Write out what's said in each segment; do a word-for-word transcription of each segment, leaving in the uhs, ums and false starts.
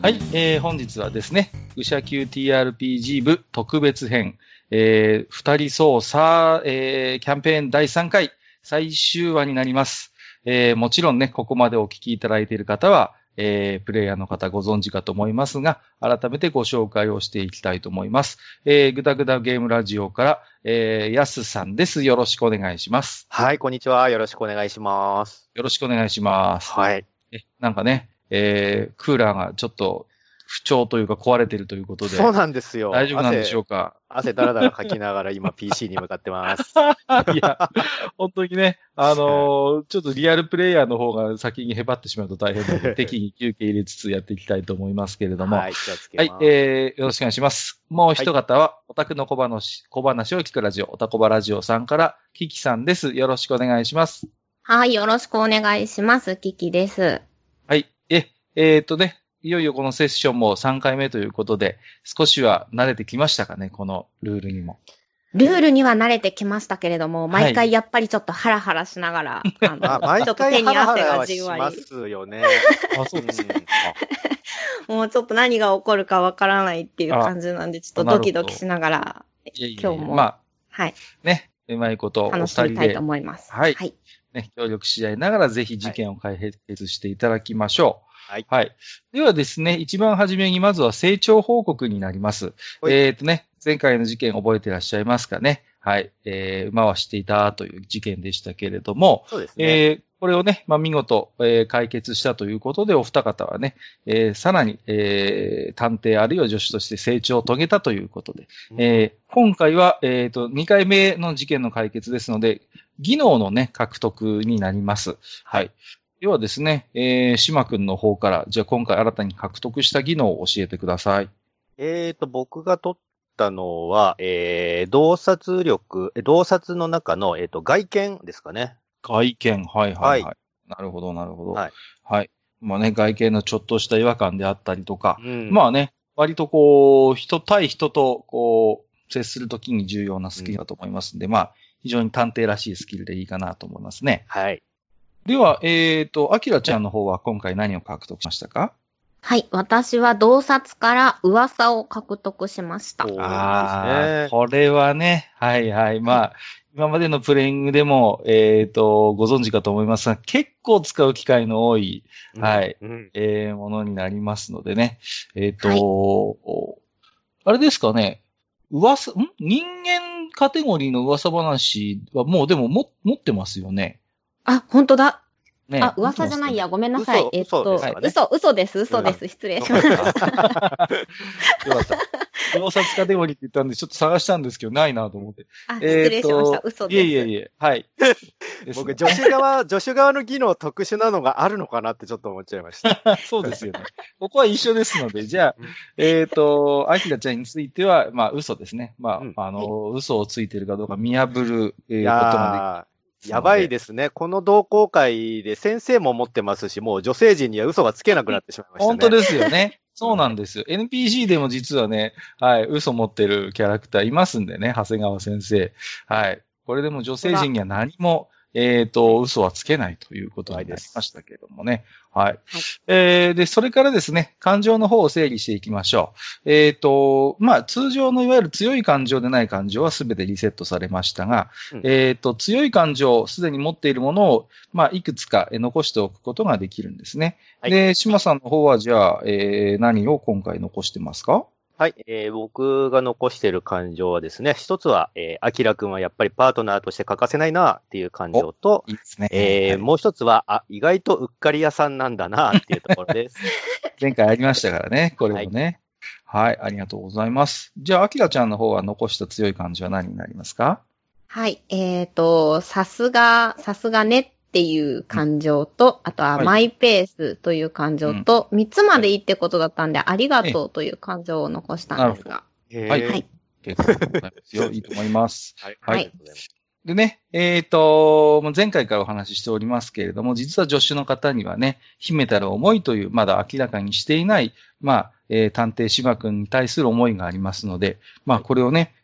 はい、えー、本日はですね、うしゃきゅう ティーアールピージー 部特別編、えー、二人操作、えー、キャンペーンだいさんかい最終話になります。えー、もちろんね、ここまでお聞きいただいている方は、えー、プレイヤーの方ご存知かと思いますが、改めてご紹介をしていきたいと思います。えー、ぐだぐだゲームラジオから、えー、やすさんです。よろしくお願いします。 はい、こんにちは。よろしくお願いします。 よろしくお願いします。 はい。 え、なんかね、えー、クーラーがちょっと不調というか壊れているということで。 そうなんですよ。 大丈夫なんでしょうか。 汗、汗だらだらかきながら今 ピーシー に向かってます。 いや、本当にね、あのー、ちょっとリアルプレイヤーの方が先にへばってしまうと大変なので、適宜休憩入れつつやっていきたいと思いますけれども。 はい、気をつけます。 はい、えー、よろしくお願いします。もう一方は、オタクの小話、小話を聞くラジオ、オタコバラジオさんから、キキさんです。よろしくお願いします。 はい、よろしくお願いします。キキです。 はい、え、えー、っとね、いよいよこのセッションもさんかいめということで、少しは慣れてきましたかね、このルールにも。 ルールには慣れてきましたけれども、毎回やっぱりちょっとハラハラしながら、はい、あの、 あ毎ちょっと手に汗がじんわり。 毎回ハラハラはしますよね。 あ、そうですか。 もうちょっと何が起こるかわからないっていう感じなんで、ちょっとドキドキしながら、 いやいや今日も、 まあ、 はい。 ね、うまいことお二楽し人でみたいと、思います。 はい。 はい。 ね、協力し合いながらぜひ事件を解決していただきましょう。 はい。 はい。ではですね、一番初めにまずは成長報告になります。えっとね、前回の事件覚えていらっしゃいますかね。はい。えー、馬はしていたという事件でしたけれども、 そうですね。 えー、これをね、まあ、見事、えー、解決したということで、お二方はね、えー、さらに、えー、探偵あるいは助手として成長を遂げたということで、うん、えー、今回は、えっと、にかいめの事件の解決ですので、技能のね、獲得になります。はい。ではですね、えー、島くんの方から、じゃあ今回新たに獲得した技能を教えてください。 えーと、僕が取ったのは、えー、洞察力、洞察の中の、えーと、外見ですかね。 外見、はいはいはい。はい、なるほど、なるほど。はい。はい。まあね、外見のちょっとした違和感であったりとか、うん、まあね、割とこう、人対人とこう、接するときに重要なスキルだと思いますんで、うん、まあ、非常に探偵らしいスキルでいいかなと思いますね。 はい。 では、えっと、アキラちゃんの方は今回何を獲得しましたか？ はい。私は洞察から噂を獲得しました。 ああ、これはね、はいはい。まあ、今までのプレイングでも、えっと、ご存知かと思いますが、結構使う機会の多い、うん、はい、うん、えー、ものになりますのでね。えっと、はい、あれですかね、噂、ん人間カテゴリーの噂話はもうでもも持ってますよね。 あ、本当だ。 ね、 あ、噂じゃないや、ごめんなさい。えっと、 嘘、 嘘、嘘です、嘘です、失礼しました。よかった。 洞察カテゴリーって言ったんで、ちょっと探したんですけど、ないなと思って。 あ、失礼しました、嘘です。 いえいえいえ、はい。 僕、助手側、助手側の技能特殊なのがあるのかなってちょっと思っちゃいました。 そうですよね。ここは一緒ですので、じゃあ、えっと、アキラちゃんについては、まあ、嘘ですね。まあ、うん、あの、嘘をついてるかどうか見破る、えー、ことができる。 やばいですね。この同好会で先生も持ってますし、もう女性陣には嘘がつけなくなってしまいましたね。 本当ですよね。そうなんですよ。エヌピーシー でも実はね、はい、嘘持ってるキャラクターいますんでね、長谷川先生。はい。これでも女性陣には何も、えっと、嘘はつけないということになりましたけどもね。はい。はい、えー、で、それからですね、感情の方を整理していきましょう。えっと、まあ、通常のいわゆる強い感情でない感情はすべてリセットされましたが、うん、えっと、強い感情、すでに持っているものを、まあ、いくつか残しておくことができるんですね。はい、で、島さんの方は、じゃあ、えー、何を今回残してますか？ はい、えー、僕が残している感情はですね、一つは、えー、アキラくんはやっぱりパートナーとして欠かせないなっていう感情と、 いいですね。 えーはい、もう一つは、あ、意外とうっかり屋さんなんだなっていうところです。 前回ありましたからね、これもね。はい、はい、ありがとうございます。じゃあ、アキラちゃんの方は残した強い感情は何になりますか？ はい、えっと、さすが、さすがねっていう感情と、うん、あとはマイペースという感情と、み、はい、っつまでいいってことだったんで、はい、ありがとうという感情を残したんですが。 はい。はい。結構ございますよ。いいと思います。 はい。 はい。 ありがとうございます。 でね、えっと、前回からお話ししておりますけれども、実は助手の方にはね、秘めたる思いという、まだ明らかにしていない、まあ、えー、探偵島くんに対する思いがありますので、まあ、これをね、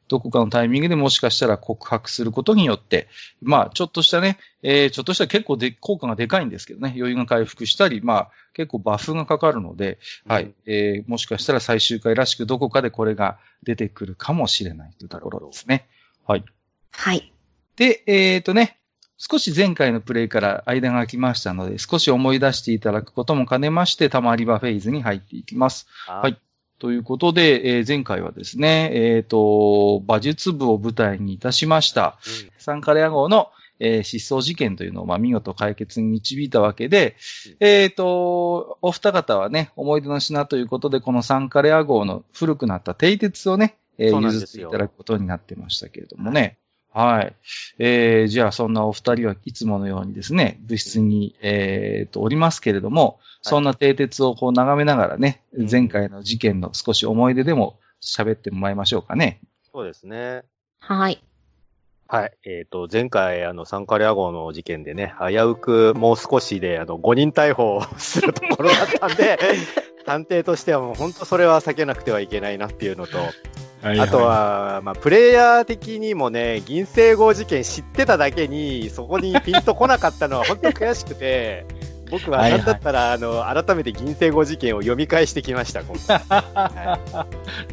どこかのタイミングでもしかしたら告白することによって、まあ、ちょっとしたね、えー、ちょっとした結構で、効果がでかいんですけどね、余裕が回復したり、まあ、結構バフがかかるので、はい、えー、もしかしたら最終回らしくどこかでこれが出てくるかもしれないというところですね。はい。 はい。 で、えっとね、少し前回のプレイから間が空きましたので、少し思い出していただくことも兼ねまして、たまり場フェーズに入っていきます。はい。ということで、えー、前回はですね、えっと、馬術部を舞台にいたしました、うん、サンカレア号の、えー、失踪事件というのを、まあ、見事解決に導いたわけで、うん、えっと、お二方はね、思い出の品ということで、このサンカレア号の古くなった蹄鉄をね、えー、譲っていただくことになってましたけれどもね。はい。えー、じゃあそんなお二人はいつものようにですね、部室に、えーと、おりますけれども、そんな蹄鉄をこう眺めながらね、はい、前回の事件の少し思い出でも喋ってもらいましょうかね。 そうですね。 はい。 はい。えっと、前回、あの、サンカレア号の事件でね、危うくもう少しで、あの、ごにん逮捕するところだったんで、探偵としてはもう本当それは避けなくてはいけないなっていうのと、はいはい、あとは、まあ、プレイヤー的にもね、銀星号事件知ってただけに、そこにピンとこなかったのは本当に悔しくて、僕は何だったら、はいはい、あの、改めて銀星号事件を読み返してきました、今回。 はい、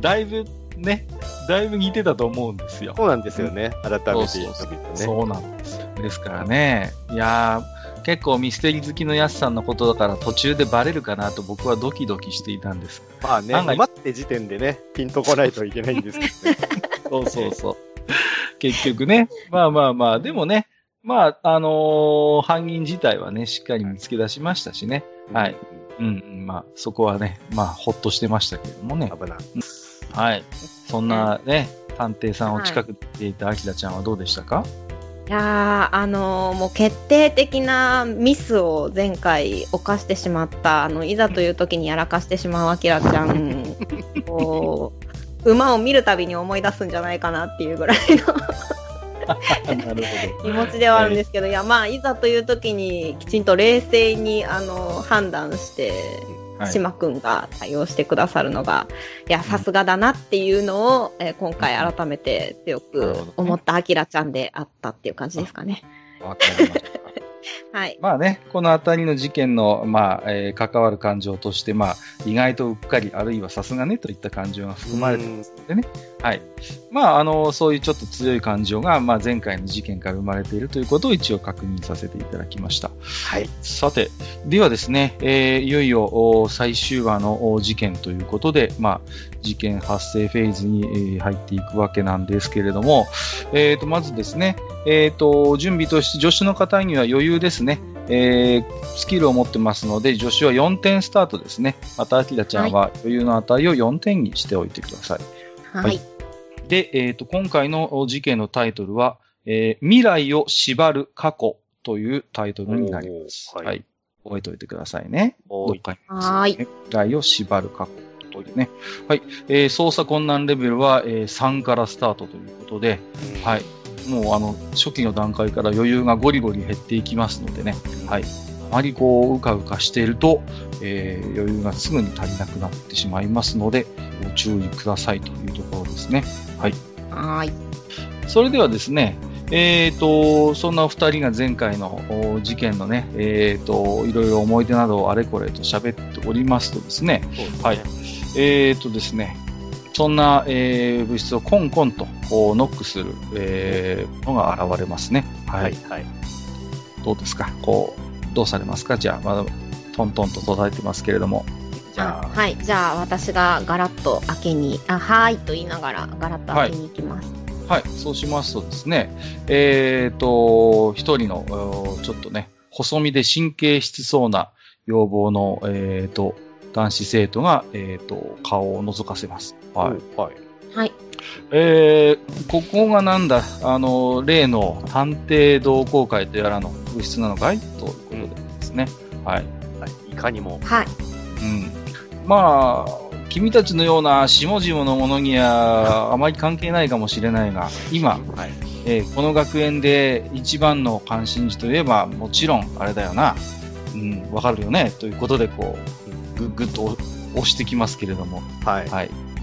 だいぶね、だいぶ似てたと思うんですよ。 そうなんですよね、改めて読みてね。 そうなんです。ですからね、いやー、結構ミステリー好きのヤスさんのことだから途中でバレるかなと僕はドキドキしていたんです。 まあね、待って時点でね、ピンとこないといけないんですけどね。 そうそうそう。結局ね、まあまあまあ、でもね、まあ、あのー、犯人自体はね、しっかり見つけ出しましたしね。はい。うん、うん、まあ、そこはね、まあ、ほっとしてましたけどもね。 危ない。 はい。そんなね、探偵さんを近くで見ていたアキラちゃんはどうでしたか？ いやー、あのー、もう決定的なミスを前回犯してしまった、あの、いざという時にやらかしてしまうアキラちゃんを、馬を見るたびに思い出すんじゃないかなっていうぐらいのなるほど気持ちではあるんですけど、いや、まあ、いざという時にきちんと冷静に、あの、判断して、島くんが対応してくださるのが、いや、さすがだなっていうのを、えー、今回改めて強く思ったアキラちゃんであったっていう感じですかね。 わかりました。はい。まあね、このあたりの事件の、まあ、えー、関わる感情として、まあ、意外とうっかり、あるいはさすがねといった感情が含まれてますのでね。はい。まあ、あの、そういうちょっと強い感情が、まあ、前回の事件から生まれているということを一応確認させていただきました。 はい。 さて、ではですね、えー、いよいよ最終話の事件ということで、まあ、事件発生フェーズに入っていくわけなんですけれども、えーと、まずですね、えーと、準備として助手の方には余裕ですね。えー、スキルを持ってますので、助手はよんてんスタートですね。また、アキラちゃんは余裕の値をよんてんにしておいてください。 はい。はい、 で、えーと、今回の事件のタイトルは、えー、未来を縛る過去というタイトルになります。はい、はい。覚えておいてくださいね。 どっかに、ね。はい。 未来を縛る過去というね。はい。えー、操作困難レベルは、えー、さんからスタートということで、はい。もうあの、初期の段階から余裕がゴリゴリ減っていきますのでね。はい。あまりこう、うかうかしていると、えー、余裕がすぐに足りなくなってしまいますので、ご注意くださいというところですね。はい。 はい。 それではですね、えーと、そんなお二人が前回の事件のね、えーと、いろいろ思い出などをあれこれと喋っておりますとですね、 そうですね。 はい。えーとですね、そんな、えー、物質をコンコンとノックする、えー、のが現れますね。はい。はい、はい。どうですか？こう、どうされますか？じゃあ、まだトントンと叩いてますけれども。 じゃあ、はい。じゃあ、私がガラッと開けに、あ、はーいと言いながらガラッと開けに行きます。 はい。はい、そうしますとですね、えーと、一人の、ちょっとね、細身で神経質そうな要望の、えーと、男子生徒が、えーと、顔を覗かせます。はい。 はい。 はい。 えー、ここがなんだ、あの、例の探偵同好会とやらの物質なのかいということでですね。うん、はい。 はい。いかにも。 はい。 うん。まあ、君たちのような下々のものにはあまり関係ないかもしれないが、今、はい、えー、この学園で一番の関心事といえば、もちろんあれだよな。うん、わかるよね。ということで、こう、ぐっぐっと押してきますけれども。 はい。 はい。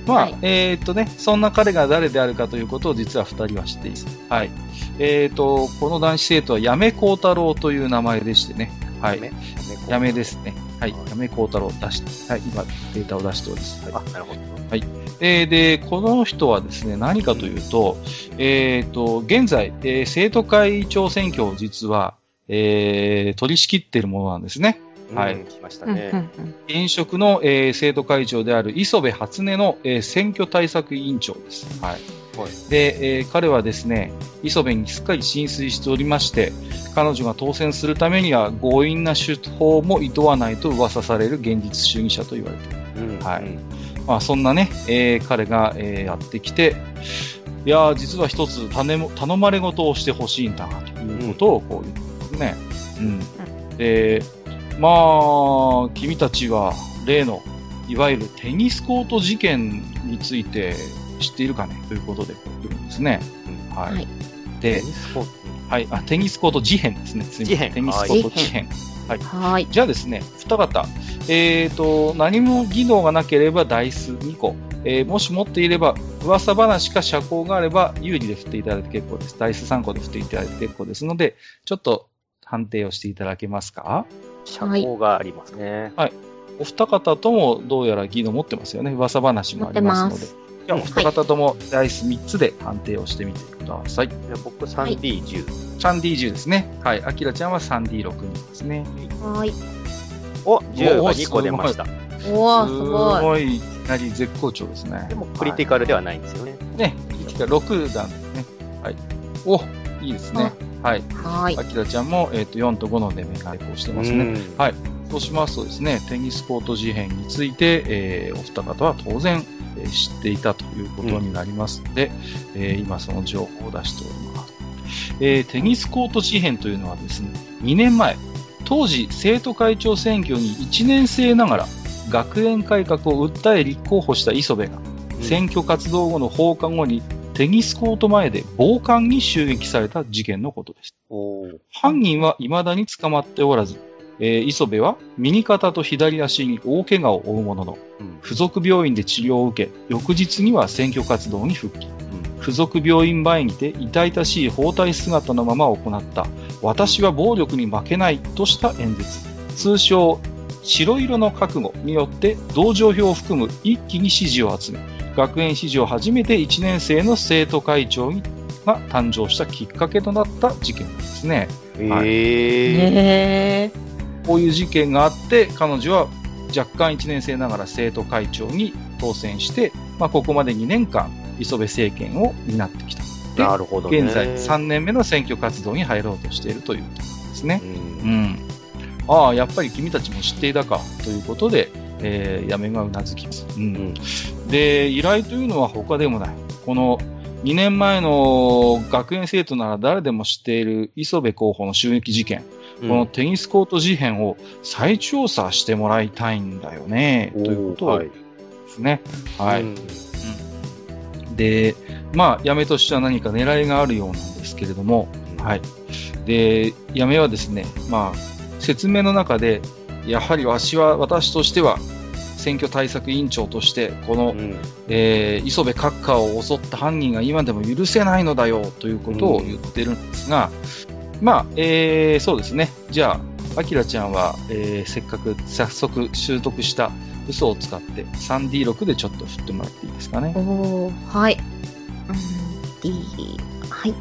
まあ、 はいえーっとね、そんな彼が誰であるかということを実は二人は知っています。はい。えーっと、この男子生徒は、やめこうたろうという名前でしてね。はい。やめですね。はい。やめこうたろう出して、はい。今、データを出しております。はい。 あ、なるほど。 はい。えー、で、この人はですね、何かというと、えーっと、現在、えー生徒会長選挙を実は、えー取り仕切っているものなんですね。はいうん、来ましたうんね。 うん現職の、えー生徒会長である磯部初音の、えー選挙対策委員長です。はい。 はいで、えー彼はですね、磯部にすっかり浸水しておりまして、彼女が当選するためには強引な手法も厭わないと噂される現実主義者と言われている。 うんはいうんまあ、そんなね、えー彼が、えーやってきて、いやー、実は一つ頼も頼まれ事をしてほしいんだということをこう言ってますね。うん。で、まあ、君たちは例の、いわゆるテニスコート事件について知っているかねということでこう来るんですね。 うんはい。 はいでテニ、スコートはい、あ、テニスコート事変ですね。すみません事変テニスコート事変。はい。 はい。 じゃあですね、二方、えーと、何も技能がなければダイスにこ、えーもし持っていれば、噂話か社交があれば、有利で振っていただいて結構です。ダイスさんこで振っていただいて結構ですので、ちょっと判定をしていただけますか？ 社交がありますね。 お二方ともどうやら技能持ってますよね。噂話もありますので。 持ってじゃあ、お二方ともダイスみっつで判定をしてみてください。 じゃあ僕 スリーディーじゅう。 スリーディーじゅう ですね。はい。アキラちゃんは スリーディーろく 人ですね。 はい。 お、じゅうがにこ出ました。 おー、すごい。 すごい。いきなり絶好調ですね。 でもクリティカルではないんですよね。 ね、ろく段ですね。はい。お、いいですね。はい。 はい。 アキラちゃんも、えっ、と、よんとごの出目が成功してますね。 うんはい。そうしますとですね、テニスコート事変について、えーお二方は当然、えー知っていたということになりますので、えー今その情報を出しております。えーテニスコート事変というのはですね、にねんまえ、当時生徒会長選挙にいちねん生ながら学園改革を訴え立候補した磯部が、選挙活動後の放課後にテニスコート前で暴漢に襲撃された事件のことです。 おー犯人は未だに捕まっておらず、えー磯部は右肩と左足に大怪我を負うものの、 うん付属病院で治療を受け、翌日には選挙活動に復帰。付属病院前にて痛々しい包帯姿のまま行った私は暴力に負けないとした演説、通称白色の覚悟によって同情票を含む一気に支持を集め、学園史上初めていちねん生の生徒会長が誕生したきっかけとなった事件なんですね。はいえー。 へこういう事件があって彼女は若干いちねん生ながら生徒会長に当選して、まあ、ここまでにねんかん磯部政権を担ってきた。でなるほどね。 現在さんねんめの選挙活動に入ろうとしているということなんですね。 ううんん。ああ、やっぱり君たちも知っていたかということで、えー、嫁がうなずきます。うん。 うんで、依頼というのは他でもない。このにねんまえの学園生徒なら誰でも知っている磯部候補の襲撃事件、このテニスコート事変を再調査してもらいたいんだよね、ということをはいですね。はい。 うんで、まあ、やめとしては何か狙いがあるようなんですけれども、はい。で、やめはですね、まあ、説明の中で、やはりわしは、私としては、選挙対策委員長として、この、 うんえー磯部閣下を襲った犯人が今でも許せないのだよ、ということを言ってるんですが、まあ、えーそうですね。じゃあ、アキラちゃんは、えーせっかく早速習得した嘘を使って スリーディーろく でちょっと振ってもらっていいですかね。 ー。おー、はい。うん、D、はい。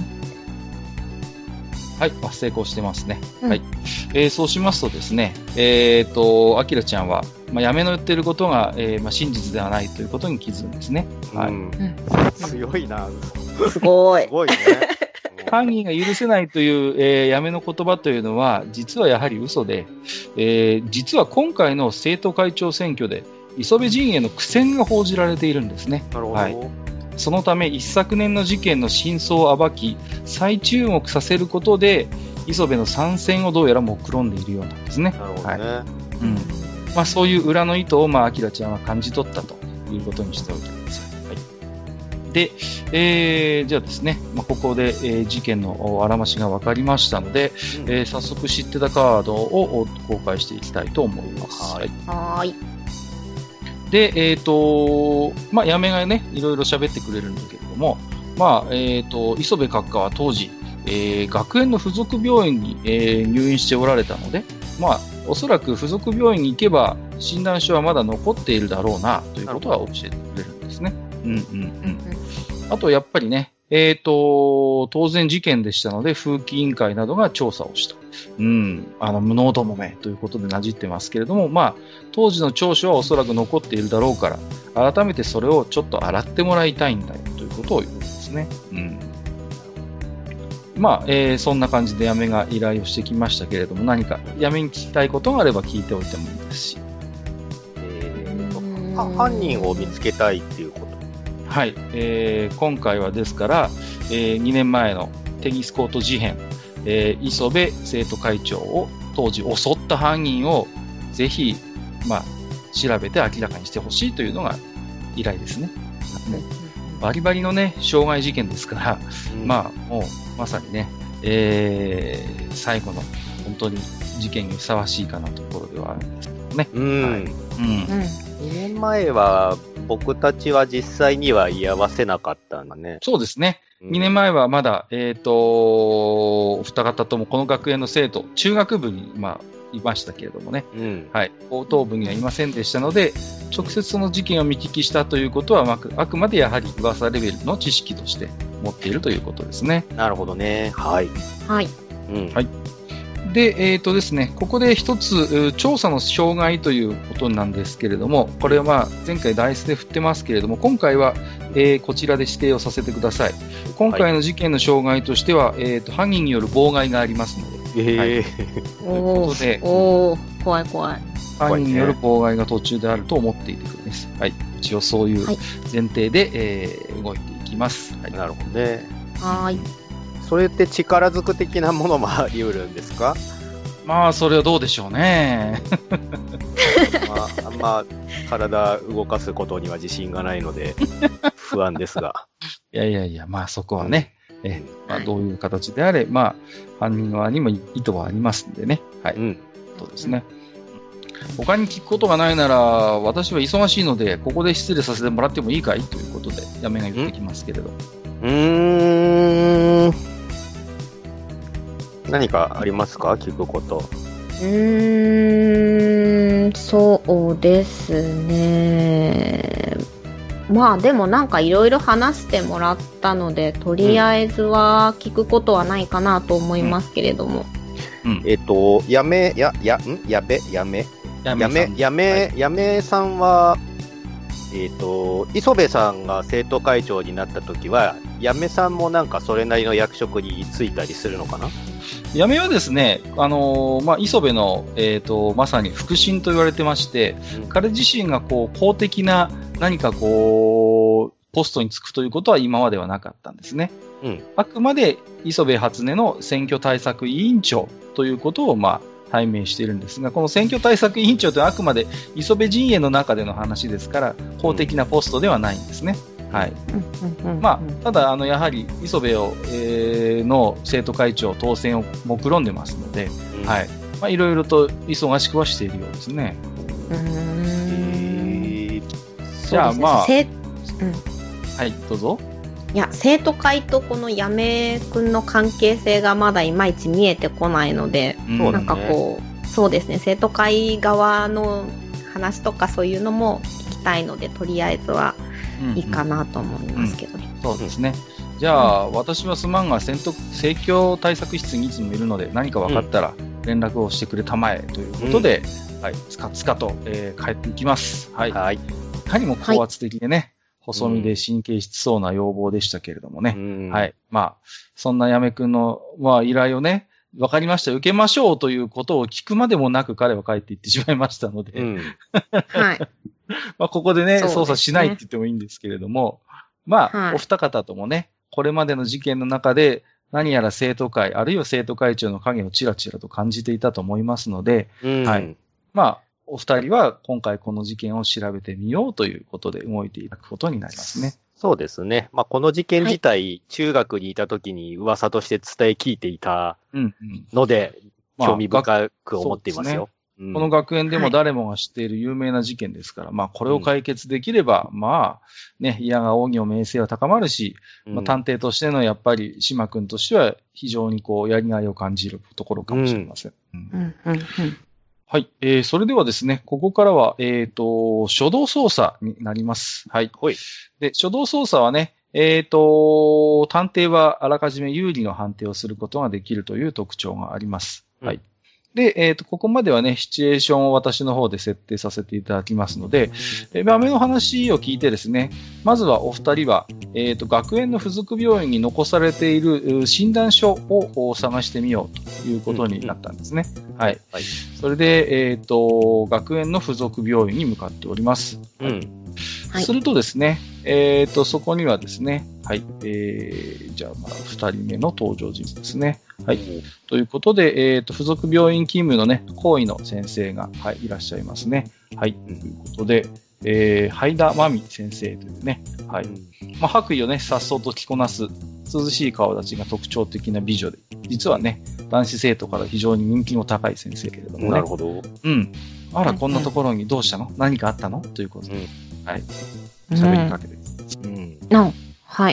はい、あ成功してますね。 うんはい。えーそうしますとですね、えっ、と、アキラちゃんは、まあ、やめの言ってることが、えーまあ、真実ではないということに気づくんですね。はい。 うんうん強いな。 すごいす。ごいね。 犯人が許せないという、えーやめの言葉というのは、実はやはり嘘で、えー実は今回の生徒会長選挙で、磯部陣営の苦戦が報じられているんですね。 なるほど。 はいそのため、一昨年の事件の真相を暴き、再注目させることで、磯部の参戦をどうやら目論んでいるようなんですね。 なるほどね。 うんまあ、そういう裏の意図を、まあ、アキラちゃんは感じ取ったということにしておいてください。はい、で、えー、じゃあですね、まあ、ここで、えー事件のあらましが分かりましたので、 うんえー早速知ってたカードを公開していきたいと思います。 はいはーい。 で、えっ、と、まあ、やめがね、いろいろ喋ってくれるんだけれども、まあ、えっ、と、磯部閣下は当時、えー、学園の附属病院に、えー、入院しておられたので、まあ、おそらく附属病院に行けば、診断書はまだ残っているだろうな、ということは教えてくれるんですね。うんうんうん。あと、やっぱりね、えっ、と、当然事件でしたので、風紀委員会などが調査をした。うん、あの、無能どもめということでなじってますけれども、まあ、当時の調書はおそらく残っているだろうから、改めてそれをちょっと洗ってもらいたいんだよ、ということを言うんですね。うん。まあ、えー、そんな感じで嫁が依頼をしてきましたけれども、何か嫁に聞きたいことがあれば聞いておいてもいいですし。 えーと、犯人を見つけたいっていうこと。 はい、えー、今回はですから、えー、にねんまえのテニスコート事変、えー、磯部生徒会長を当時襲った犯人をぜひ、まあ、調べて明らかにしてほしいというのが依頼ですね。バリバリのね、傷害事件ですから、うん、まあ、もう、まさにね、えー、最後の本当に事件にふさわしいかなところではあるんですけどね。 うん。はい、うん。にねんまえは、僕たちは実際には居合わせなかったんだね。 そうですね。うん、にねんまえはまだ、えっ、ー、と、お二方ともこの学園の生徒、中学部に、まあ、いましたけれどもね。うん、はい。高等部にはいませんでしたので、直接その事件を見聞きしたということは、まあ、あくまでやはり噂レベルの知識として持っているということですね。 なるほどね。はい。 はい。 うん、はい。で、えっ、ー、とですね、ここで一つ、調査の障害ということなんですけれども、これはまあ、前回ダイスで振ってますけれども、今回は、えー、こちらで指定をさせてください。今回の事件の障害としては、はい、えっ、ー、と、犯人による妨害がありますので。 えー、 はい。ということで、 おー、怖い怖い。 犯人による妨害が途中であると思っていてくれです。はい。一応そういう前提で、はい、えー、動いていきます。はい、 なるほどね。 はい。 それって力ずく的なものもあり得るんですか？ まあ、それはどうでしょうね。 まあ、あんま体動かすことには自信がないので、不安ですが。 いやいやいや、まあそこはね、えまあ、どういう形であれ、まあ、犯人側にも意図はありますんでね。はい。うん。そうですね。他に聞くことがないなら、私は忙しいので、ここで失礼させてもらってもいいかいということで、やめが言ってきますけれど。 うーん。何かありますか？聞くこと。 うーん、そうですね。まあでもなんかいろいろ話してもらったので、とりあえずは聞くことはないかなと思いますけれども。 うんうん、えっ、ー、と、やめ、や、や、んやべ、やめ、やめ、やめ、やめさんは、えっ、ー、と、磯部さんが生徒会長になった時は、やめさんもなんかそれなりの役職に就いたりするのかな？ やめはですね、あのー、まあ、磯部の、えっ、ー、と、まさに腹心と言われてまして、うん、彼自身がこう、公的な何かこう、ポストに就くということは今まではなかったんですね。うん、あくまで磯部初音の選挙対策委員長ということを、まあ、対面しているんですが、この選挙対策委員長というのはあくまで磯部陣営の中での話ですから、公的なポストではないんですね。うん、はい。まあ、ただ、あの、やはり、磯部を、えー、の生徒会長当選を目論んでますので、うん、はい。まあ、いろいろと忙しくはしているようですね。うーん。じゃあ、まあ、うん、はい、どうぞ。 いや、生徒会とこのやめくんの関係性がまだいまいち見えてこないので、うん、なんかこう、そうですね、生徒会側の話とかそういうのも聞きたいので、とりあえずはいいかなと思いますけどね。 うんうん、そうですね。じゃあ、うん、私はすまんが、生協対策室にいつもいるので、何か分かったら連絡をしてくれたまえということで、うん、はい、つかつかと、えー、帰っていきます。はい。はい。いかにも高圧的でね、はい、細身で神経質そうな要望でしたけれどもね。うん、はい。まあ、そんなやめくんの、まあ、依頼をね、わかりました、受けましょうということを聞くまでもなく彼は帰っていってしまいましたので。うん、はい。まあ、ここでね、捜査しないって言ってもいいんですけれども、まあ、はい、お二方ともね、これまでの事件の中で、何やら生徒会、あるいは生徒会長の影をちらちらと感じていたと思いますので、うん、はい。まあ、お二人は今回この事件を調べてみようということで動いていただくことになりますね。 そうですね。まあ、この事件自体、はい、中学にいた時に噂として伝え聞いていたので、うんうん、興味深く思っていますよ。 うん、 この学園でも誰もが知っている有名な事件ですから、はい、まあこれを解決できれば、うん、まあね、いやが応行名声は高まるし、うん、まあ、探偵としてのやっぱり島君としては非常にこうやりがいを感じるところかもしれません。うんうんうんうん、はい、えー。それではですね、ここからは、えっと、初動捜査になります。はい。 はい、 で、初動捜査はね、えっと、探偵はあらかじめ有利の判定をすることができるという特徴があります。うん、はい。で、えっと、ここまではね、シチュエーションを私の方で設定させていただきますので、えー、豆の話を聞いてですね、まずはお二人は、えっと、学園の付属病院に残されている診断書を探してみようということになったんですね。うんうん、はい。はい、それで、えっと、学園の付属病院に向かっております。はい。うんはい、するとですね、えっと、そこにはですね、はい、えー、じゃあ、まあ、二人目の登場人物ですね。はい。ということで、えっと、付属病院勤務のね、講医の先生が、はい、いらっしゃいますね。はい。ということで、えー、ハイダマミ先生というね、はい。まあ、白衣をね、颯爽と着こなす、涼しい顔立ちが特徴的な美女で、実はね、男子生徒から非常に人気の高い先生けれどもね。 なるほど。 うん。あら、こんなところにどうしたの？何かあったの？ということで、うん、はい。喋りかけて。 うん。うん、はい。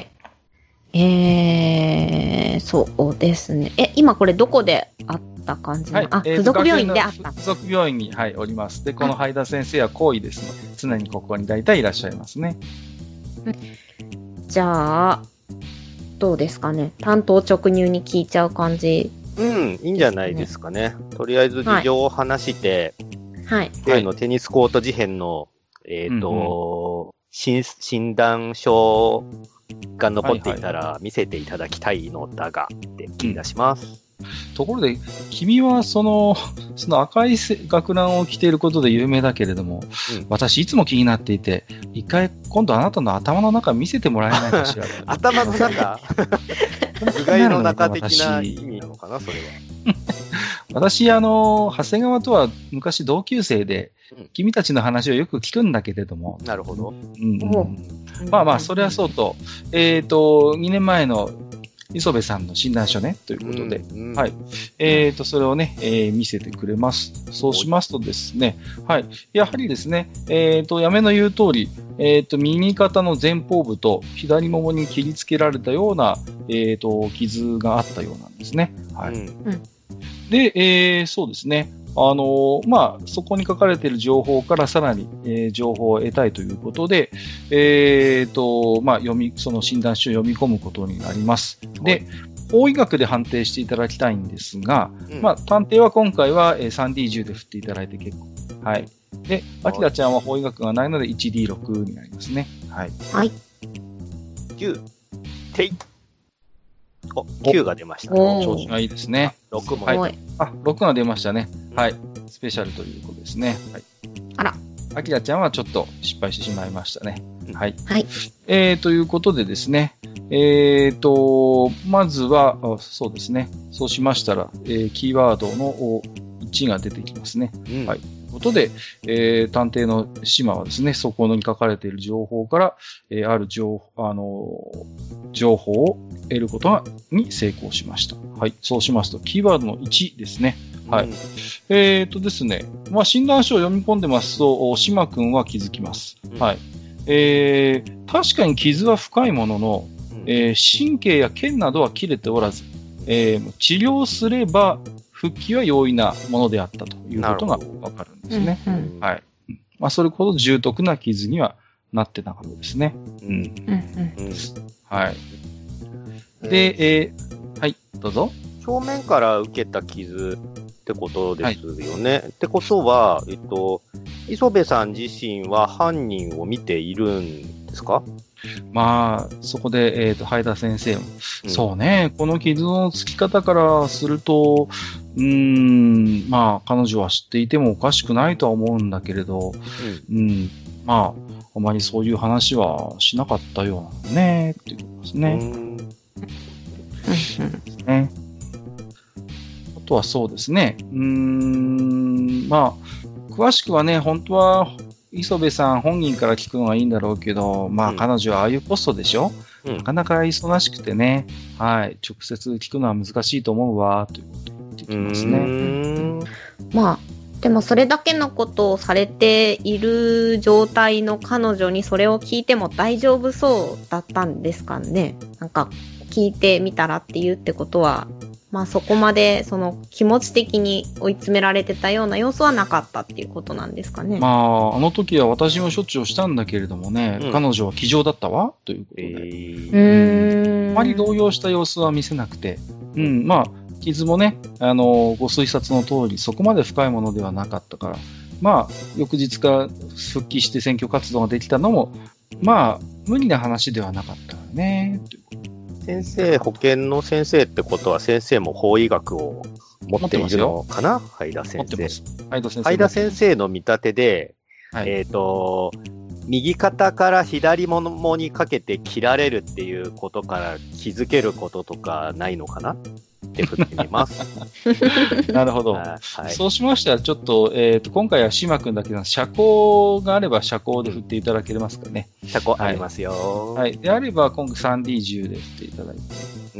えー、そうですね。え、今これどこであった感じの、はい、あ、付属病院であった。 付属病院に、はい、おります。で、このハイダ先生は行為ですので、常にここに大体いらっしゃいますね。 じゃあ、どうですかね。担当直入に聞いちゃう感じ、 ね。うん、いいんじゃないですかね。とりあえず事情を話して、 はい。 例のテニスコート事変の、えっ、ー、と、うんうん、診、診断書が残っていたら見せていただきたいのだが、って気に出します。 うん、ところで、君はその、その赤い学ランを着ていることで有名だけれども、うん、私いつも気になっていて、一回今度あなたの頭の中見せてもらえないかしら。 頭の中頭蓋の中的な意味なのかな、それは。 私、あの、長谷川とは昔同級生で、うん、君たちの話をよく聞くんだけれども。 なるほど。 うんうん、まあまあ、それはそうと、えっと、にねんまえの磯部さんの診断書ね、ということで、うんうん、はい。えっと、それをね、えー、見せてくれます。そうしますとですね、はい。やはりですね、えっと、やめの言う通り、えっと、右肩の前方部と左ももに切りつけられたような、えっと、傷があったようなんですね。はい。うんうんで、えー、そうですね。あのー、まあ、そこに書かれている情報からさらに、えー、情報を得たいということで、えーと、まあ、読み、その診断書を読み込むことになります。で、法医学で判定していただきたいんですが、うん、まあ、探偵は今回は スリーディーじゅう で振っていただいて結構。はい。で、アキラちゃんは法医学がないので ワンディーシックス になりますね。はい。 はい。 きゅう、てい。お、きゅうが出ましたね。 調子がいいですね。 ろくも。 はい。あ、ろくが出ましたね。はい。スペシャルということですね。はい。 あら。 アキラちゃんはちょっと失敗してしまいましたね。はい。 はい。 えー、ということでですね。えーと、まずは、そうですね。そうしましたら、えー、キーワードのいちが出てきますね。うん、はい。ということで、えー、探偵の島はですね、そこに書かれている情報から、えー、ある情報、あのー、情報を得ることがに成功しました。はい。そうしますと、キーワードのいちですね。はい。うん、えーとですね、まあ、診断書を読み込んでますと、島くんは気づきます。うん、はい。えー、確かに傷は深いものの、うんえー、神経や腱などは切れておらず、えー、治療すれば復帰は容易なものであったということがわかるんですね。うんうん、はい。まあ、それほど重篤な傷にはなってなかったですね。うん。うんうん、はい。で、えー、はい、どうぞ。 正面から受けた傷ってことですよね。はい、ってことは、えっと、磯部さん自身は犯人を見ているんですか？ まあ、そこで、えっと、ハイダ先生も、うん、そうね、この傷のつき方からすると、うーん、まあ、彼女は知っていてもおかしくないとは思うんだけれど、うん、うん、まあ、あまりそういう話はしなかったようなのね、っていうことですね。うんねあとはそうですね、うーん、まあ、詳しくはね、本当は、磯部さん本人から聞くのがいいんだろうけど、まあ、うん、彼女はああいうポストでしょ、うん、なかなか忙しくてね、はい、直接聞くのは難しいと思うわ、ということを言ってきますね。 うんまあ、 でもそれだけのことをされている状態の彼女にそれを聞いても大丈夫そうだったんですかね。なんか聞いてみたらっていうってことは、まあそこまでその気持ち的に追い詰められてたような要素はなかったっていうことなんですかね。 まあ、あの時は私も処置をしたんだけれどもね、うん、彼女は気丈だったわということで。えー、うん。あまり動揺した様子は見せなくて、うん、まあ、傷もね、あの、ご推察の通り、そこまで深いものではなかったから、まあ、翌日から復帰して選挙活動ができたのも、まあ、無理な話ではなかったね、ということ。 先生、保健の先生ってことは先生も法医学を持っているのかな？灰田先生。持ってます。灰田先生。灰田先生の見立てで、はい、えっと、右肩から左ももにかけて切られるっていうことから気づけることとかないのかなって振ってみます。 なるほど、はい。そうしましたら、ちょっと、えっと、今回は島君だけの車高があれば車高で振っていただけますかね。 車高ありますよ。 はい。はい、であれば、今回 スリーディーじゅう で振っていただいて。うん。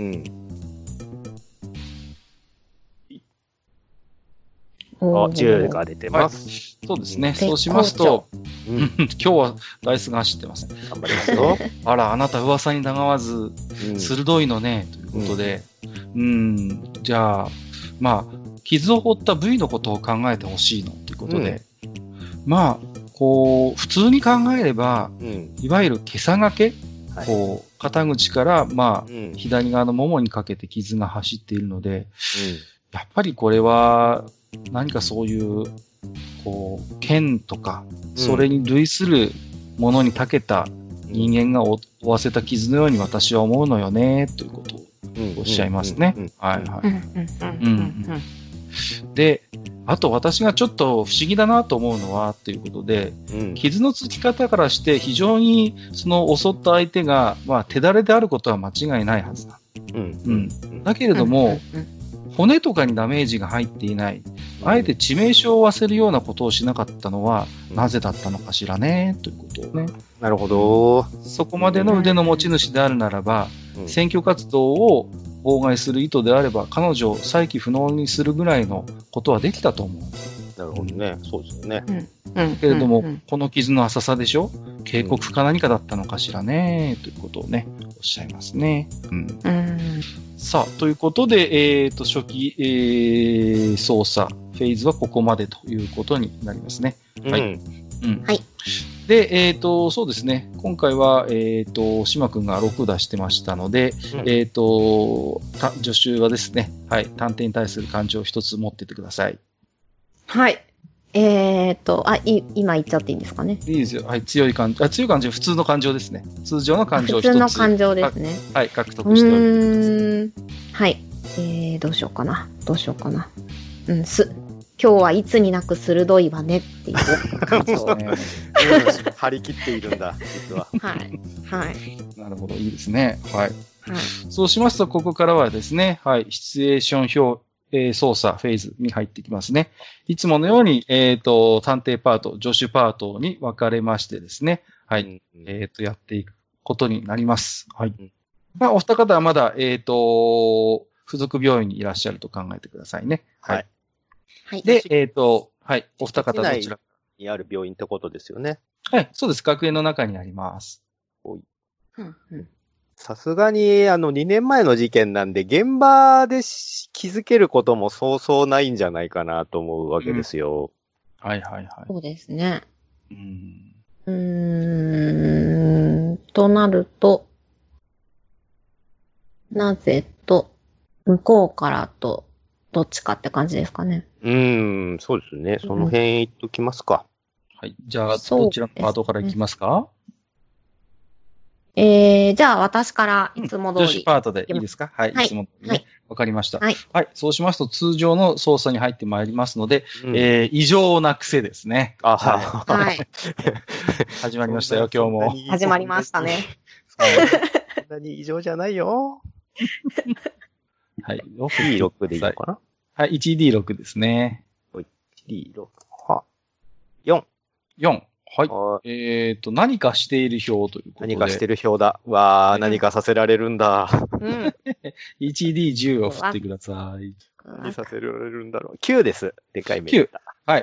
お、じゅうが出てます。はい、 そうですね。そうしますと、うん、今日はダイスが走ってますね。 頑張りますよ。 あら、あなた噂にたがわず、うん、鋭いのね、ということで、うん、うんじゃあ、まあ、傷を負った部位のことを考えてほしいの、ということで、うん、まあ、こう、普通に考えれば、うん、いわゆる袈裟掛け、はい、こう、肩口から、まあ、うん、左側のももにかけて傷が走っているので、うん、やっぱりこれは、何かそういう、こう、剣とか、それに類するものに長けた人間が負わせた傷のように私は思うのよね、ということをおっしゃいますね。はいはい。で、あと私がちょっと不思議だなと思うのは、ということで、うん、傷のつき方からして非常にその襲った相手が、まあ手だれであることは間違いないはずだ。うんうん、だけれども、骨とかにダメージが入っていない。あえて致命傷を負わせるようなことをしなかったのは、なぜだったのかしらね、ということをね。 なるほど。 そこまでの腕の持ち主であるならば、うん、選挙活動を妨害する意図であれば、彼女を再起不能にするぐらいのことはできたと思う。 なるほどね。そうですよね。 うん、けれども、うんうん、この傷の浅さでしょ？警告か何かだったのかしらね、ということをね、おっしゃいますね。うん。うんさあ、ということで、えっ、ー、と、初期、えー、操作、フェーズはここまでということになりますね。はい。うん。 はい。 で、えっ、ー、と、そうですね。今回は、えっ、ー、と、島くんがろく出してましたので、うん、えっ、と、助手はですね、はい、探偵に対する感情を一つ持ってってください。 はい。えーと、あ、い、今言っちゃっていいんですかね。 いいですよ。はい、強い感情、あ、強い感情、普通の感情ですね。通常の感情を一つ。 普通の感情ですね。 はい、獲得しておいてください。うーん。 はい。えー、どうしようかな。どうしようかな。うん、す、今日はいつになく鋭いわねっていう感情。ね、 張り切っているんだ、実は。 はい。はい。 なるほど、いいですね。はい。はい。そうしますと、ここからはですね、はい、シチュエーション表、えー、操作フェーズに入ってきますね。いつものように、えっ、ー、と、探偵パート、助手パートに分かれましてですね、はい、うん、えっ、ー、と、やっていくことになります。はい。うん、まあ、お二方はまだ、えっ、と、付属病院にいらっしゃると考えてくださいね。はい。はい。で、えっ、と、はい、お二方どちらにある病院ってことですよね。 はい、そうです。学園の中にあります。おい。 うんうんさすがに、あの、にねんまえの事件なんで、現場で気づけることもそうそうないんじゃないかなと思うわけですよ。 うん、はいはいはい。 そうですね。 うん。 うーん、となると、なぜと、向こうからと、どっちかって感じですかね。 うーん、そうですね。その辺言っときますか。 うん、はい。じゃあ、どちらのパートからいきますか？ えー、じゃあ私からいつも通り。 助手パートでいいですか？はい。 はい、 いつも通りね。わ、はい、かりました。 はい。 はい。そうしますと通常の操作に入ってまいりますので、うん、えー、異常な癖ですね。 あ、 はい。はい。 始まりましたよ、今日も。 始まりましたね。 そんなに異常じゃないよ。 はい。 ろくディーろく でいいのかな？ はい。いちディーろく ですね。 いちディーろく。は。よん。 よん。はい。えっ、ー、と、何かしている表ということで。 何かしてる表だ。わー、うん、何かさせられるんだ。 うん。 いちディーじゅう を振ってください。 何させられるんだろう。きゅうです。でかい目。 きゅう。はい。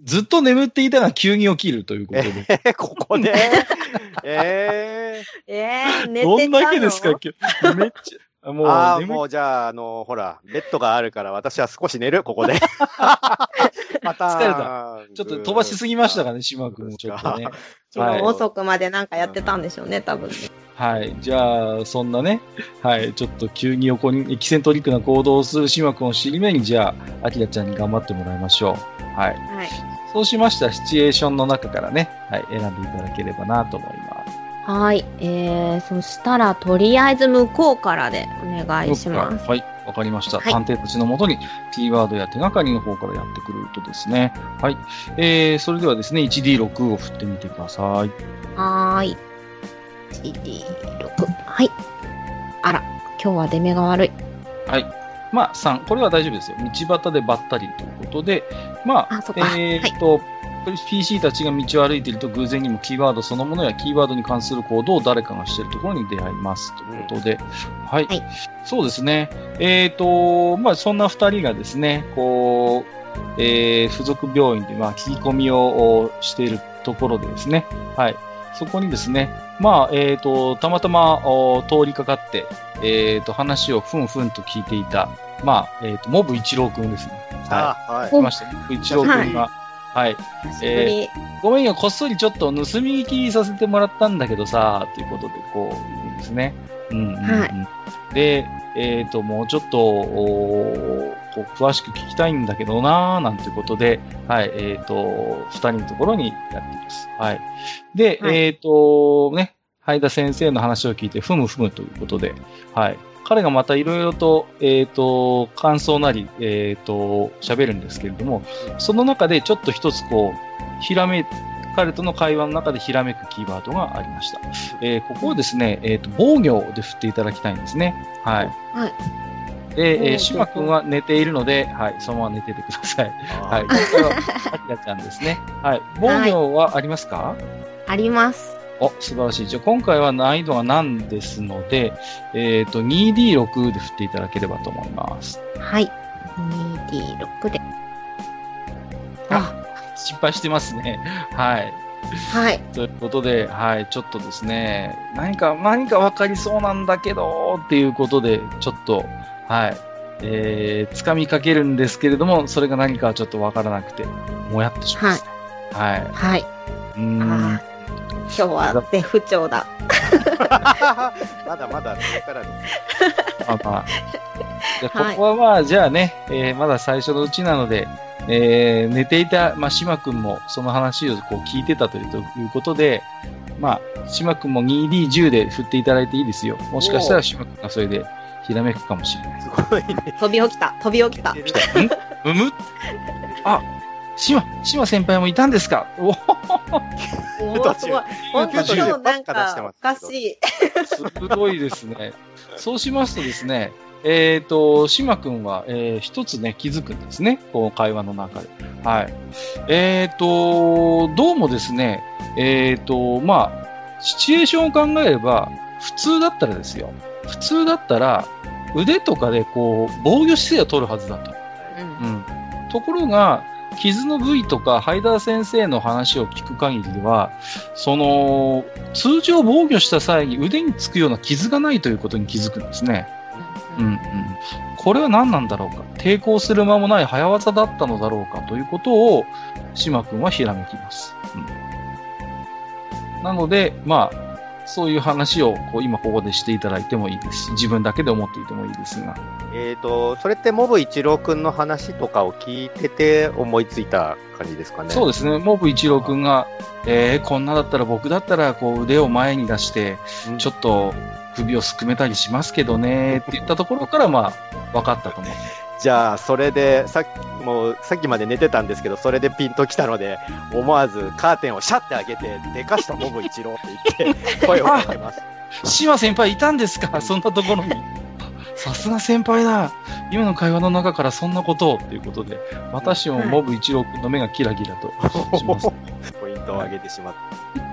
ずっと眠っていたが急に起きるということで。 えー、ここでえええー、寝てたどのんだけですか今日。めっちゃ、もう、 ああ、 眠いもうじゃあ、あの、ほら、ベッドがあるから私は少し寝る、ここで。また、 疲れた。ちょっと飛ばしすぎましたかね、島君もちょっとね。 昨日遅くまでなんかやってたんでしょうね、多分ね。 はい。じゃあ、そんなね、はい。ちょっと急に横にエキセントリックな行動をする島君を尻目に、じゃあ、アキラちゃんに頑張ってもらいましょう。はい。 はい。 そうしましたら、シチュエーションの中からね、はい、選んでいただければなと思います。 はい。えー、そしたら、とりあえず向こうからでお願いします。 はい。わかりました。 はい探偵たちのもとに、キーワードや手がかりの方からやってくるとですね。はい。えー、それではですね、ワンディーろく を振ってみてください。 はーい。いちディーろく。はい。あら、今日は出目が悪い。 はい。まあ、さん。これは大丈夫ですよ。道端でばったりということで、まあ、 あそっかえーっと、ピーシー たちが道を歩いていると偶然にもキーワードそのものやキーワードに関する行動を誰かがしているところに出会いますということで、はい。 はい。 そうですね。えーっと、まあ、そんな二人がですね、こう、えー、付属病院で、まあ、聞き込みをしているところでですね、はい。そこにですね、まあ、えーっと、たまたまお通りかかって、えーっと、話をふんふんと聞いていた、まあ、えーっと、モブ一郎くんですね。はあ、はいい。来ました。モブ一郎くんが、はい。 久しぶり。 ごめんよ、こっそりちょっと盗み聞きさせてもらったんだけどさ、ということで、こう、言うんですね。うんうんうん、 はい。 で、えっ、と、もうちょっと、おこう詳しく聞きたいんだけどなー、なんていうことで、はい、えっ、と、二人のところにやっています。はい。で、 はいえっ、と、ね、ハイダ先生の話を聞いて、ふむふむということで、はい。彼がまたいろいろと、えっ、と、感想なり、えっ、と、喋るんですけれども、その中でちょっと一つこう、ひらめ、彼との会話の中でひらめくキーワードがありました。えーここをですね、えっ、と、防御で振っていただきたいんですね。はい。 はい。 で、えー、 うん島くんは寝ているので、はい、そのまま寝ててください。は。 はい今回は、あきらちゃんですね。はい。防御はありますか？ あります。 お、素晴らしい。じゃあ今回は難易度が難ですので、えっ、と、ツーディーろく で振っていただければと思います。 はい。にディーろくで。 あ、失敗してますね。はい。 はい。 ということで、はい、ちょっとですね、何か、何か分かりそうなんだけど、っていうことで、ちょっと、はい、えー、掴みかけるんですけれども、それが何かはちょっと分からなくて、もやっとします。はい。はい。 はい。 うーん。 あー今日は絶不調だ。 まだまだこれからです。 まあまあ。じゃあここはまあ、じゃあね、えーまだ最初のうちなので、えー寝ていた、まあ、島くんもその話をこう聞いてたというということで、まあ、島くんも ツーディーじゅう で振っていただいていいですよ。もしかしたら島くんがそれでひらめくかもしれない。 すごいね。 飛び起きた。飛び起きた。 んむむあ、島、島先輩もいたんですか？おおー、すごい。ほんと今日なんか、おかしい。 すごいですね。そうしますとですね、えっ、と、島くんは、えー一つね、気づくんですね。この会話の中で。はい。えっ、と、どうもですね、えっ、と、まあ、シチュエーションを考えれば、普通だったらですよ。普通だったら、腕とかでこう、防御姿勢を取るはずだと。 うんうん。ところが、傷の部位とか、ハイダー先生の話を聞く限りでは、その、通常防御した際に腕につくような傷がないということに気づくんですね。うんうん。これは何なんだろうか。抵抗する間もない早技だったのだろうかということを、島くんはひらめきます。うん、なので、まあ、そういう話をこう今ここでしていただいてもいいですし、自分だけで思っていてもいいですが。 えっと、それってモブ一郎くんの話とかを聞いてて思いついた感じですかね。 そうですね。モブ一郎くんが、えー、こんなだったら僕だったらこう腕を前に出して、ちょっと首をすくめたりしますけどね、って言ったところからまあ、分かったと思う。 じゃあ、それで、さっき、もう、さっきまで寝てたんですけど、それでピンときたので、思わずカーテンをシャッて開けて、でかしたモブ一郎って言って、声をかけます。 島先輩いたんですか？そんなところに。さすが先輩だ。今の会話の中からそんなことをっていうことで、私もモブ一郎くんの目がキラキラとします。 ポイントを上げてしまった。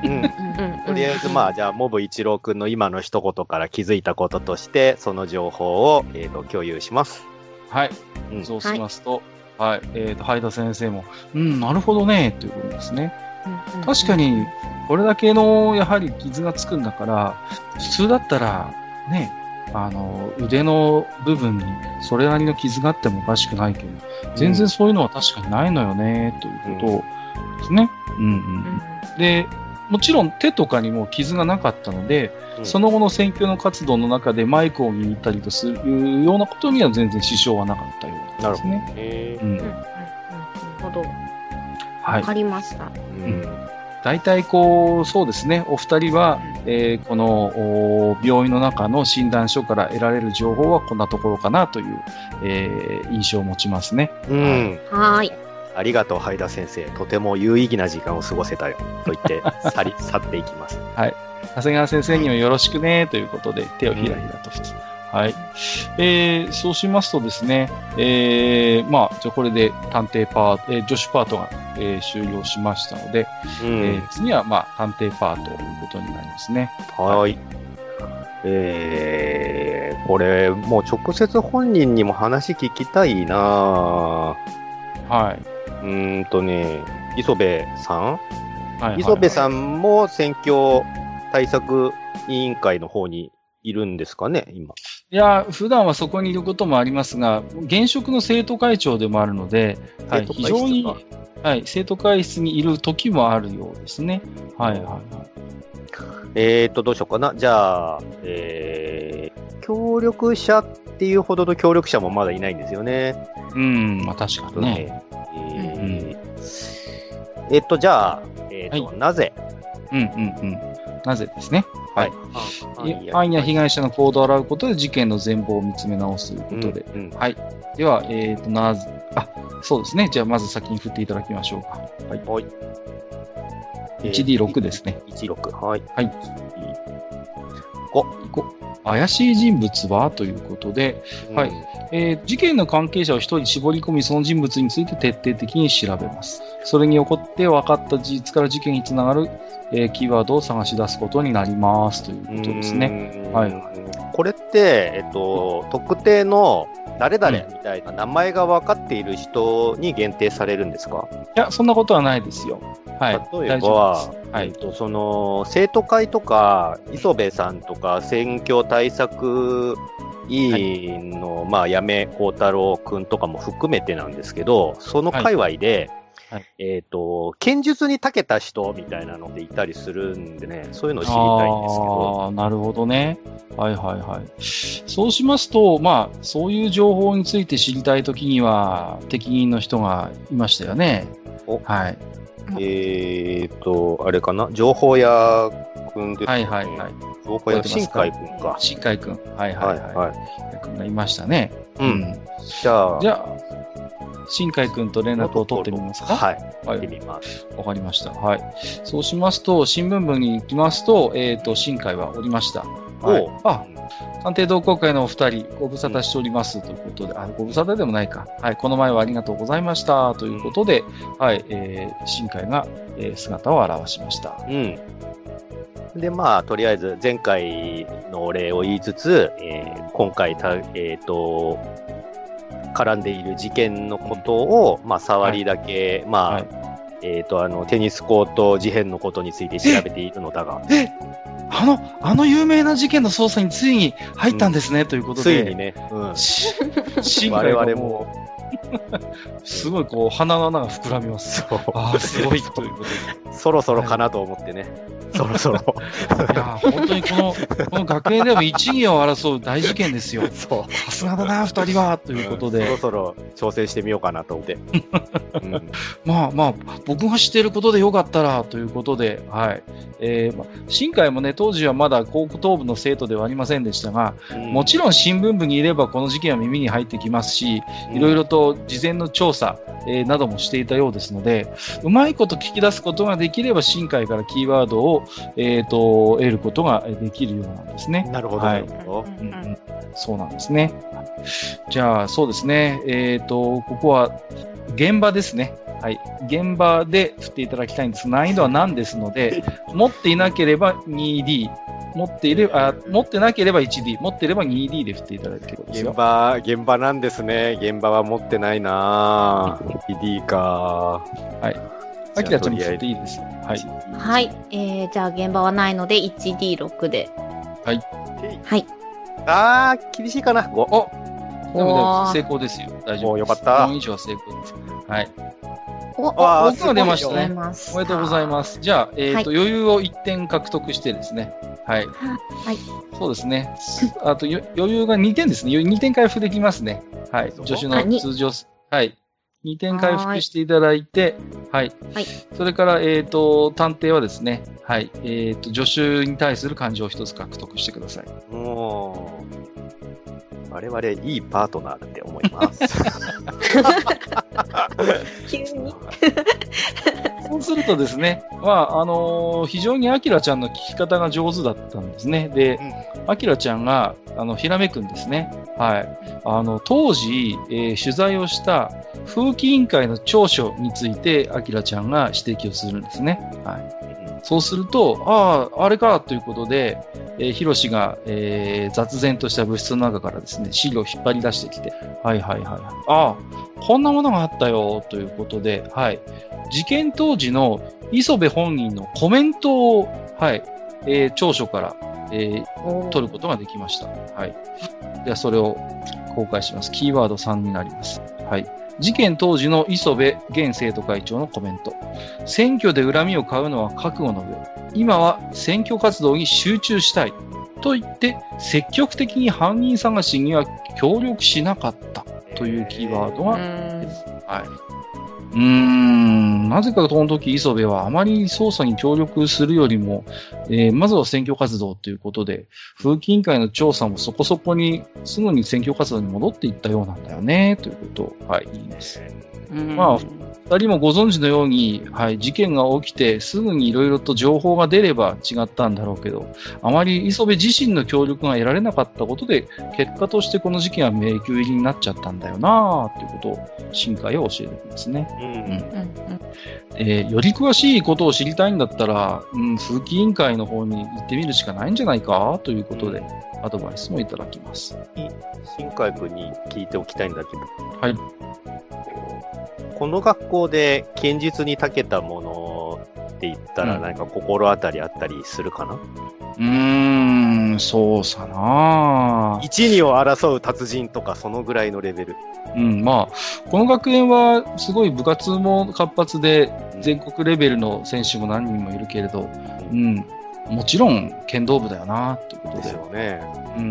うん。とりあえず、まあ、じゃあ、モブ一郎くんの今の一言から気づいたこととして、その情報を、えっと、共有します。 はい。 うんそうしますと、 はい。えっ、ー、と、灰田先生も、うん、なるほどね、ということですね。確かに、これだけの、やはり傷がつくんだから、普通だったら、ね、あの、腕の部分にそれなりの傷があってもおかしくないけど、全然そういうのは確かにないのよね、ということですね。うんうん。で、もちろん手とかにも傷がなかったので、うん、その後の選挙の活動の中でマイクを握ったりとするようなことには全然支障はなかったようですね。なるほど。へー。うん。なるほど。わかりました。はい、うん。 大体こう、そうですね、お二人は、えー、この病院の中の診断書から得られる情報はこんなところかなという、えー、印象を持ちますね。 うん。 はい。 ありがとう、灰田先生。とても有意義な時間を過ごせたよ。と言って、去り、去っていきます。 はい。長谷川先生にもよろしくね、ということで、手をひらひらとして。うん、はい。えー、そうしますとですね、えー、まあ、じゃあこれで探偵パート、えー、助手パートが、えー、終了しましたので、うん、えー、次は、まあ、探偵パートということになりますね。 はい。えー、これ、もう直接本人にも話聞きたいなぁ。 はい。 うーんとね、磯部さん、はいはいはい、磯部さんも選挙対策委員会の方にいるんですかね、今。 いや、普段はそこにいることもありますが、現職の生徒会長でもあるので、はい、非常に、はい、生徒会室にいる時もあるようですね。はいはいはい。 えーと、どうしようかな。じゃあ、えー、協力者っていうほどの協力者もまだいないんですよね。 うん、まあ確かにね。 えーうん、えー、っと、じゃあ、えー、っと、はい、なぜうんうんうん。なぜですね。はい。犯や被害者の行動を洗うことで事件の全貌を見つめ直すということで。うんうん、はい。では、えー、っと、なぜ、あ、そうですね。じゃあ、まず先に振っていただきましょうか。はい。はい、いちディーろく ですね。 いちディーろく。はい。 はい。ご。ご。怪しい人物はということで、うん、はい。えー、事件の関係者を一人絞り込み、その人物について徹底的に調べます。それによって分かった事実から事件につながる、えー、キーワードを探し出すことになりますということですね。はい。 これって、えっと、特定の誰々みたいな名前が分かっている人に限定されるんですか？ いや、そんなことはないですよ。はい。 例えば、はい、えっと、その、生徒会とか、磯部さんとか、選挙対策委員の、はい、まあ、矢目幸太郎くんとかも含めてなんですけど、その界隈で、はいはい、えっと、剣術に長けた人みたいなのでいたりするんでね、そういうのを知りたいんですけど。 ああ、なるほどね。はいはいはい。そうしますと、まあ、そういう情報について知りたいときには、適任の人がいましたよね。 おはい。 えーと、あれかな、情報屋くんですかね。 はいはいはい。 情報屋、新海くんか。 新海くん。はいはいはい。はいはい、くんがいましたね。 うん。うん、じゃあ、 じゃあ、新海くんと連絡を取ってみますか？ はい。はい。見てみます。 わかりました。はい。そうしますと、新聞部に行きますと、えっと、新海はおりました。はい。あ、探偵同好会のお二人、ご無沙汰しております、ということで、あ、ご無沙汰でもないか。はい。この前はありがとうございました、ということで、はい。えー、新海が、えー、姿を現しました。 うん。で、まあ、とりあえず、前回のお礼を言いつつ、えー、今回た、えっと、絡んでいる事件のことを、まあ、触りだけ、はい、まあ、はい、えっと、あの、テニスコート事変のことについて調べているのだが。 えあの、あの有名な事件の捜査についに入ったんですね、うん、ということで。 ついにね。うん。我々も。 すごいこう、鼻の穴が膨らみます。 そう。 ああ、すごいということで。そろそろかなと思ってね。そろそろ。 いや、本当にこの、この学園でも一二を争う大事件ですよ。 そう。 さすがだな、二人は、ということで、 うん。そろそろ挑戦してみようかなと思って。 うん、まあまあ、僕が知っていることでよかったら、ということで、はい。えー、まあ、新海もね、当時はまだ高等部の生徒ではありませんでしたが、うん、もちろん新聞部にいればこの事件は耳に入ってきますし、うん、いろいろと事前の調査、えー、などもしていたようですので、うまいこと聞き出すことができれば、新海からキーワードを、えー、と得ることができるようなんですね。 なるほど。はい、うんうん、そうなんですね。じゃあ、そうですね。えっ、ー、と、ここは現場ですね。 はい。現場で振っていただきたいんです。難易度は何ですので、持っていなければ にディー、持っていれば、あ、持ってなければ いちディー、持っていれば にディー で振っていただいてことですよ。 現場、現場なんですね。現場は持ってないなぁ。にディー か。 はい。あきらちゃんも振っていいですよ。はい。 はい。えー、じゃあ現場はないので いちディーろく で。 はい。 はい。 あー、厳しいかな。ご。 おでも成功ですよ。大丈夫。 お、よかった。 よん以上は成功です。はい。 お、 あ、僕が出ましたね。 おめでとうございます。じゃあ、えっと、余裕をいってん獲得してですね。はい。はい。そうですね。あと、余裕がにてんですね。にてん回復できますね。はい。助手の通常、はい。にてん回復していただいて、はい。はい。それから、えっと、探偵はですね、はい。えっと、助手に対する感情を一つ獲得してください。 もう、我々いいパートナーって思います。 急にそうするとですね、まあ、あのー、非常にアキラちゃんの聞き方が上手だったんですね。で、アキラちゃんが、あの、ひらめくんですね。はい。あの、当時、えー、取材をした風紀委員会の長所について、アキラちゃんが指摘をするんですね。はい。そうすると、ああ、あれか、ということで、えー、ヒロシが、えー、雑然とした物質の中からですね、資料を引っ張り出してきて、はいはいはい。ああ、こんなものがあったよ、ということで、はい。事件当時の磯部本人のコメントを、はい、えー、調書から、えー、取ることができました。はい。では、それを公開します。キーワードさんになります。はい。事件当時の磯部現生徒会長のコメント。選挙で恨みを買うのは覚悟の上。今は選挙活動に集中したい。と言って、積極的に犯人探しには協力しなかったというキーワードが、はい。うーん、なぜかこの時磯部はあまり捜査に協力するよりも、えー、まずは選挙活動ということで、風紀委員会の調査もそこそこにすぐに選挙活動に戻っていったようなんだよね、ということを、はい、言います。まあ、二人もご存知のように、はい、事件が起きてすぐにいろいろと情報が出れば違ったんだろうけど、あまり磯部自身の協力が得られなかったことで、結果としてこの事件は迷宮入りになっちゃったんだよなぁ、ということを、新海は教えてくるんですね。うんうんえー、より詳しいことを知りたいんだったら、うん、風紀委員会の方に行ってみるしかないんじゃないかということで、アドバイスもいただきます。 新海君に聞いておきたいんだけど。 はい。 この学校で剣術に長けたものって言ったら何か心当たりあったりするかな？ うーん、そうさなぁ。 一、二を争う達人とかそのぐらいのレベル。 うん、まあ、この学園はすごい部活も活発で、全国レベルの選手も何人もいるけれど、うん、もちろん剣道部だよなっていうことで。 ですよね。 うん。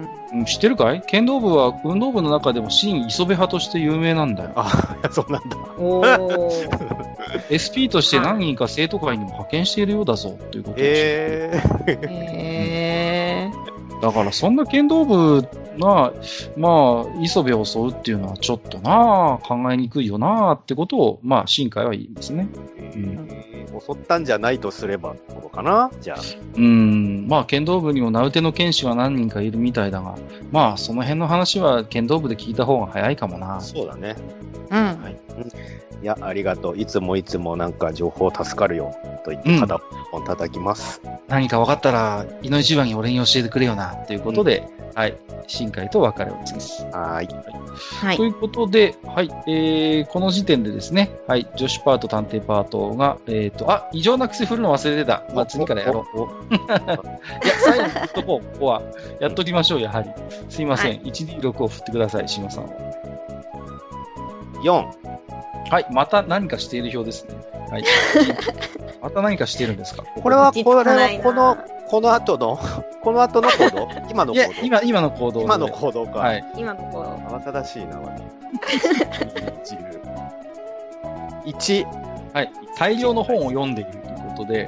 うん、知ってるかい？剣道部は運動部の中でも新磯部派として有名なんだよ。 あ、そうなんだ。 おー。 エスピー として何人か生徒会にも派遣しているようだぞということで。 へー。 へー。 だからそんな剣道部が、まあ、磯部を襲うっていうのはちょっとなぁ、考えにくいよなぁってことを、まあ、新海は言いますね。 うん、襲ったんじゃないとすれば、どうかなじゃあ。 うん、まあ、剣道部にも名うての剣士は何人かいるみたいだが、まあ、その辺の話は剣道部で聞いた方が早いかもな。 そうだね。 うん。 はい。いや、ありがとう。いつもいつもなんか情報助かるよ。と言って肩を叩きます。 うん、何か分かったら、いの一番に俺に教えてくれよな、ということで、うん、はい。新海と別れをつけます。 はい。 はい。 ということで、はい。えー、この時点でですね、はい。女子パート、探偵パートが、えっ、ー、と、あ、異常な癖振るの忘れてた。まあ、次からやろう。いや、最後に振っとこう。ここは。やっときましょう、やはり。すいません。はい、いちディーろく を振ってください、島さんは。 よん。 はい。また何かしている表ですね。はい。また何かしてるんですか？ これは、これは、この、この後の、この後の行動今の行動今、今の行動。 今の行動か。 はい。 今の行動。 慌ただしいな、いち。 はい。大量の本を読んでいるということで、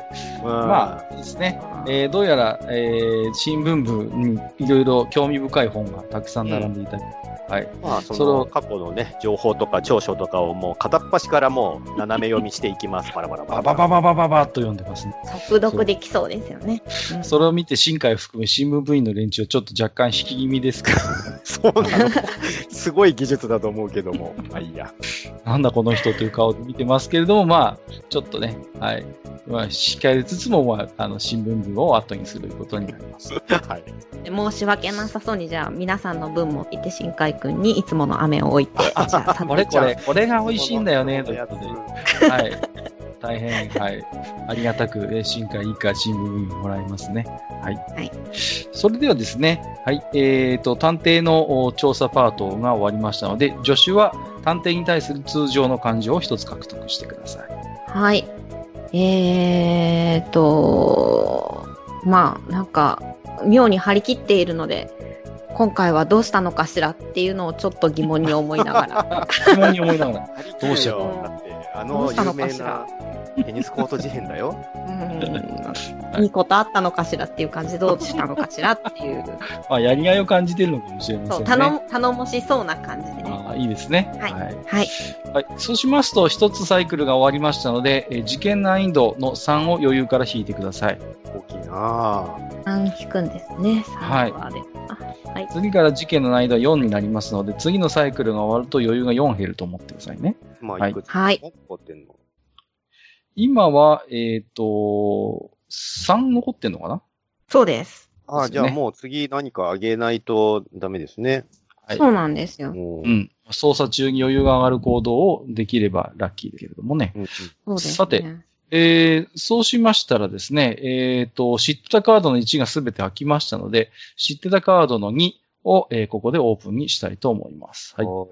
まあですね、えー、どうやら、えー、新聞部にいろいろ興味深い本がたくさん並んでいたり、うん、はい。 まあ、その過去のね、情報とか長所とかをもう片っ端からもう斜め読みしていきます。バラバラバラバババババババッと読んでますね。 速読できそうですよね。 そ, うん、それを見て新海を含め新聞部員の連中はちょっと若干引き気味ですから。 そうなの。すごい技術だと思うけども。まあいいや。 なんだこの人という顔で見てますけれども、まあ、ちょっとね、はい。まあ、控えつつも、まあ、あの、新聞部を後にすることになります。はい。 申し訳なさそうに、じゃあ、皆さんの分もいて、新海くんにいつもの飴を置いて、じゃあ、 これこれ、これが美味しいんだよね、ということで。はい。大変、はい。ありがたく、え新海以下新聞部員もらいますね。はい。はい。それではですね、はい。えっと、探偵の調査パートが終わりましたので、助手は探偵に対する通常の漢字を一つ獲得してください。 はい。えーと、まあ、なんか、妙に張り切っているので、今回はどうしたのかしらっていうのをちょっと疑問に思いながら。 疑問に思いながら。 どうしよう。だって、あの有名なテニスコート事変だよ。 うん。いいことあったのかしらっていう感じでどうしたのかしらっていう。 まあ、やりがいを感じてるのかもしれませんね。そう、 頼、頼もしそうな感じでね。 ああ、いいですね。 はい。はい。 はい。そうしますと、一つサイクルが終わりましたので、え事件難易度のさんを余裕から引いてください。 大きいなぁ。 さん引くんですね。さんはで。 はい。次から事件の難易度はよんになりますので、次のサイクルが終わると余裕がよん減ると思ってくださいね。 まあ、いくつはい。 残ってんの？ 今は、えっと、さん残ってんのかな？ そうです。 ああ、じゃあもう次何か上げないとダメですね。 はい。そうなんですよ。 うん。操作中に余裕が上がる行動をできればラッキーですけれどもね。うんうん、 そうですね。 さて、えー、そうしましたらですね、えっと、知ってたカードのいちがすべて開きましたので、知ってたカードのにを、えー、ここでオープンにしたいと思います。はい。はい。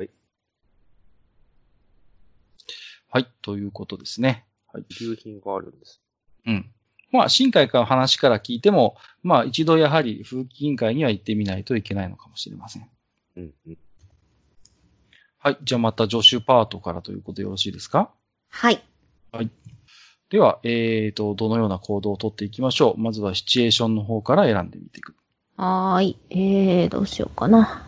はい、ということですね。はい。 遺留品があるんです。 うん。まあ、新海から話から聞いても、まあ、一度やはり風紀委員会には行ってみないといけないのかもしれません。うんうん。はい。じゃあまた助手パートからということでよろしいですか？ はい。 はい。では、えーと、どのような行動をとっていきましょう。まずはシチュエーションの方から選んでみていく。 はーい。えー、どうしようかな。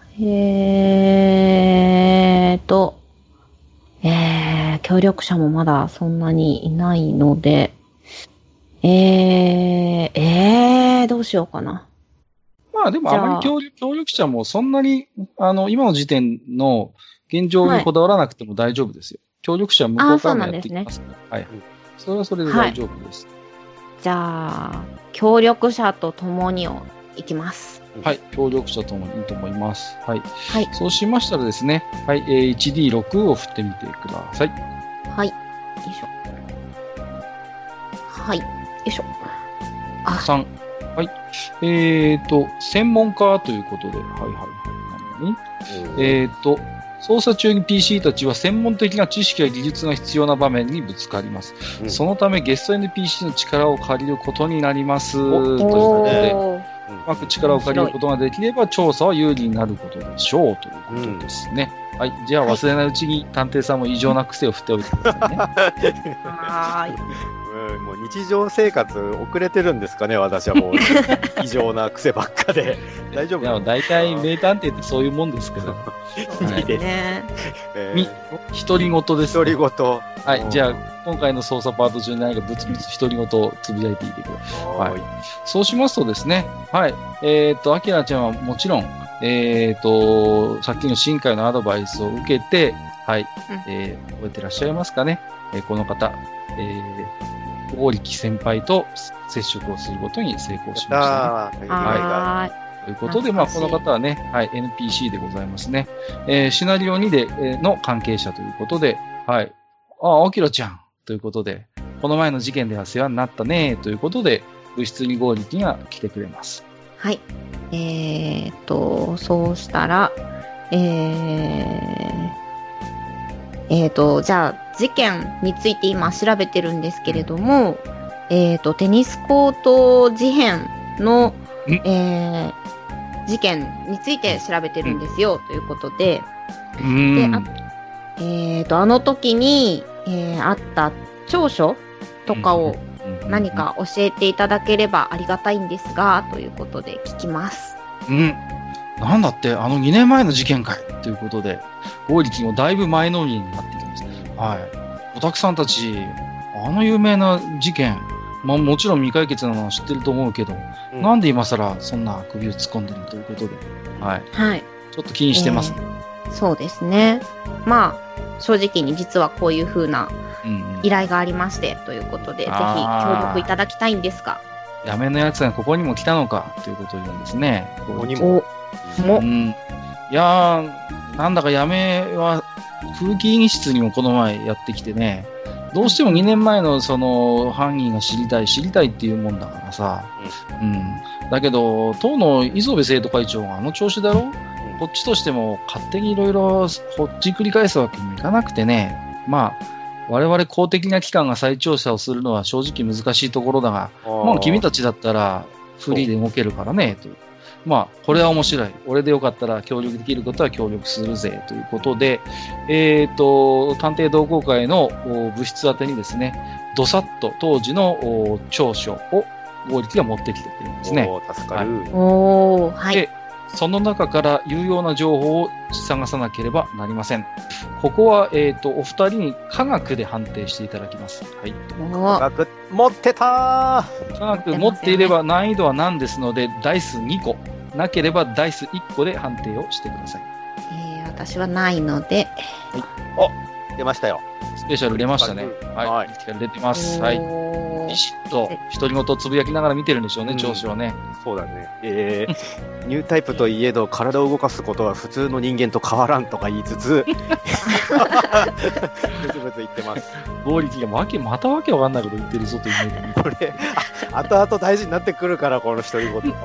えーと、えー、協力者もまだそんなにいないので、えー、えー、どうしようかな。 まあでもあまり協力、協力者もそんなに、あの、今の時点の現状にこだわらなくても大丈夫ですよ。はい、協力者は向こうからもやってきますから。はい。それはそれで大丈夫です。はい、 じゃあ、協力者と共にをいきます。 はい。協力者ともにいいと思います。はい。 はい。 そうしましたらですね、はい。えー、いちディーろく を振ってみてください。 はい。よいしょ。はい。よいしょ。あ。 さん。はい。えーと、専門家ということで、はいはいはい。何々えーと、操作中に ピーシー たちは専門的な知識や技術が必要な場面にぶつかります。うん、そのためゲスト エヌピーシー の力を借りることになります。ということで、うまく力を借りることができれば調査は有利になることでしょうということですね。うん、はい。じゃあ忘れないうちに探偵さんも異常な癖を振っておいてくださいね。 はーい。 うん、もう日常生活遅れてるんですかね、私はもう異常な癖ばっかで。大丈夫ですか？大体名探偵ってそういうもんですけど。 いいですね。 み、独り言です、 ね。独り言。 はい。じゃあ、今回の捜査パート中に何かブツブツ独り言をつぶやいていてください。はい。そうしますとですね、はい。えっと、アキラちゃんはもちろん、えっと、さっきの新海のアドバイスを受けて、はい。うん、えー、覚えてらっしゃいますかね？えー、この方、えー、大力先輩と接触をすることに成功しましたね。はい。ということで、まあ、この方はね、はい、エヌピーシー でございますね。えー、シナリオにで、えー、の関係者ということで、はい。ああ、アキラちゃんということで、この前の事件では世話になったね、ということで、物質に合力が来てくれます。 はい。えーっと、そうしたら、えー、えーっと、じゃあ、事件について今調べてるんですけれども、えーっと、テニスコート事変の、えー、事件について調べてるんですよ、ということで、 うんであえーと、あの時に、えー、あった調書とかを何か教えていただければありがたいんですが、ということで聞きます。 うん。なんだって、あのにねんまえの事件かいということで、剛力もだいぶ前のめりになってきました。はい。オタクさんたち、あの有名な事件、まあもちろん未解決なのは知ってると思うけど、うん、なんで今更そんな首を突っ込んでるということで、はい。 はい。 ちょっと気にしてますね。 えー、そうですね。まあ、正直に実はこういう風な依頼がありまして、ということで、ぜひ協力いただきたいんですが。 やめのやつがここにも来たのか、ということを言うんですね。 ここにも。 も。 うん。いやー、なんだかやめは、風紀委員室にもこの前やってきてね、どうしてもにねんまえのその犯人が知りたい、知りたいっていうもんだからさ。うん。うん、だけど、当の磯部生徒会長があの調子だろ、うん、こっちとしても勝手にいろいろほっち繰り返すわけにもいかなくてね。まあ、我々公的な機関が再調査をするのは正直難しいところだが、もう君たちだったらフリーで動けるからね、という。まあ、これは面白い。俺でよかったら協力できることは協力するぜ、ということで、えっと、探偵同好会の部室宛てにですね、どさっと当時の調書を剛力が持ってきてくれるんですね。 おー、助かる。はい、 おー、はい。 で、その中から有用な情報を探さなければなりません。ここは、えっと、お二人に科学で判定していただきます。はい。 科学、持ってたー科学持っていれば難易度は何ですので、ダイスにこ。なければダイスいっこで判定をしてください。 えー、私はないので。 はい。お、出ましたよ。 スペシャル出ましたね。はい。はい、出てます。はい。ビシッと独り言つぶやきながら見てるんでしょうね、うん、調子はね。 そうだね。えー、ニュータイプといえど体を動かすことは普通の人間と変わらんとか言いつつ、ブツブツ言ってます。 剛力がわけ、またわけわかんないこと言ってるぞというイメージ。 これ、あ、後々大事になってくるから、この独り言が。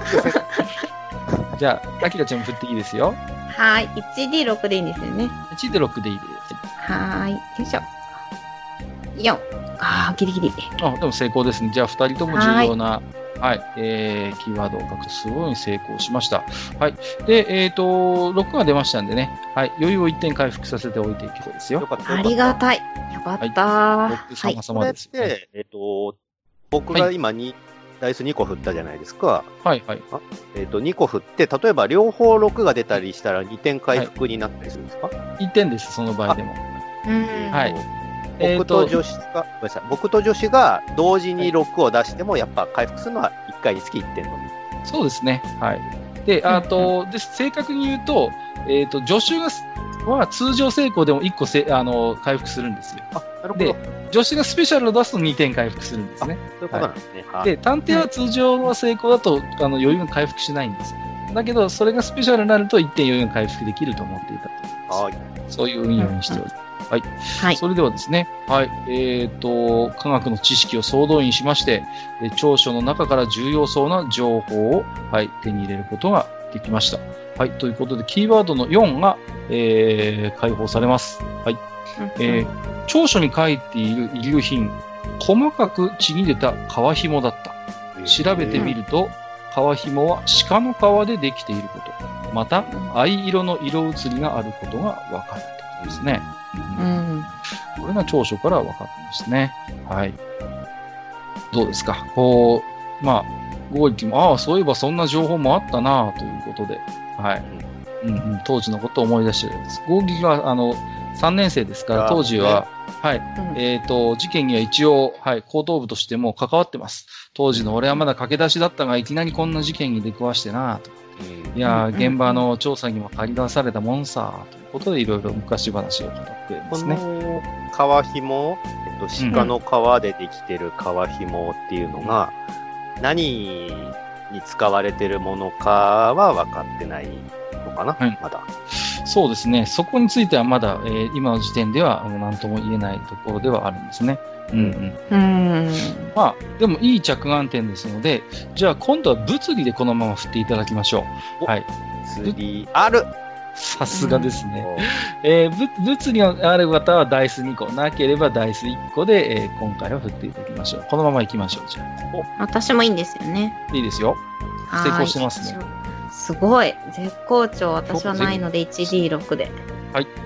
じゃあ、アキラちゃんも振っていいですよ。 はい。いちディーろく でいいんですよね。 いちディーろく でいいです。 はーい。よいしょ。よん。あー、ギリギリ。 あ、でも成功ですね。じゃあ、二人とも重要な、はい、えー、キーワードを書くとすごい成功しました。はい。で、えっと、ろくが出ましたんでね。はい。余裕をいってん回復させておいていくことですよ。 よかった。 ありがたい。よかったー。 はい。ろく様々です、 ね。で、えっと、僕が今に、はい、ダイスにこ振ったじゃないですか。 はいはい。 えっと、にこ振って、例えば両方ろくが出たりしたらにてん回復になったりするんですか？はい、 いってんです、その場合でも。 うん。 はい。 僕と女子が、ごめんなさい。僕と女子が同時にろくを出しても、やっぱ回復するのはいっかいにつきいってんのみ。 そうですね。はい。で、あと、で、正確に言うと、えっと、助手が、は通常成功でもいっこせ、あの、回復するんですよ。 あ、なるほど。で、 助手がスペシャルを出すとにてん回復するんですね。 そういうことなんですね。 はい、で、探偵は通常の成功だと、あの、余裕が回復しないんです。だけど、それがスペシャルになるといってん余裕が回復できると思っていたと思います。はい。そういう運用にしております。はい。はい。それではですね、はい。えっと、科学の知識を総動員しまして、調書の中から重要そうな情報を、はい、手に入れることができました。はい。ということで、キーワードのよんが、えー、解放されます。はい。えー、調書に書いている遺留品、細かくちぎれた皮紐だった。調べてみると、皮紐は鹿の皮でできていること。また、藍色の色移りがあることが分かったですね。 うん。 これが長所から分かってますね。はい。どうですか？こう、まあ、剛力も、ああ、そういえばそんな情報もあったなということで、はい。うんうん、当時のことを思い出してるんです。剛力は、あの、さんねん生ですから、当時は、はい。うん、えっと、事件には一応、はい、後頭部としても関わってます。当時の俺はまだ駆け出しだったが、いきなりこんな事件に出くわしてなと。いやー、現場の調査にも借り出されたもんさということで、いろいろ昔話を語っているんですね。 この皮紐、えっと、鹿の皮でできてる皮紐っていうのが、うん、何に使われてるものかは分かってないのかな、うん、まだ。 そうですね。そこについてはまだ、えー、今の時点では何とも言えないところではあるんですね。うんうん。うんまあ、でもいい着眼点ですので、じゃあ今度は物理でこのまま振っていただきましょう。はい。 物理あるさすがですね。うんえー、物理がある方はダイスにこ、なければダイスいっこで、えー、今回は振っていただきましょう。このまま行きましょう。じゃあ。私もいいんですよね。 いいですよ。成功してますね。 すごい。絶好調。私はないので いちディーろく で。 はい。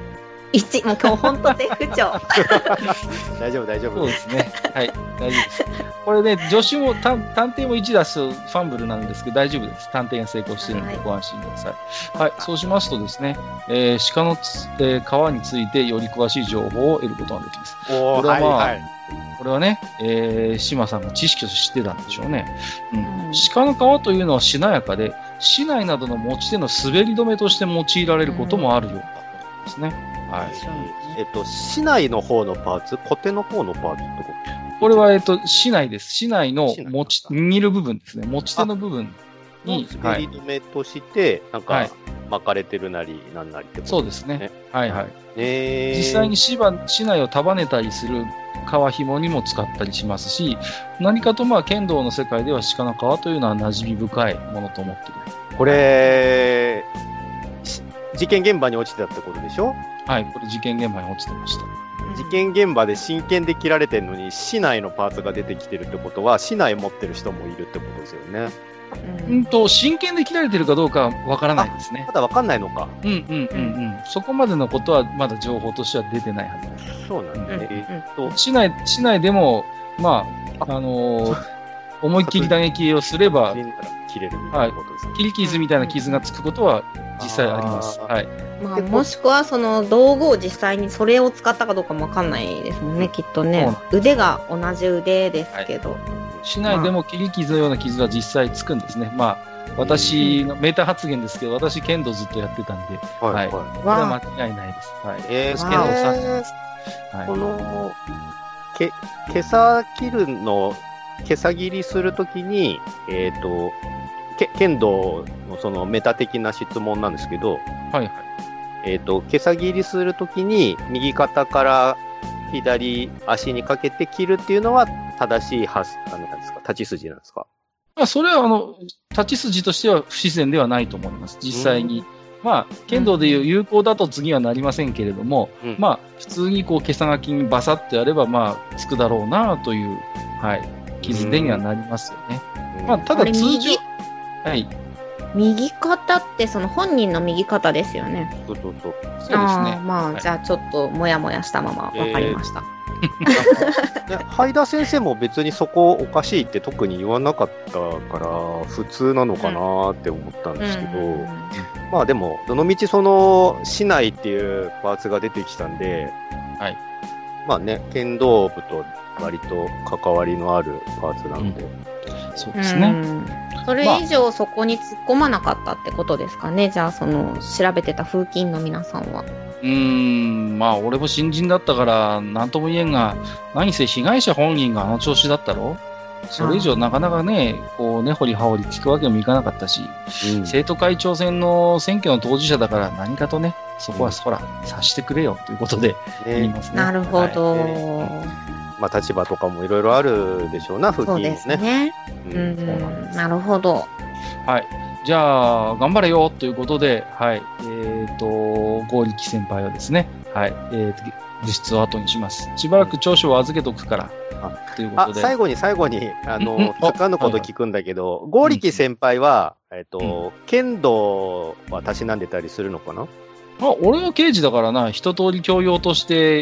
いち、もう今日ほんと絶不調。 大丈夫、大丈夫。 そうですね。はい、大丈夫です。これね、助手も、探偵もいち出すとファンブルなんですけど、大丈夫です。探偵が成功してるのでご安心ください。はい、そうしますとですね、えー、鹿のつ、えー、川についてより詳しい情報を得ることができます。 おー、 これはまあ、 はいはい、 これはね、えー、島さんが知識として知ってたんでしょうね。うん。鹿の川というのはしなやかで、市内などの持ち手の滑り止めとして用いられることもあるようなことですね。はい。 えっと、市内の方のパーツ、小手の方のパーツってこと？ これは、えっと、市内です。市内の持ち、握る部分ですね。持ち手の部分に。 滑り止めとして、なんか、巻かれてるなり、なんなりってことですね。 そうですね。はいはい。 えー、 実際に市場、市内を束ねたりする川紐にも使ったりしますし、何かとまあ、剣道の世界では鹿の皮というのは馴染み深いものと思ってる。 これ、事件現場に落ちてたってことでしょ？ はい、これ事件現場に落ちてました。 事件現場で真剣で切られてるのに、市内のパーツが出てきてるってことは、市内持ってる人もいるってことですよね。 うんと、真剣で切られてるかどうかわからないですね。 まだわかんないのか。 うんうんうんうん。そこまでのことはまだ情報としては出てないはずです。 そうなんだね。えっと、 市内、市内でも、まあ、あのー、思いっきり打撃をすれば、 切れるみたいなことですね。 はい、切り傷みたいな傷がつくことは実際あります。はい。 まあ、もしくはその道具を実際にそれを使ったかどうかもわかんないですもんね、きっとね。腕が同じ腕ですけど。はい、 市内でも切り傷のような傷は実際つくんですね。まあ、私のメーター発言ですけど、私剣道ずっとやってたんで、はい。はい、これは間違いないです。はい。 えー、剣道さんです。はい。この、け、毛さ切るの、毛さ切りするときに、えっと、け剣道のそのメタ的な質問なんですけど、 はいはい。 えっと、毛さ切りするときに、右肩から左足にかけて切るっていうのは正しいはす、あの、なんですか、立ち筋なんですか？ まあ、それは、あの、立ち筋としては不自然ではないと思います。実際に。まあ、剣道でいう有効だと次はなりませんけれども、うん、まあ、普通にこう、毛さがきにバサッとやれば、まあ、つくだろうなという、はい、傷手にはなりますよね。まあ、ただ通常、はい。 右肩ってその本人の右肩ですよね。 そうそうそう。 そうですね。 あまあ、はい、じゃあちょっともやもやしたまま分かりました。 えー、ハイダ先生も別にそこおかしいって特に言わなかったから普通なのかなって思ったんですけど、うんうん、まあでもどのみちその市内っていうパーツが出てきたんで、はい、まあね剣道部と割と関わりのあるパーツなので、うん、 そうですね。 それ以上そこに突っ込まなかったってことですかね。じゃあその調べてた風紀委員の皆さんは。 うーん、まあ俺も新人だったから何とも言えんが、何せ被害者本人があの調子だったろ。それ以上なかなかね、こう根掘り葉掘り聞くわけにもいかなかったし、うん、生徒会長選の選挙の当事者だから何かとね、そこはそら察してくれよということで言いますね。 なるほど。はいえー、まあ立場とかもいろいろあるでしょうな、風紀委員ね。 そうですね。うん、うん、なるほど。 はい。じゃあ、頑張れよということで、はい。えっと、剛力先輩はですね、はい。えっと、部室を後にします。しばらく長所を預けとくから、 あということで。あ、最後に最後に、あの、つかぬこと聞くんだけど、剛力先輩は、えっと、剣道はたしなんでたりするのかな？ あ、俺は刑事だからな、一通り教養として、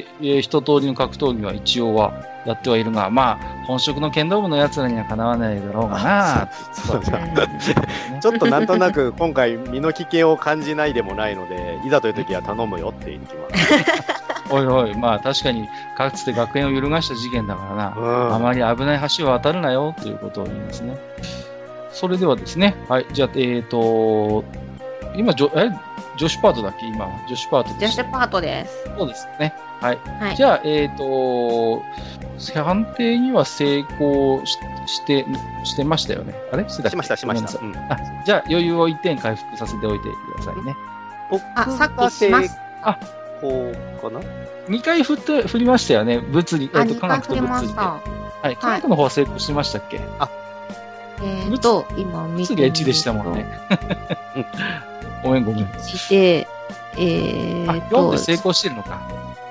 えー、一通りの格闘技は一応はやってはいるが、まあ、本職の剣道部の奴らにはかなわないだろうがな。 そうだ。ちょっとなんとなく今回身の危険を感じないでもないので、いざという時は頼むよって言ってきます。 おいおい、まあ確かにかつて学園を揺るがした事件だからな、うん、あまり危ない橋を渡るなよということを言いますね。それではですね、はい、じゃあ、えっと、今、じょえ女子パートだっけ今、女子パートです。女子パートです。 そうですね。はい。はい、じゃあ、えっ、ー、と、判定には成功 し, して、してましたよね。あれしました、しました。うん、 あじゃあ、余裕をいってん回復させておいてくださいね。 あ、さっきします。 あ、こうかな ? に 回振って、振りましたよね。物理、えっと、科学と物理で。 はい。科学の方は成功してましたっけ？ あ、 えっと、今見て。 物理はいちでしたもんね。ごめんごめん。 いちで、えーと。 あ、よんで成功してるのか。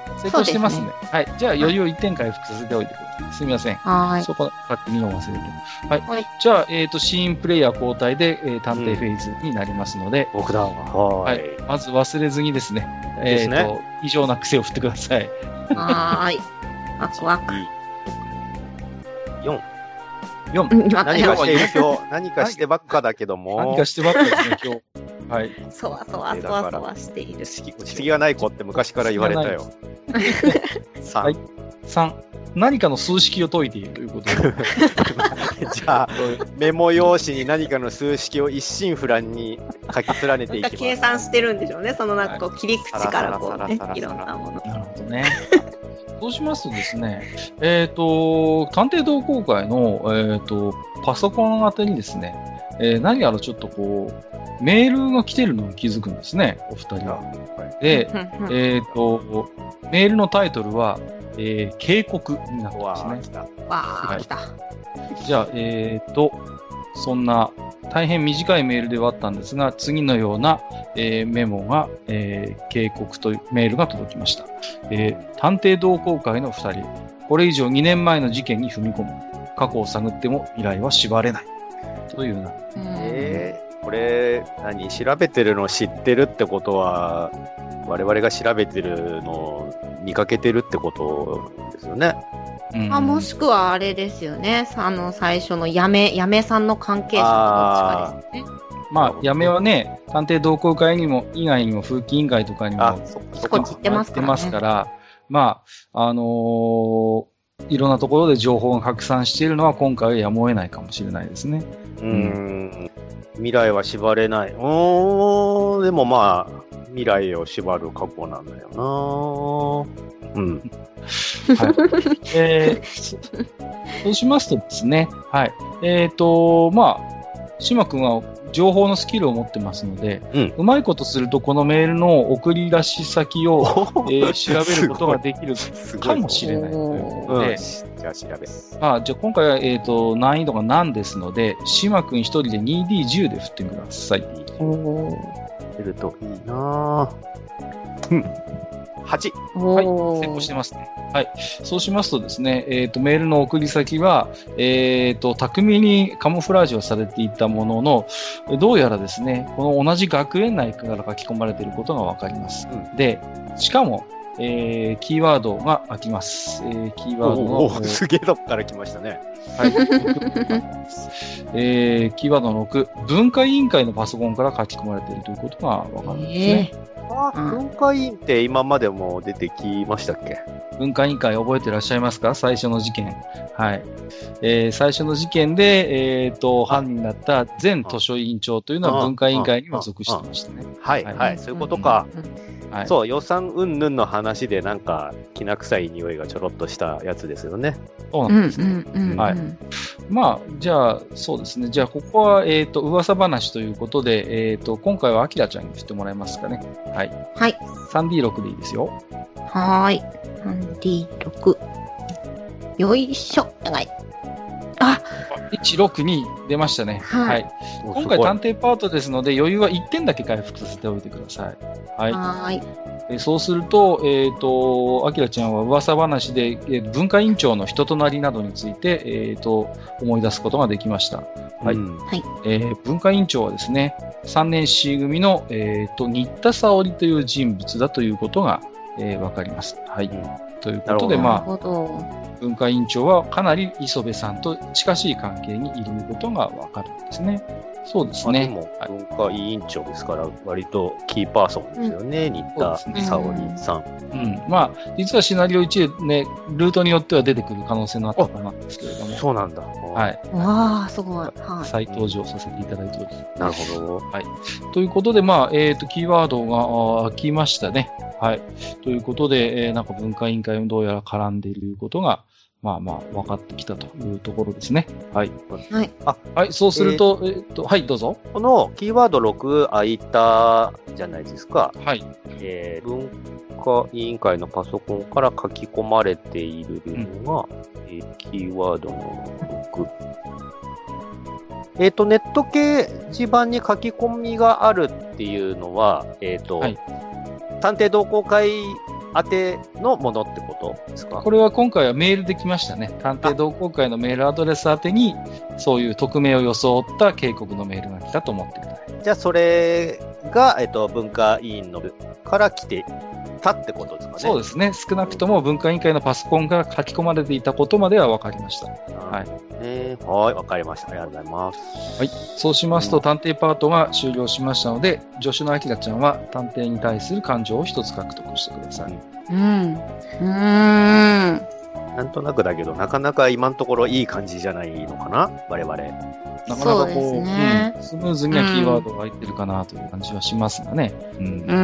成功してますね。はい。じゃあ、余裕をいってん回復させておいてください。すみません。 はーい。 そこ、勝手に読ませると。はい。 はい。 じゃあ、えっ、と、シーンプレイヤー交代で、えー探偵フェーズになりますので、 僕だ。ははい。まず忘れずにですね、えっ、 ですねと、異常な癖を振ってください。 はーい。ワクワク。 よん。 よん。 うん、今何かしている今日、何かしてばっかだけども。 何かしてばっかですね、今日。はい。 そわそわそわそわしている。 落ち着きがない子って昔から言われたよ。さん。 はいさん。何かの数式を解いているということで。 じゃあ、メモ用紙に何かの数式を一心不乱に書き連ねていきます。 計算してるんでしょうね。そのなんかこう切り口からこうね、いろんなもの。 なるほどね。そうしますとですね、えっ、と、探偵同好会の、えっ、と、パソコン宛てにですね、えー何やらちょっとこう、メールが来てるのに気づくんですね、お二人は。で、 うんうんえっ、と、メールのタイトルは、えー警告になってますね。 わー来た。 わー、来た。 じゃあ、えっ、と、そんな大変短いメールではあったんですが、次のような、えーメモが、えー警告というメールが届きました。えー探偵同好会のふたり、これ以上にねんまえの事件に踏み込む。過去を探っても未来は縛れない。というような。 えー、これ、何調べてるの知ってるってことは、我々が調べてるのを見かけてるってことですよね。 うんあ、もしくはあれですよね。あの、最初のやめ、やめさんの関係者のどっちかですね。 まあ、やめはね、探偵同好会にも、以外にも、風紀委員会とかにも、 あ、そっかそこ散ってますからね回ってますから、まあ、あのーいろんなところで情報が拡散しているのは今回はやむを得ないかもしれないですね。 うーん。未来は縛れない。うーん、でもまあ、未来を縛る過去なんだよな。うん。 はい。えー、そうしますとですね、はい。えっ、と、まあ、島君は情報のスキルを持ってますので、 うん。 うまいことするとこのメールの送り出し先を、えー調べることができるすごいかもしれないということうん。 で、 じゃあ調べます。 まあ、じゃあ今回は、えっ、と、難易度が何ですので、島君一人で にディーじゅう で振ってください。 おー。 出るといいなぁ。うん。はち。 はい、 おー。 成功してますね。はい。そうしますとですね、えっ、と、メールの送り先は、えっ、と、巧みにカモフラージュをされていたものの、どうやらですね、この同じ学園内から書き込まれていることがわかります。 うんで、しかも、えー、キーワードが開きます。えー、キーワードの、 おーすげえとこから来ましたね。 はい。えー、キーワードのろく、文化委員会のパソコンから書き込まれているということがわかるんですね。 えあ、 うん文化委員って今までも出てきましたっけ？ 文化委員会覚えてらっしゃいますか？最初の事件。はい。えー最初の事件で、えっ、と、犯人だった前図書委員長というのはあ文化委員会にも属してましたね。 はい、 はいはい、そういうことか。 はい。 そう、予算云々の話でなんか、きな臭い匂いがちょろっとしたやつですよね。 そううなんんですね。 うんうん。 はいまあ、じゃあ、そうですね。じゃあ、ここは、えっ、と、噂話ということで、えっ、と、今回はアキラちゃんに振ってもらえますかね。はい。 はい。 スリーディーろく でいいですよ。 はーい。さんディーろく。よいしょ。長い。あ、 いちろくに出ましたね。 はい今回探偵パートですので、余裕はいってんだけ回復させておいてください。はい。 はーい。 えーそうすると、えっ、と、アキラちゃんは噂話で、えー文化委員長の人となりなどについて、えっ、と、思い出すことができました。はいうんえー文化委員長はですね、さんねん C 組の、えっ、と、新田沙織という人物だということが、えーわかります。はい。 うんということで、 なるほどまあ、 なるほど。 文化委員長はかなり磯部さんと近しい関係にいることがわかるんですね。そうですね。 まあでもはい文化委員長ですから、割とキーパーソンですよね、新田そうです沙織さん。 うん。まあ、実はシナリオいちでね、ルートによっては出てくる可能性のあったかなんですけれども、 そうなんだ。 はい。 わー、すごい。はい。 再登場させていただいております。 なるほど。 ということで、まあ、えっ、と、キーワードがあー来ましたね。はい。ということで、えーなんか文化委員会もどうやら絡んでいるということが、まあまあ、分かってきたというところですね。はい。 はい。 はい、そうすると、えっ、と、はい、どうぞ。 このキーワードろく空いたじゃないですか。 はい。 えー文化委員会のパソコンから書き込まれているのが、えーキーワードのろく。えっ、と、ネット掲示板に書き込みがあるっていうのは、えっ、と、 はい探偵同好会宛てのものってことですか？ これは今回はメールで来ましたね。探偵同好会のメールアドレス宛てに、そういう匿名を装った警告のメールが来たと思ってください。 じゃあ、それが、えっと、文化委員のから来てたってことですかね？ そうですね。少なくとも文化委員会のパソコンから書き込まれていたことまでは分かりました。はい。 えー、はい、分かりました。ありがとうございます。 はい。そうしますと、探偵パートが終了しましたので、助手のあきらちゃんは探偵に対する感情を一つ獲得してください。 うん。うーん。 なんとなくだけど、なかなか今のところいい感じじゃないのかな、我々。 なかなかこう、 そうですね、 うん、スムーズにはキーワードが入ってるかなという感じはしますがね。うん。 うん、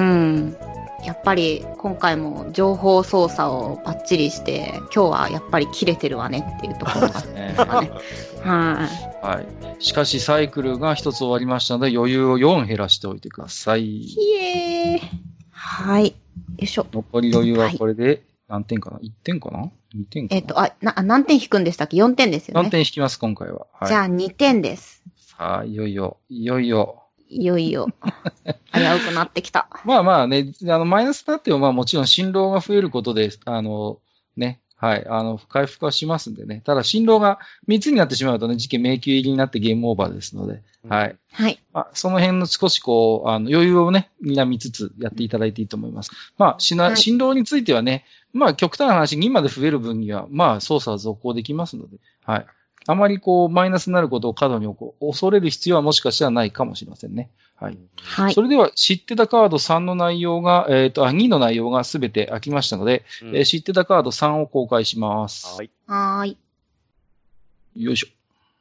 やっぱり今回も情報操作をバッチリして、今日はやっぱり切れてるわねっていうところがね。はい。 はい。しかしサイクルが一つ終わりましたので、余裕をよん減らしておいてください。 イエーイ。はい。よいしょ。 残り余裕はこれで何点かな、はい、いってんかな ?に 点かな。 えっと、あ、な、何点引くんでしたっけ ?よん 点ですよね。 よんてん引きます、今回は。はい、 じゃあにてんです。 さあ、いよいよ、いよいよ。 いよいよ。危うくなってきた。 まあまあね、あの、マイナスだってもまあもちろん辛労が増えることで、あの、ね、はい、あの、回復はしますんでね。ただ、辛労がみっつになってしまうとね、事件迷宮入りになってゲームオーバーですので、はい。 はい。 まあ、その辺の少しこう、あの、余裕をね、みんな見つつやっていただいていいと思います。まあ、しな、辛労についてはね、まあ、極端な話、にまで増える分には、まあ、操作は続行できますので、はい。あまりこう、マイナスになることを過度に恐れる必要はもしかしたらないかもしれませんね。はい。 はい。 それでは、知ってたカードさんの内容が、えっと、あ、にの内容がすべて空きましたので、うん、えー、知ってたカードさんを公開します。 はい。 はーい。 よいしょ。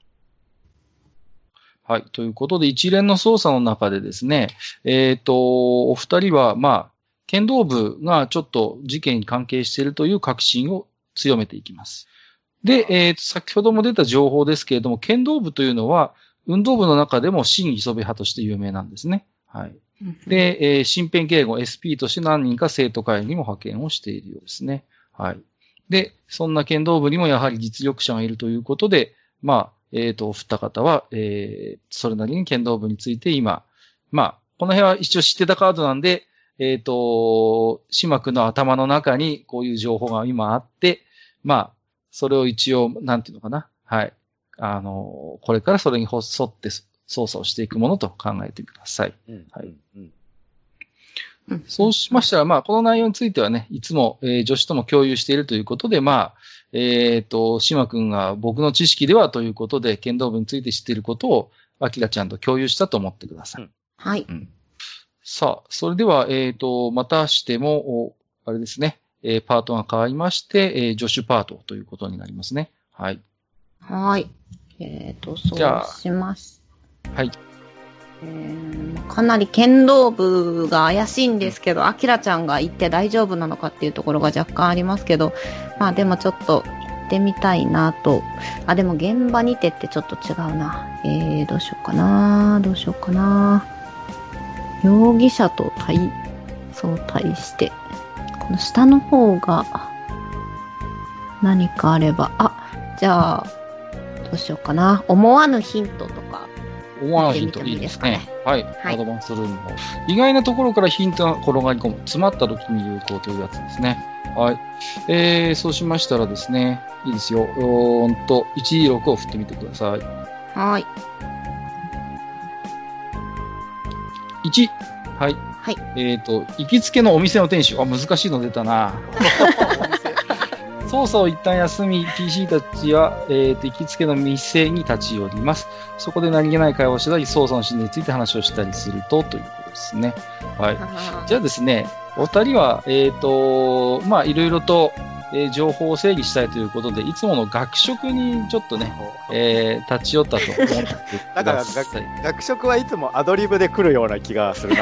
はい。ということで、一連の操作の中でですね、えっと、お二人は、まあ、剣道部がちょっと事件に関係しているという確信を強めていきます。で、えっと、先ほども出た情報ですけれども、剣道部というのは、運動部の中でも新磯部派として有名なんですね。はい。で、えー、身辺警護 エスピー として何人か生徒会にも派遣をしているようですね。はい。で、そんな剣道部にもやはり実力者がいるということで、まあ、えっと、お二方は、えー、それなりに剣道部について今、まあ、この辺は一応知ってたカードなんで、えっと、島君の頭の中にこういう情報が今あって、まあ、それを一応、なんていうのかな。はい。あの、これからそれに沿って操作をしていくものと考えてください。うん、はい。うんうん、そうしましたら、まあ、この内容についてはね、いつも、えー、女子とも共有しているということで、まあ、えっと、島くんが僕の知識ではということで、剣道部について知っていることを、アキラちゃんと共有したと思ってください。うん、 はい、 うん。さあ、それでは、えっと、またしても、あれですね、えー、パートが変わりまして、えー、助手パートということになりますね。はい。 はい。えっと、そうします。 はい。 えー、かなり剣道部が怪しいんですけど、アキラちゃんが行って大丈夫なのかっていうところが若干ありますけど、まあでもちょっと行ってみたいなと。あ、でも現場にてってちょっと違うな。えー、どうしようかな。どうしようかな。容疑者と対、相対して、この下の方が何かあれば、あ、じゃあ、どうしようかな。思わぬヒントとか。 思わぬヒントいいですね。はい。はい、アドバンスルームの意外なところからヒントが転がり込む。詰まった時に有効というやつですね。はい。えー、そうしましたらですね、いいですよ。うーんと、いちディーろく を振ってみてください。 はい。 いち。はい。 はい。 えっと、行きつけのお店の店主。あ、難しいの出たな。操作を一旦休み、ピーシー たちは、えっと、行きつけの店に立ち寄ります。そこで何気ない会話をしたり、操作の心理について話をしたりすると、ということですね。はい。じゃあですね、お二人は、えっと、まあ、いろいろと、えー、情報を整理したいということで、いつもの学食にちょっとね、えー、立ち寄ったと思ってください。 だから学、学食はいつもアドリブで来るような気がするな。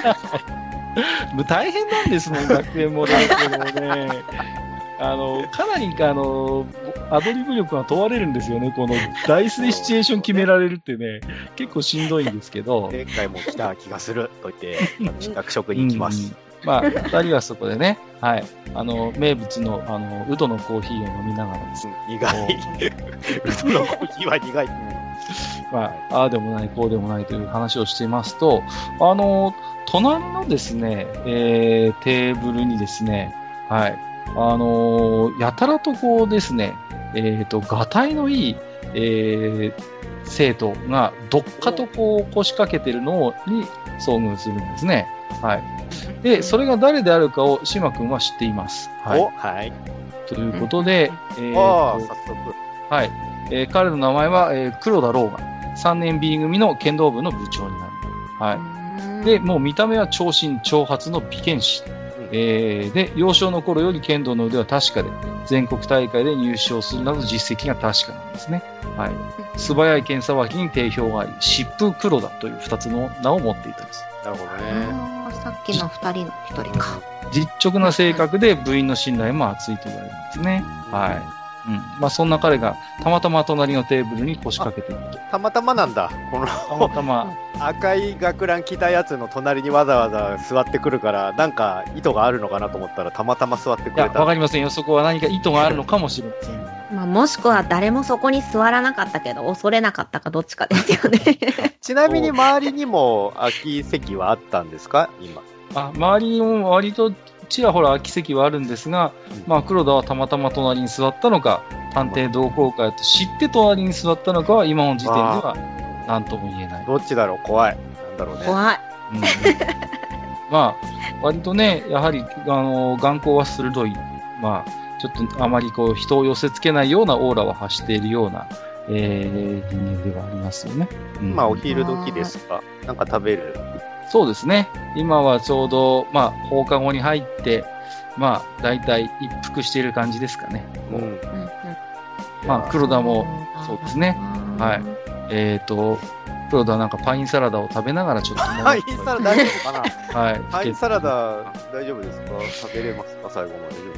大変なんですもん、学園もね。あの、かなり、あの、アドリブ力が問われるんですよね。この、ダイスでシチュエーション決められるってね、結構しんどいんですけど。 前回も来た気がすると言って、学食に行きます。 うん、まあ、二人はそこでね、はい。あの、名物の、あの、ウドのコーヒーを飲みながらですね。 苦い。ウドのコーヒーは苦い。 まあ、ああでもない、こうでもないという話をしていますと、あの、隣のですね、えー、テーブルにですね、 はい。あのー、やたらとこうですね、えっと、がたいのいい、えー、生徒がどっかとこう腰掛けてるのに遭遇するんですね。はい。で、それが誰であるかを島君は知っています。はい。 お、はい。 ということで、えー、 ああ、早速。 はい。えー、彼の名前は、えー、黒田ローがさんねん B 組の剣道部の部長になる。はい。で、もう見た目は長身長髪の美剣士。えー、で、幼少の頃より剣道の腕は確かで、全国大会で入賞するなど実績が確かなんですね。はい。素早い剣さばきに定評があり、疾風黒田という二つの名を持っていたんです。 なるほどね。 あさっきの二人の一人か。 実直な性格で部員の信頼も厚いと言われるんですね。はい。うん。まあそんな彼がたまたま隣のテーブルに腰掛けていると。 たまたまなんだ。このたまたま。 赤い学ラン着たやつの隣にわざわざ座ってくるから、なんか意図があるのかなと思ったらたまたま座ってくれた。 いや、わかりませんよ。そこは何か意図があるのかもしれません。 まあ、もしくは誰もそこに座らなかったけど、恐れなかったかどっちかですよね。 ちなみに周りにも空き席はあったんですか今。 あ、周りにも割とちらほら空き席はあるんですが、まあ黒田はたまたま隣に座ったのか、探偵同好会と知って隣に座ったのかは今の時点では何とも言えない。 どっちだろう怖い。なんだろうね。 怖い。 うん、まあ、割とね、やはり、あの、眼光は鋭い。まあ、ちょっとあまりこう人を寄せつけないようなオーラを発しているような、えー、人間ではありますよね。うん、 まあお昼時ですか。なんか食べる。 そうですね。今はちょうど、まあ、放課後に入って、まあ、だいたい一服している感じですかね。 うん。 まあ、黒田も、そうですね。はい。えっと、黒田はなんかパインサラダを食べながらちょっと。 パインサラダ大丈夫かなはい。 パインサラダ大丈夫ですか食べれますか最後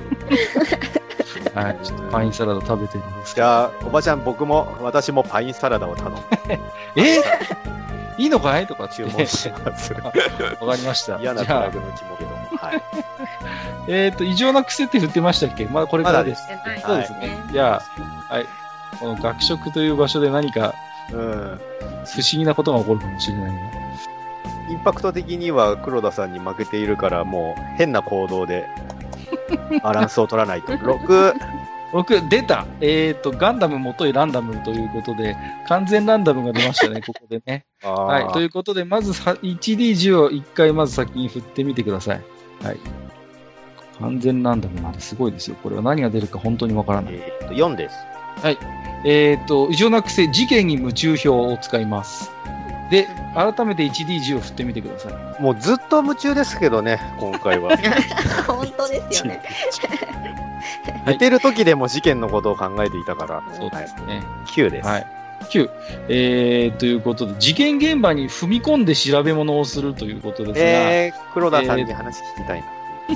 まで。 はい。ちょっとパインサラダ食べてるんです。 じゃあ、おばちゃん僕も、私もパインサラダを頼む。 えいいのかいとか注文します。 わかりました。 嫌なプラグの気もけども。はい。 えっと、異常な癖って振ってましたっけまだこれからです。 まだです。 そうですね。じゃあ、はい。この学食という場所で何か、 うん、 不思議なことが起こるかもしれないな。 インパクト的には黒田さんに負けているから、もう変な行動でバランスを取らないと。ろく。 ろく、出た。えっと、ガンダムもといランダムということで、完全ランダムが出ましたね、ここでね。はい。ということで、まず いちディーじゅう をいっかいまず先に振ってみてください。はい。完全ランダムなんですごいですよ。これは何が出るか本当にわからない。 えっと、よんです。 はい。えっと、異常な癖、事件に夢中表を使います。で、改めて いちディーじゅう を振ってみてください。 もうずっと夢中ですけどね、今回は。 本当ですよね。 寝てる時でも事件のことを考えていたから。 そうですね。 きゅうです。 はい。きゅう。えー、ということで、事件現場に踏み込んで調べ物をするということですが。 えー、黒田さんに話聞きたいな。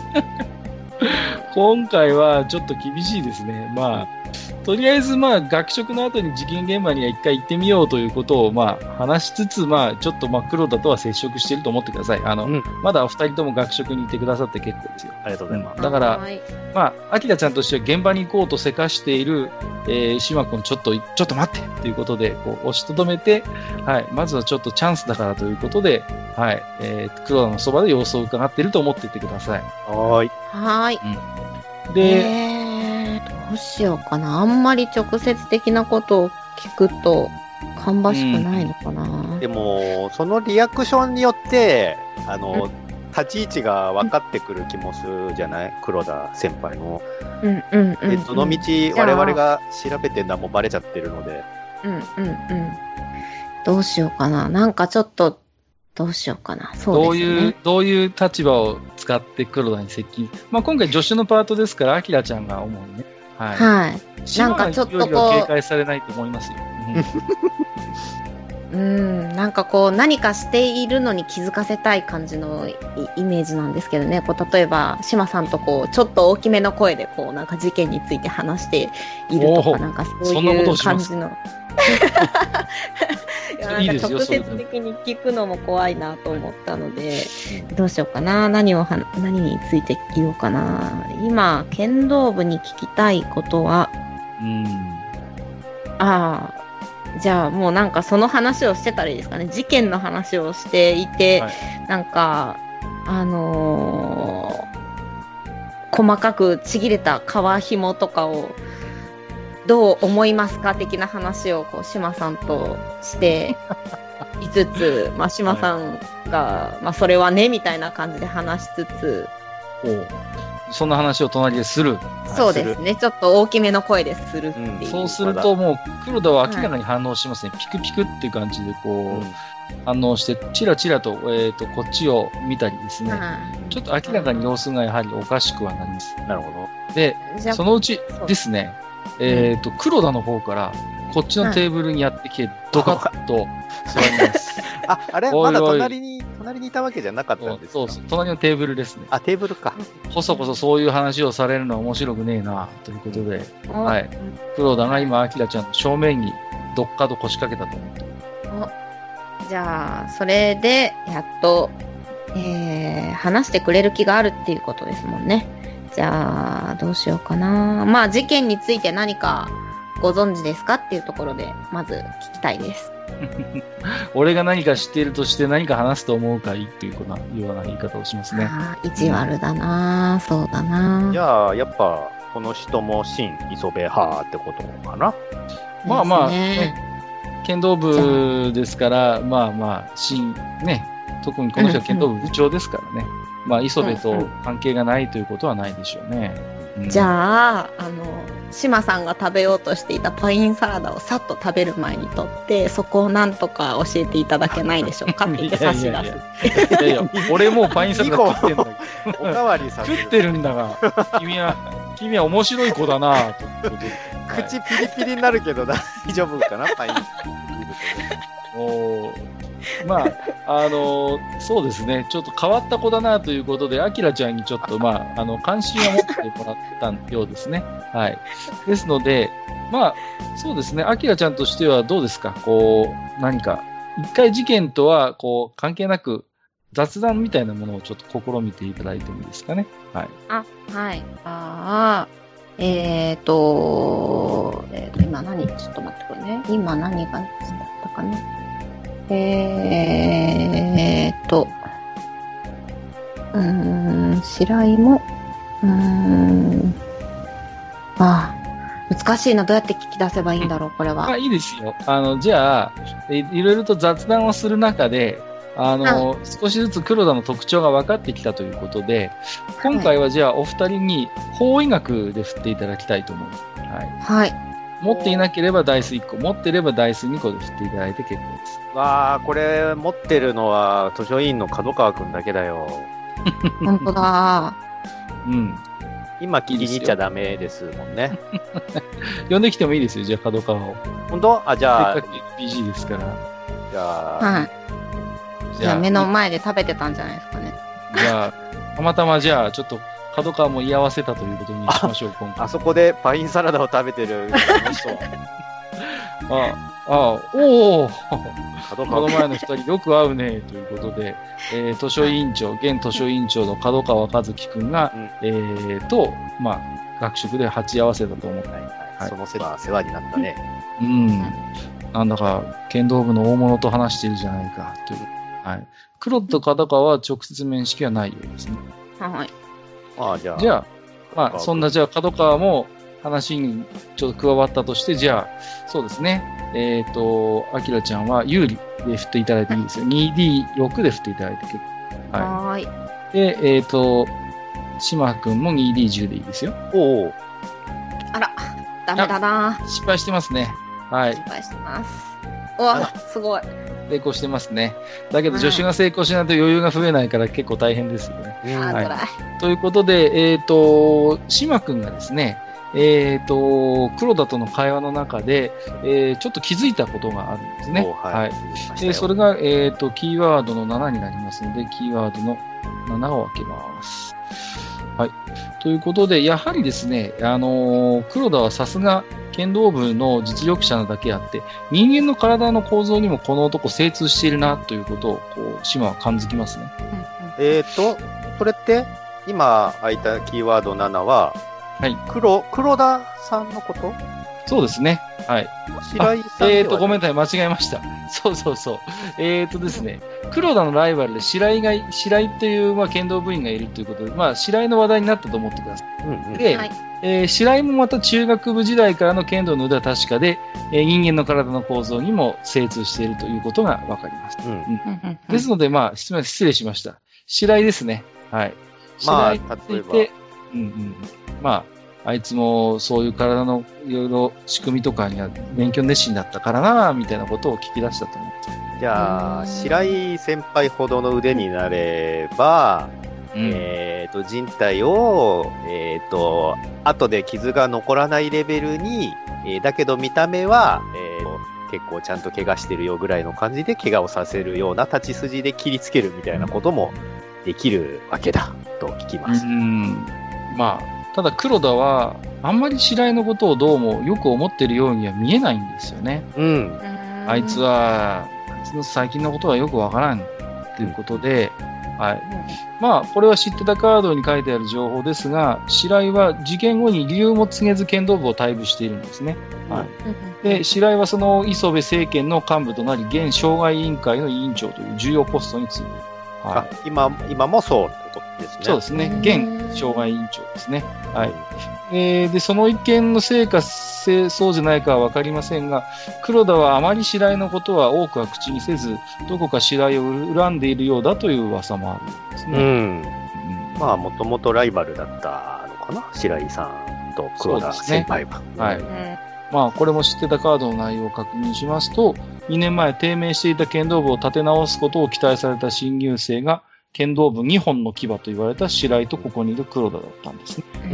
今回はちょっと厳しいですね。まあ、とりあえずまあ、学食の後に事件現場には一回行ってみようということをまあ、話しつつ、まあ、ちょっとまあ、黒田とは接触していると思ってください。あの、うん、まだお二人とも学食に行ってくださって結構ですよ。 ありがとうございます。 だから、まあ、アキラちゃんとしては現場に行こうとせかしている、えー、島君ちょっと、ちょっと待ってということで、こう、押しとどめて、はい、まずはちょっとチャンスだからということで、はい、えー、黒田のそばで様子を伺っていると思っていてください。 はーい。 はーい。 うん、で、 えー、どうしようかな。あんまり直接的なことを聞くと、芳しくないのかな。うん、 でも、そのリアクションによって、あの、うん立ち位置が分かってくる気もするじゃない黒田先輩の。 うんうんうん、うん。 で、どの道我々が調べてんだもバレちゃってるので。 うんうんうん。どうしようかな。なんかちょっと、どうしようかな。そうですね。 どういう、どういう立場を使って黒田に接近。まあ今回助手のパートですから、アキラちゃんが主にね。はい。 はい。なんかちょっとこう。 警戒されないと思いますよ。 うん、なんかこう何かしているのに気づかせたい感じのイメージなんですけどね。こう例えば島さんとこうちょっと大きめの声でこうなんか事件について話しているとかなんかそういう感じの。いやなんか直接的に聞くのも怖いなと思ったので、どうしようかな。何をは何について言おうかな。今剣道部に聞きたいことは、 うん、 ああ。じゃあもうなんかその話をしてたらいいですかね。事件の話をしていて、はい、なんか、あのー、 細かくちぎれた皮紐とかをどう思いますか的な話をこう島さんとしていつつ、まあ、島さんが、はい、まあ、それはねみたいな感じで話しつつ、 おそんな話を隣でする。 そうですね。ちょっと大きめの声でするっていう。うん、 そうするともう黒田は明らかに反応しますね。はい、ピクピクっていう感じでこう、うん、反応して、チラチラと、えっと、こっちを見たりですね。うん、ちょっと明らかに様子がやはりおかしくはなります。 なるほど。 で、そのうちですね、えっと、黒田の方から、こっちのテーブルにやってきて、ドカッと座ります。 あ、あれまだ隣に、隣にいたわけじゃなかったんですか？ そうそう、隣のテーブルですね。 あ、テーブルか。 こそこそそういう話をされるのは面白くねえな、ということで、はい。黒田が今、アキラちゃんの正面に、どっかと腰掛けたと思って。 じゃあ、それで、やっと、えー、話してくれる気があるっていうことですもんね。じゃあ、どうしようかな。まあ、事件について何かご存知ですかっていうところで、まず聞きたいです。 俺が何か知っているとして何か話すと思うかいっていうような言い方をしますね。 ああ、意地悪だな、うん、そうだな。 じゃあ、やっぱ、この人も新磯部派ってことかな。 まあまあ、ね、剣道部ですから、まあまあ、新、ね、特にこの人は剣道部部長ですからね。うん、まあ、磯部と関係がないということはないでしょうね。 うん、じゃあ、あの、島さんが食べようとしていたパインサラダをさっと食べる前にとって、そこをなんとか教えていただけないでしょうかって言って差し出す。いやいやいや、俺もうパインサラダ食ってんだけど。 おかわりさ食ってるんだが、君は、君は面白い子だなぁと。 口ピリピリになるけど大丈夫かな、パイン。 おまあ、あのー、そうですね。ちょっと変わった子だなということで、アキラちゃんにちょっと、まあ、あの、関心を持ってもらったようですね。はい。ですので、まあ、そうですね。アキラちゃんとしてはどうですか？こう、何か、一回事件とは、こう、関係なく、雑談みたいなものをちょっと試みていただいてもいいですかね。はい。 あ、はい。ああ、えっ、ー、と、えっ、ー、と、今何ちょっと待ってくれね。今何がだったかな。えーと、うーん、白芋、うーん、ああ、難しいな。どうやって聞き出せばいいんだろう、これは。 まあ、いいですよ。あの、じゃあ、い, いろいろと雑談をする中で、あの、はい、少しずつ黒田の特徴が分かってきたということで、今回はじゃあお二人に法医学で振っていただきたいと思います。はい。 はい。 持っていなければダイスいっこ、持っていればダイスにこで振っていただいて結構です。 わあ、これ持ってるのは図書委員の角川くんだけだよ。 本当だ。 うん。 今聞きに行っちゃダメですもんね。 呼んできてもいいですよ、じゃあ角川を。 本当？あ、じゃあ。 せっかく エヌピージー ですから。 じゃあ。はい。じゃあ目の前で食べてたんじゃないですかね。 じゃあ、たまたまじゃあちょっと角川も居合わせたということにしましょう、今回。 あそこでパインサラダを食べてる人。 ああ、おおこの前の二人よく会うね、ということで、えー、図書委員長、現図書委員長の角川和樹くんが、うん、えーと、まあ、学食で鉢合わせたと思って、はいはい、その世話、世話になったね。 うん。なんだか、剣道部の大物と話しているじゃないか、という。はい。黒と角川は直接面識はないようですね。 はい。 ああ、じゃあ。 じゃあ、まあ、そんな、じゃあ、角川も話にちょっと加わったとして、じゃあ、そうですね。えっ、ー、と、アキラちゃんは有利で振っていただいていいですよ。にディーろく で振っていただいて結構。 はい。はで、えっ、ー、と、島くんも にディーじゅう でいいですよ。 おお。 あら、ダメだな。 失敗してますね。はい。 失敗してます。うわ、すごい。 成功してますね。だけど助手が成功しないと余裕が増えないから結構大変ですよね。 はい、 ということで、えっ、ー、と、島くんがですね、えっ、ー、と、黒田との会話の中で、えー、ちょっと気づいたことがあるんですね。 はい。はい、 でそれが、えっ、ー、と、キーワードのななになりますので、キーワードのななを開けます。はい。ということで、やはりですね、あのー、黒田はさすが剣道部の実力者なだけあって、人間の体の構造にもこの男精通しているなということを、こう、島は感づきますね。 えっと、それって、今開いたキーワードななは、 はい。 黒、黒田さんのことそうですね。はい。 白井さんえっ、ー、と、ごめんなさい、間違えました。そうそうそう。えっ、ー、とですね、黒田のライバルで白井が、白井という、まあ、剣道部員がいるということで、まあ、白井の話題になったと思ってください。うんうん、で、はい、えー、白井もまた中学部時代からの剣道の腕は確かで、えー、人間の体の構造にも精通しているということがわかります。うんうん、ですので、まあ、失礼しました。白井ですね。はい。白井について、うんうん、まあ、あいつもそういう体のいろいろ仕組みとかには勉強熱心だったからな、みたいなことを聞き出したと思う。 じゃあ、白井先輩ほどの腕になれば、うん、えっ、ー、と、人体を、えっ、ー、と、後で傷が残らないレベルに、えー、だけど見た目は、えー、結構ちゃんと怪我してるよぐらいの感じで怪我をさせるような立ち筋で切りつけるみたいなこともできるわけだと聞きます。 うん、まあ、ただ黒田は、あんまり白井のことをどうもよく思ってるようには見えないんですよね。うん。あいつは、あいつの最近のことはよくわからんということで、はい。まあ、これは知ってたカードに書いてある情報ですが、白井は事件後に理由も告げず剣道部を退部しているんですね。はい。で、白井はその磯部政権の幹部となり、現障害委員会の委員長という重要ポストについている。 はい、今、今もそうってことですね。 そうですね。現障害委員長ですね。はい。えー、で、その一件のせいか、そうじゃないかはわかりませんが、黒田はあまり白井のことは多くは口にせず、どこか白井を恨んでいるようだという噂もあるんですね。うん。うん、 まあ、もともとライバルだったのかな、白井さんと黒田先輩は。ね、はい。うん、 まあ、これも知ってたカードの内容を確認しますと、にねんまえ低迷していた剣道部を立て直すことを期待された新入生が、剣道部にほんの牙と言われた白井とここにいる黒田だったんですね。うん。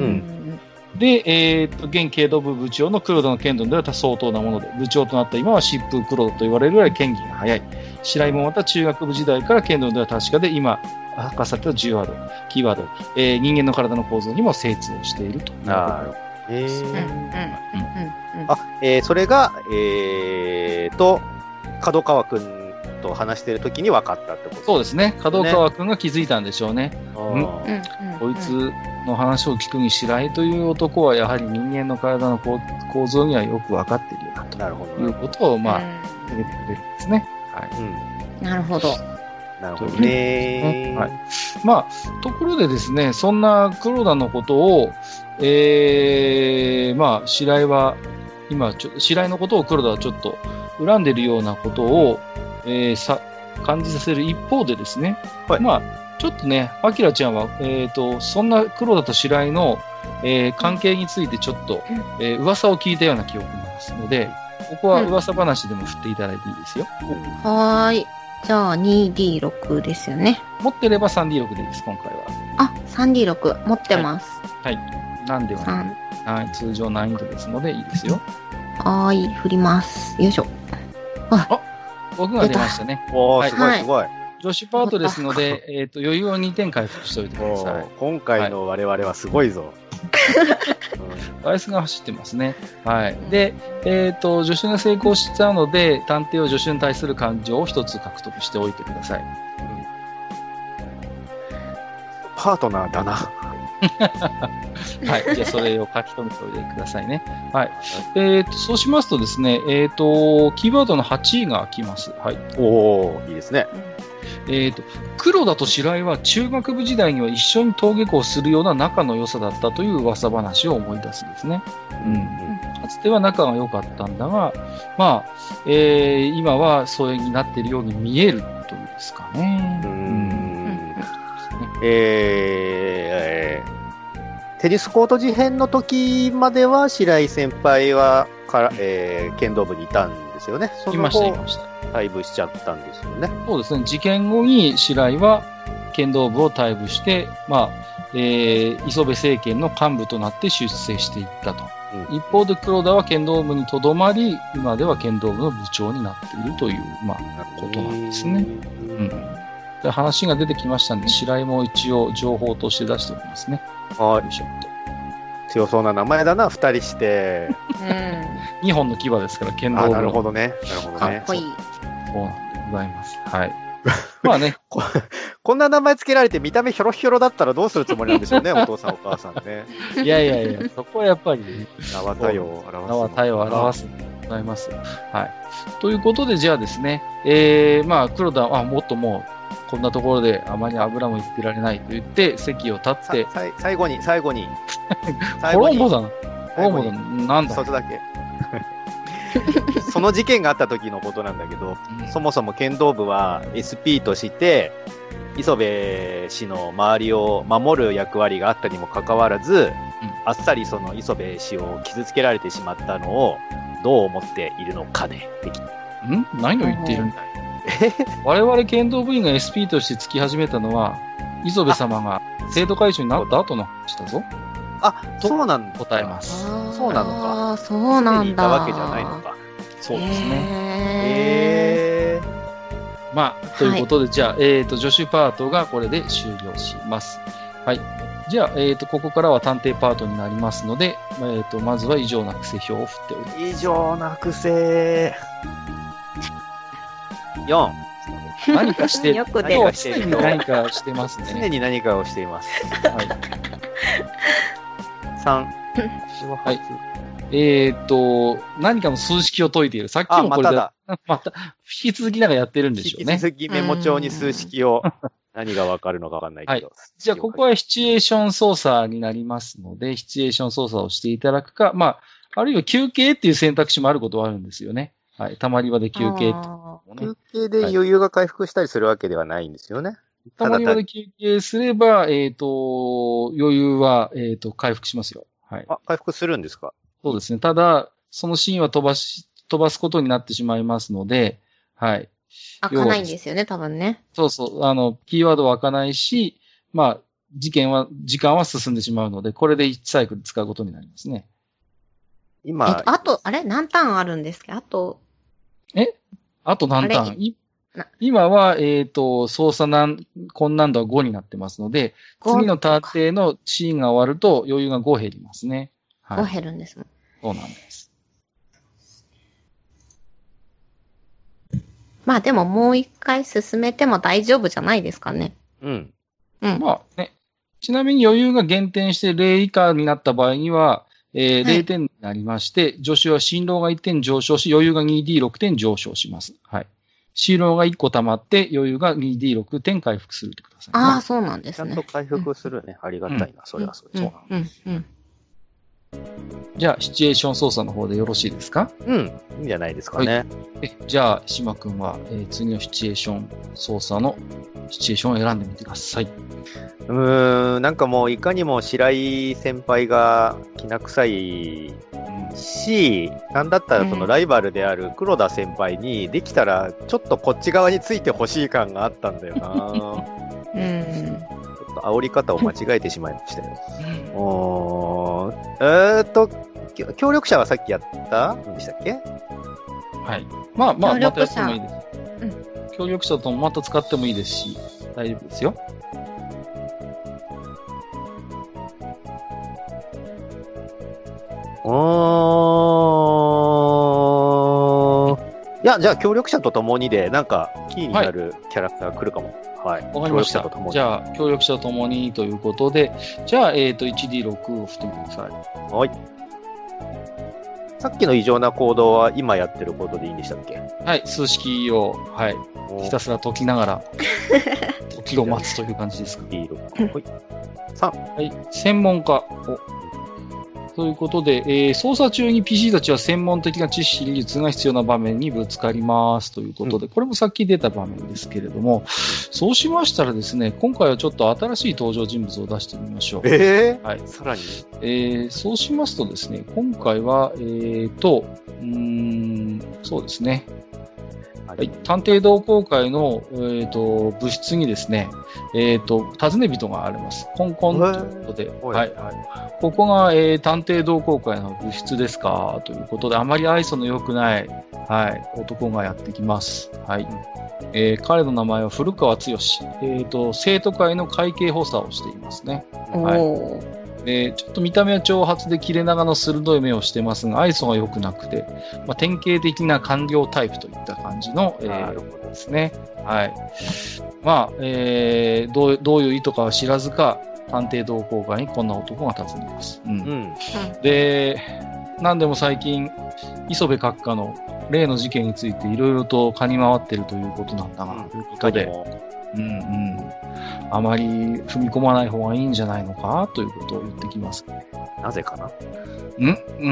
で、えー、っと、現剣道部部長の黒田の剣道では相当なもので、部長となった今は疾風黒田と言われるぐらい剣技が早い。白井もまた中学部時代から剣道では確かで、今、明かされたじゅうワード、キーワード、えー、人間の体の構造にも精通していると。なるほど。 へー。あ、えー、それが、えーと、角川くんと話しているときに分かったってことですね。 そうですね。角川くんが気づいたんでしょうね。うん、こいつの話を聞くに白井という男はやはり人間の体の構造にはよく分かっているよなと。なるほど。いうことを、まあ、告げてくれるんですね。はい。 うん、なるほど。 なるほどね。 はい。まあ、ところでですね、そんな黒田のことを、えー、まあ、白井は、今ちょ、白井のことを黒田はちょっと恨んでいるようなことを、えー、さ、感じさせる一方でですね、はい、まあ、ちょっとね、アキラちゃんは、えっと、そんな黒田と白井の、えー、関係についてちょっと、えー、噂を聞いたような記憶がありますので、ここは噂話でも振っていただいていいですよ。 うん、はーい。じゃあ にディーろく ですよね。 持ってれば さんディーろく でいいです、今回は。 あ、さんディーろく 持ってます。 はい。はい、なんではない。通常難易度ですのでいいですよ。 はーい、振ります。よいしょ。 あ、あ僕が出ましたね。 おー、すごいすごい。 女子パートですので、えっと、余裕をにてん回復しておいてください。 今回の我々はすごいぞ。 ダイスが走ってますね。はい。で、えっと、助手が成功しちゃうので、探偵を助手に対する感情を一つ獲得しておいてください。うん、 パートナーだな。 はい。じゃあ、それを書き留めておいてくださいね。はい。えっと、そうしますとですね、えっと、キーワードのはちが来ます。はい。 おー、いいですね。 えっと、黒田と白井は中学部時代には一緒に登下校するような仲の良さだったという噂話を思い出すんですね。うん。かつては仲が良かったんだが、まあ、えー、今は疎遠になっているように見えるというんですかね。うん。うん、 えー、テニスコート事変の時までは白井先輩はから、えー、剣道部にいたんですよね。 そのいました、いました。 退部しちゃったんですよね。 そうですね。事件後に白井は剣道部を退部して、まあ、えー、磯部政権の幹部となって出世していったと。うん、一方で黒田は剣道部にとどまり、今では剣道部の部長になっているという、まあ、ことなんですね。うん。で話が出てきましたんで、白井も一応情報として出しておきますね。 はい。ちょっと。強そうな名前だな、二人して。 うん。二本の牙ですから、剣道部。 あ、なるほどね。なるほどね。 かっこいい。 そうなんでございます。はい。 まあねこ、こんな名前つけられて見た目ひょろひょろだったらどうするつもりなんでしょうね、お父さんお母さんね。 いやいやいや、そこはやっぱり、 名は体を表す。 名は体を表す。ございます。はい。ということで、じゃあですね、えー、まあ、黒田はもっともう、こんなところであまり油も言ってられないと言って、席を立って、 最後に、最後に、 コロンボだな。コロンボだな。なんだ。 一つだけ。その事件があった時のことなんだけど、うん、そもそも剣道部は エスピー として、磯部氏の周りを守る役割があったにもかかわらず、うん、あっさりその磯部氏を傷つけられてしまったのをどう思っているのかね。 ん何を言っているんだい我々剣道部員が エスピー としてつき始めたのは、磯部様が生徒会長になった後の話だぞ。 あ、そうなんだ。 答えます。 そうなのか。 あ、そうなんだ。 いたわけじゃないのか。 そうですね。 へー。まあ、ということで、はい、じゃあ、えっと、助手パートがこれで終了します。はい。じゃあ、えっと、ここからは探偵パートになりますので、えっと、まずは異常な癖表を振っております。 異常な癖。よん。 何かして、 よく出る。常に何かしてますね。 常に何かをしています。はい。さん。 はい。えーっと、何かの数式を解いている。さっきもこれで、 あ、まただ。 また、引き続きながらやってるんでしょうね。 引き続きメモ帳に数式を、何がわかるのかわかんないけど。 はい。じゃあ、ここはシチュエーション操作になりますので、シチュエーション操作をしていただくか、まあ、あるいは休憩っていう選択肢もあることはあるんですよね。はい。たまり場で休憩って、ね。 休憩で余裕が回復したりするわけではないんですよね。はい、 たまり場で休憩すれば、えっと、余裕は、えっと、回復しますよ。はい。 あ、回復するんですか？ そうですね。ただ、そのシーンは飛ばし、飛ばすことになってしまいますので、はい。 開かないんですよね、多分ね。 そうそう。あの、キーワードは開かないし、まあ、事件は、時間は進んでしまうので、これでいちサイクル使うことになりますね。 今。 えっと、あと、あれ何ターンあるんですか？あと。 えあと何ターンい今は、えっと、操作難、困難度はごになってますので、次の探偵のシーンが終わると余裕がご減りますね。はい、 ご減るんですもん。 そうなんです。 まあでももう一回進めても大丈夫じゃないですかね。 うん。 うん。 まあね。ちなみに余裕が減点してゼロ以下になった場合には、えー、ゼロてんになりまして、はい、助手は進路がいってん上昇し、余裕が にディーろく 点上昇します。はい。進路がいっこ溜まって、余裕が にディーろく 点回復するってください、ね。 ああ、そうなんですね。 ちゃんと回復するね。うん、ありがたいな。うん、それはそれ。そうなんです。 うん。うん。 じゃあ、シチュエーション操作の方でよろしいですか？ うん。いいんじゃないですかね。はい、 えじゃあ、島くんは、えー、次のシチュエーション操作のシチュエーションを選んでみてください。 うーん、なんかもういかにも白井先輩がきな臭いし、なんだったらそのライバルである黒田先輩にできたらちょっとこっち側についてほしい感があったんだよな。 うん。 ちょっと煽り方を間違えてしまいましたよ。おーえーっと、協力者はさっきやったんでしたっけ？ はい。まあまあ、またやってもいいです。うん。協力者ともまた使ってもいいですし、大丈夫ですよ。 おー。いや、じゃあ協力者と共にで、なんか、キーになるキャラクターが来るかも。はい。 わ、はい、かりました。じゃあ、協力者と共にということで、じゃあ、えっと、いちディーろく を振ってみてください。 はい。さっきの異常な行動は今やってることでいいんでしたっけ？ はい。数式を、はい。ひたすら解きながら、時を待つという感じですか。 ディーろく。はい。さん。 はい。専門家。おということで、えー、操作中に ピーシー たちは専門的な知識、技術が必要な場面にぶつかりますということで、うん、これもさっき出た場面ですけれども、そうしましたらですね、今回はちょっと新しい登場人物を出してみましょう。 えー、はい。さらに、 えー、そうしますとですね、今回は、えーと、うーん、そうですね。はい、探偵同好会の、えー、と部室にですね、えー、と尋ね人があります。コンコンということで、はいはい、ここが、えー、探偵同好会の部室ですかということで、あまり愛想の良くない、はい、男がやってきます。はいえー、彼の名前は古川剛、えー、と生徒会の会計補佐をしていますね。はいで、ちょっと見た目は長髪で切れ長の鋭い目をしてますが、愛想が良くなくて、まあ、典型的な官僚タイプといった感じの、えー、ですね。はい。まあ、えー、どう、どういう意図かは知らずか、探偵同好会にこんな男が訪ねます。うん。うん、で、なんでも最近、磯部閣下の例の事件についていろいろと蚊に回ってるということなんだが、うん、ということで、うんうん。あまり踏み込まない方がいいんじゃないのかということを言ってきます。 なぜかな？ んうん、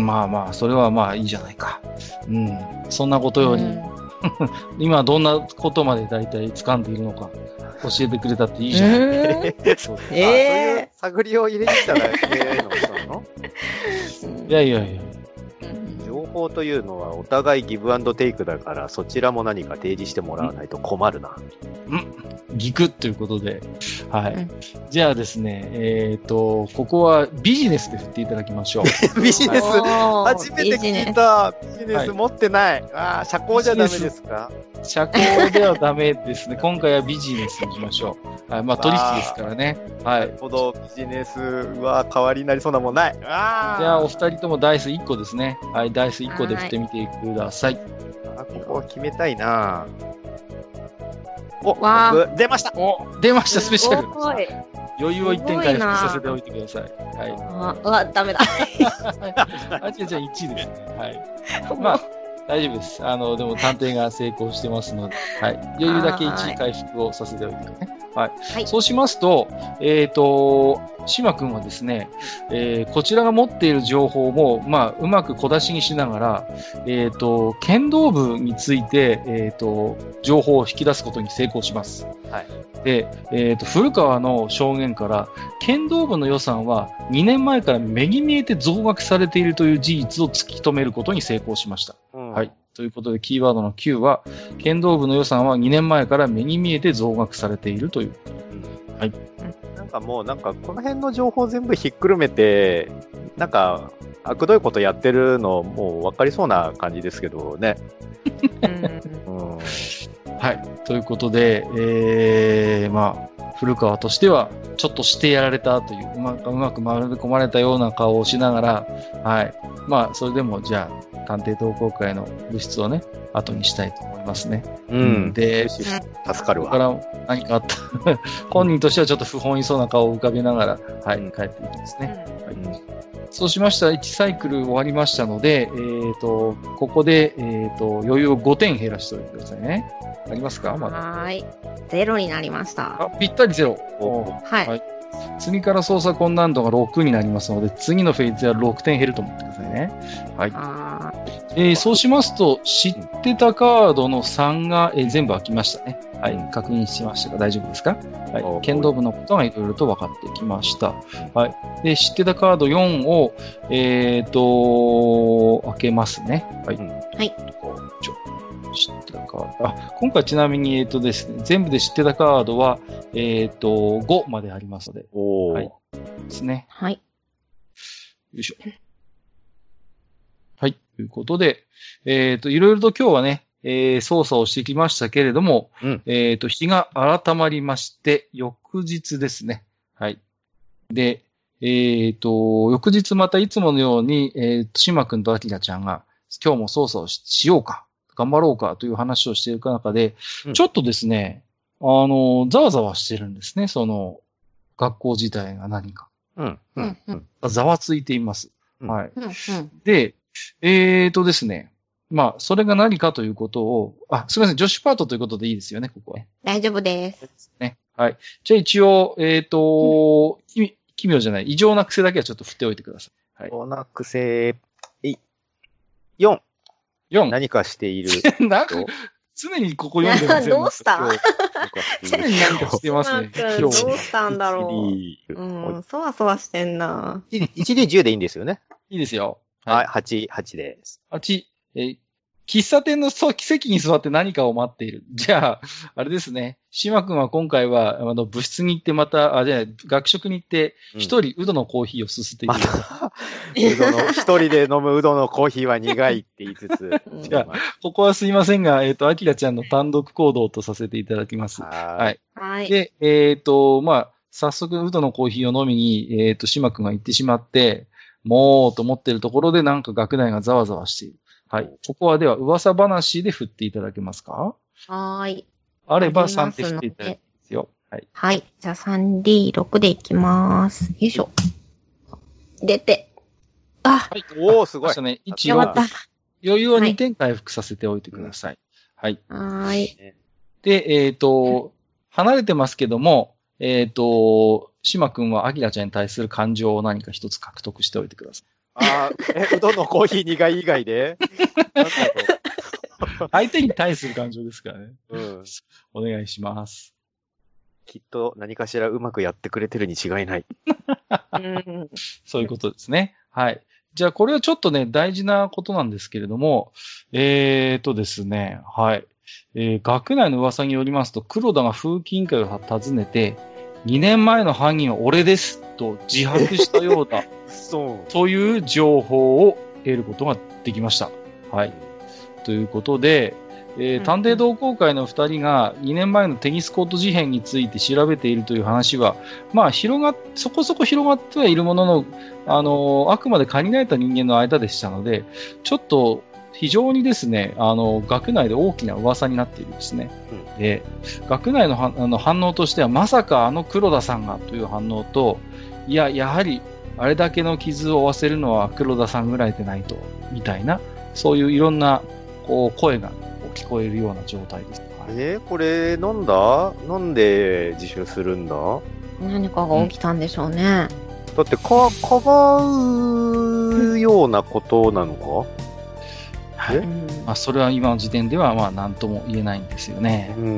まあまあ、それはまあいいじゃないか。うん。そんなことより、今どんなことまで大体掴んでいるのか教えてくれたっていいじゃない。 えー、そう、えー、そういう探りを入れてきたらええのしたの？ いやいやいや。 情報というのはお互いギブアンドテイクだから、そちらも何か提示してもらわないと困るな。 んギクということで。はい。うん、じゃあですね、えっ、ー、と、ここはビジネスで振っていただきましょう。ビジネス、初めて聞いた。ビジネス持ってない。はい、ああ、社交じゃダメですか？ 社交ではダメですね。今回はビジネスにしましょう。はい。まあ、取引ですからね。はい。 なるほど。ビジネスは代わりになりそうなもんない。 あじゃあ、お二人ともダイスいっこですね。はい。ダイスいっこで振ってみてください。 あ、ここは決めたいな。お、僕、出ました。 お、出ました、スペシャル。余裕をいってん回復させておいてください。はい。 あ、うわ、ダメだ。 あ、じゃあ、じゃあいちですね。はい。まあ、大丈夫です。あの、でも探偵が成功してますので、はい。余裕だけいち回復をさせておいてくださいね。はい。はい、そうしますと、えっ、ー、と、島君はですね、えー、こちらが持っている情報も、まあ、うまく小出しにしながら、えっ、ー、と、剣道部について、えっ、ー、と、情報を引き出すことに成功します。はい。で、えっ、と、古川の証言から、剣道部の予算はにねんまえから目に見えて増額されているという事実を突き止めることに成功しました。うん、はい。ということで、キーワードのきゅうは、剣道部の予算はにねんまえから目に見えて増額されているという。うん、はい。 なんかもう、なんか、この辺の情報全部ひっくるめて、なんか、あくどいことやってるの、もう分かりそうな感じですけどね。 うん、はい。ということで、えー、まあ、古川としては、ちょっとしてやられたという、うまく、うまく丸め込まれたような顔をしながら、はい。まあ、それでも、じゃあ、探偵同好会の物質をね、後にしたいと思いますね。 うん。で、助かるわ。 ここから何かあった。本人としてはちょっと不本意そうな顔を浮かべながら、はい、帰っていきますね。はい、そうしましたら、いちサイクル終わりましたので、えっと、ここで、えっと、余裕をごてん減らしておいてくださいね。ありますか？まだ。 はい。ゼロになりました。 あ、ぴったりゼロ。 はい。はい、 次から操作困難度がろくになりますので、次のフェーズはろくてん減ると思ってくださいね。はい。あえー、そうしますと、知ってたカードのさんが、えー、全部開きましたね。はい。確認しましたが大丈夫ですか？はい。剣道部のことがいろいろと分かってきました。はい。で、知ってたカードよんを、えっと、開けますね。はい。はい。知ってたカード。あ、今回ちなみに、えっ、ー、とですね、全部で知ってたカードは、えっ、ー、と、ごまでありますので。 おー。 はい。ですね。 はい。よいしょ。はい。ということで、えっ、ー、と、いろいろと今日はね、えー、操作をしてきましたけれども、うん、えっ、と、日が改まりまして、翌日ですね。はい。で、えっ、と、翌日またいつものように、えー、島くんとアキラちゃんが、今日も操作を し, しようか。頑張ろうかという話をしていく中で、うん、ちょっとですね、あの、ざわざわしてるんですね、その、学校自体が何か。 うん。うん。うん。 ざわついています。うん、はい。 うん。うん。 で、えーとですね、まあ、それが何かということを、あ、すみません、女子パートということでいいですよね、ここは。 大丈夫です。 ね。はい。じゃあ一応、えーと、うん、奇妙じゃない、異常な癖だけはちょっと振っておいてください。はい。 異常な癖、よん。よん。何かしている。 なんか、常にここ読んでますよ。 どうした常に何かしてますね。 今日どうしたんだろう。うん、そわそわしてんな。 いちでじゅうでいいんですよね。 いいですよ。 はい、はち、はちです。 はち、えー、喫茶店の席に座って何かを待っている。じゃあ、あれですね。島くんは今回は、あの、部室に行ってまた、あ、じゃあ、学食に行って、一人、うどのコーヒーをすすっている。 ま、うどの、一人で飲むうどのコーヒーは苦いって言いつつ。 じゃあ、ここはすいませんが、えっ、ー、と、あきらちゃんの単独行動とさせていただきます。 はい。 はい。 で、えっ、ー、と、まあ、 早速、うどのコーヒーを飲みに、えっ、と、島くんが行ってしまって、もうと思ってるところでなんか学内がざわざわしている。はい。ここはでは噂話で振っていただけますか？ はーい。 あればさんで振っていただきますよ。はい。 はい。じゃあ スリーディーろく でいきまーす。よいしょ。出て。あ、 はい。おー、すごい。 ね、いち、 よかった。 余裕はにてん回復させておいてください。はい。 はーい。 で、えっ、と、離れてますけども、えっ、と、島くんはアキラちゃんに対する感情を何か一つ獲得しておいてください。 あー、え、うどんのコーヒー苦い以外でなんだろう。 相手に対する感情ですからね。 うん。 お願いします。 きっと何かしらうまくやってくれてるに違いない。 うん、 そういうことですね。はい。じゃあこれはちょっとね、大事なことなんですけれども、えーとですね、はい。えー、学内の噂によりますと、黒田が風紀委員会を訪ねて、にねんまえの犯人は俺ですと自白したようだ。 そう。 という情報を得ることができました。はい。ということで、えー、探偵同好会のふたりがにねんまえのテニスコート事変について調べているという話は、まあ、広がっ、そこそこ広がってはいるものの、あのー、あくまで限られた人間の間でしたので、ちょっと非常にですね、あの、学内で大きな噂になっているんですね。うん、で、学内のはあの反応としては、まさかあの黒田さんがという反応と、いや、やはり、あれだけの傷を負わせるのは黒田さんぐらいでないと、みたいな、そういういろんな、こう、声が聞こえるような状態です。はい、 えー、これ、なんだなんで自首するんだ？ 何かが起きたんでしょうね。 うん、だって、か、かばうようなことなのか？ はい。まあ、それは今の時点では、まあ、なんとも言えないんですよね。 うん。うん。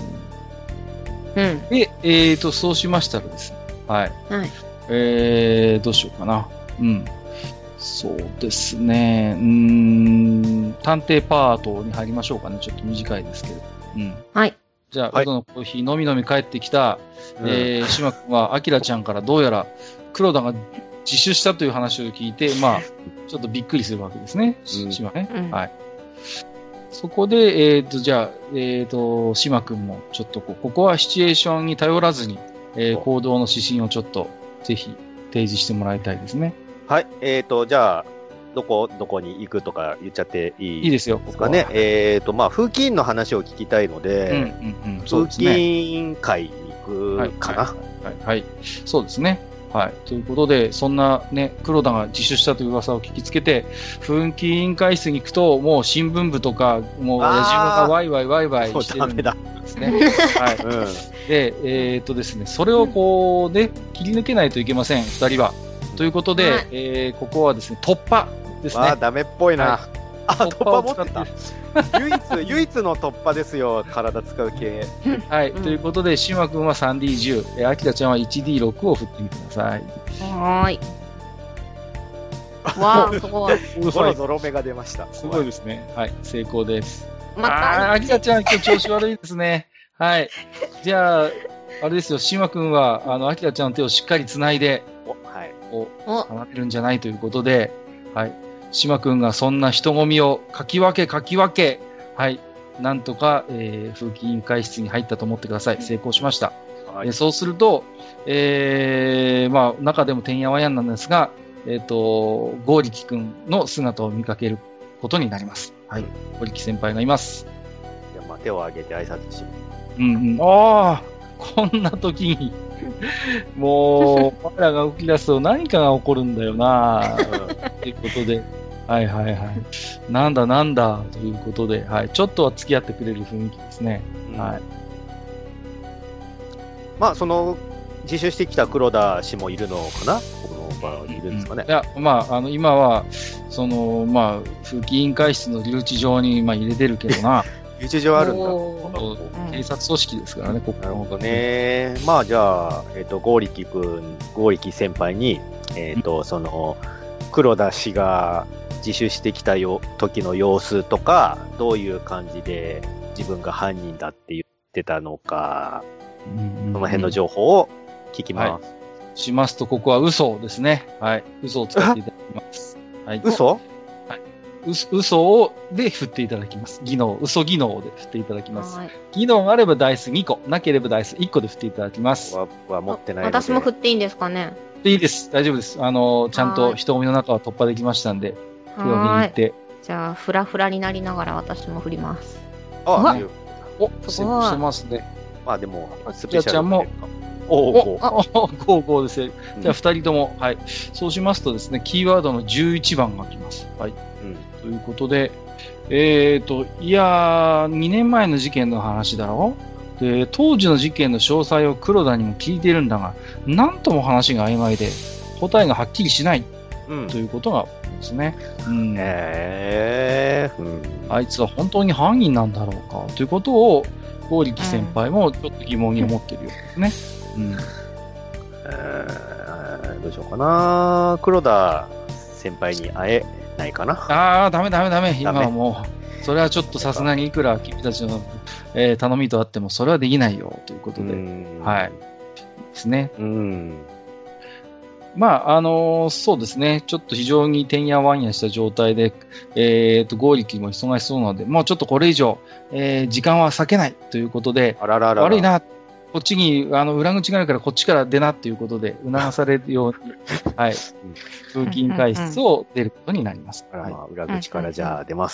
で、えーと、そうしましたらですね。はい。 はい。 えー、どうしようかな。うん。そうですね。うーん、探偵パートに入りましょうかね。ちょっと短いですけど。うん。 はい。 じゃあ、うどのコーヒー飲み飲み帰ってきた、うん、えー、島くんは、アキラちゃんからどうやら、黒田が自首したという話を聞いて、まあ、ちょっとびっくりするわけですね。うん、島ね、うん。はい。そこで、えっ、ー、と、じゃあ、えっ、ー、と、島くんも、ちょっとこう、ここはシチュエーションに頼らずに、えー、行動の指針をちょっと、ぜひ、提示してもらいたいですね。 はい。えっ、ー、と、じゃあ、どこ、どこに行くとか言っちゃっていいですかね。 いいですよ。 ですかね。えっ、ー、と、まあ、風紀委員の話を聞きたいので、うんうんうん、風紀委員会に行くかな。 はい、はい、はいはい。そうですね。はい。ということで、そんなね、黒田が自首したという噂を聞きつけて、風紀委員会室に行くと、もう新聞部とか、もう矢島がワイワイワイワイしてるんですね。はい。うん、で、えー、っとですね、それをこうね、切り抜けないといけません、二人は。ということで、はい、えー、ここはですね、突破ですね。 あ、ダメっぽいな。はい、あ、突破持ってた。唯一、唯一の突破ですよ、体使う系。 はい、うん、ということで、シマ君は スリーディーじゅう、え、アキラちゃんは ワンディーシックス を振ってみてください。 はーい。わー、すごい。 ゾロゾロ目が出ました。 すごいですね。はい、成功です。 またあー、アキラちゃん今日調子悪いですね。はい。じゃあ、あれですよ、シマ君は、あの、アキラちゃんの手をしっかり繋いで、はい、こう、離れるんじゃないということで、はい。島くんがそんな人混みをかき分けかき分け、はい。なんとか、えー、風紀委員会室に入ったと思ってください。成功しました。はい、えー、そうすると、えー、まあ、中でもてんやわやんなんですが、えっ、ー、と、ゴーリキくんの姿を見かけることになります。はい。ゴーリキ先輩がいます。 じゃあ、まあ、手を挙げて挨拶し。 うんうん。ああ、こんな時に、もう、我らが動き出すと何かが起こるんだよなということで、はいはいはい。なんだなんだということで、はい。ちょっとは付き合ってくれる雰囲気ですね。うん、はい。 まあ、その、自首してきた黒田氏もいるのかなこの場にいるんですかね、 うん、いや、まあ、あの、今は、その、まあ、風紀委員会室の留置場に、まあ、入れてるけどな。 留置場あるんだ。 警察組織ですからね、ここ。 なるほどね。まあ、じゃあ、えっ、ー、と、ゴーリキ君、ゴーリキ先輩に、えっ、ー、と、うん、その、黒田氏が自首してきたよ時の様子とか、どういう感じで自分が犯人だって言ってたのか、うんうんうん、その辺の情報を聞きます。はい、 しますと、ここは嘘ですね。はい。嘘を使っていただきます。はい。 嘘？ はい。 嘘嘘をで振っていただきます。技能、嘘技能で振っていただきます。 はい。 技能があればダイスにこ、なければダイスいっこで振っていただきます。 は、は持ってないので。 私も振っていいんですかね。 いいです。大丈夫です。あの、ちゃんと人混みの中は突破できましたんで、手を握って。 じゃあ、フラフラになりながら私も振ります。 あ、 お、成功してますね。 まあでも、スペシャル。じゃあちゃんも、おお、ご、ご、ごですね。じゃあ二人とも、はい。そうしますとですね、キーワードのじゅういちばんが来ます。はい。うん、ということで、えっと、いやー、にねんまえの事件の話だろで、当時の事件の詳細を黒田にも聞いているんだが、なんとも話が曖昧で、答えがはっきりしない、うん、ということがですね。うん、 えー、うん、 あいつは本当に犯人なんだろうか、ということを、剛力先輩もちょっと疑問に思っているようですね。うん、 えー、どうしようかな。黒田先輩に会えないかな。 ああ、ダメダメダメ。今はもう、それはちょっとさすがにいくら君たちの、えー、頼みとあっても、それはできないよ、ということで。はい。ですね。うん。まあ、あのー、そうですね。ちょっと非常にてんやわんやした状態で、えっと、剛力も忙しそうなので、もうちょっとこれ以上、えー、時間は割けないということで、 あらららら悪いな、こっちに、あの、裏口があるからこっちから出なっていうことで、促されるように、はい、通勤会室を出ることになります。 あら、まあ、裏口からじゃあ出ます。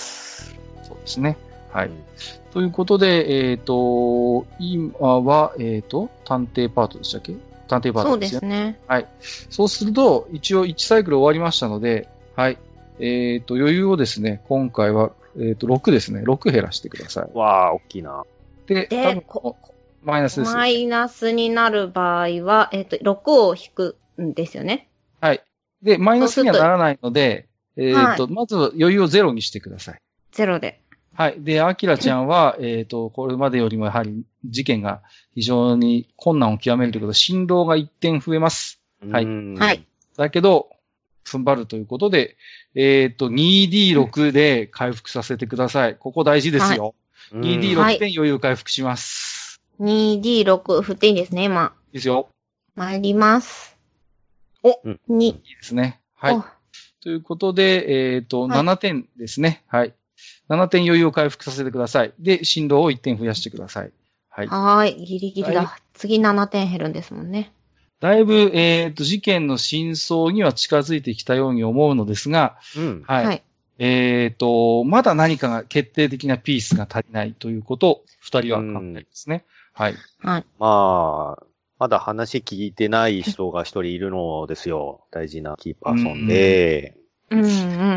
そうですね。はい。うん、ということで、えっと、今は、えっと、探偵パートでしたっけ？探偵パートですね。そうですね。はい。そうすると、一応いちサイクル終わりましたので、はい。えっと、余裕をですね、今回は、えっと、ろくですね。ろく減らしてください。 わあ、大きいな。 で、 で多分マイナスです。 マイナスになる場合は、えっと、ろくを引くんですよね。 はい。で、マイナスにはならないので、えっと、はい、まず余裕をゼロにしてください。 ゼロで。 はい。で、アキラちゃんは、えっと、これまでよりもやはり事件が非常に困難を極めるということで、振動がいってん増えます。はい。 はい。 だけど、踏ん張るということで、えっと、にディーろく で回復させてください。ここ大事ですよ。はい、にディーろく 点余裕回復します。 にディーろく 振っていいんですね、今。 いいですよ。 参ります。 お、に。いいですね。はい。ということで、えっと、はい、ななてんですね。はい。ななてん余裕を回復させてください。で、振動をいってん増やしてください。はい。 はーい。ギリギリだ。次ななてん減るんですもんね。 だいぶ、えっと、事件の真相には近づいてきたように思うのですが、 うん。 はい。はい、えっと、まだ何かが決定的なピースが足りないということを、二人は考えですね。はい。 はい。 まあ、まだ話聞いてない人が一人いるのですよ。大事なキーパーソンで。 うんうん、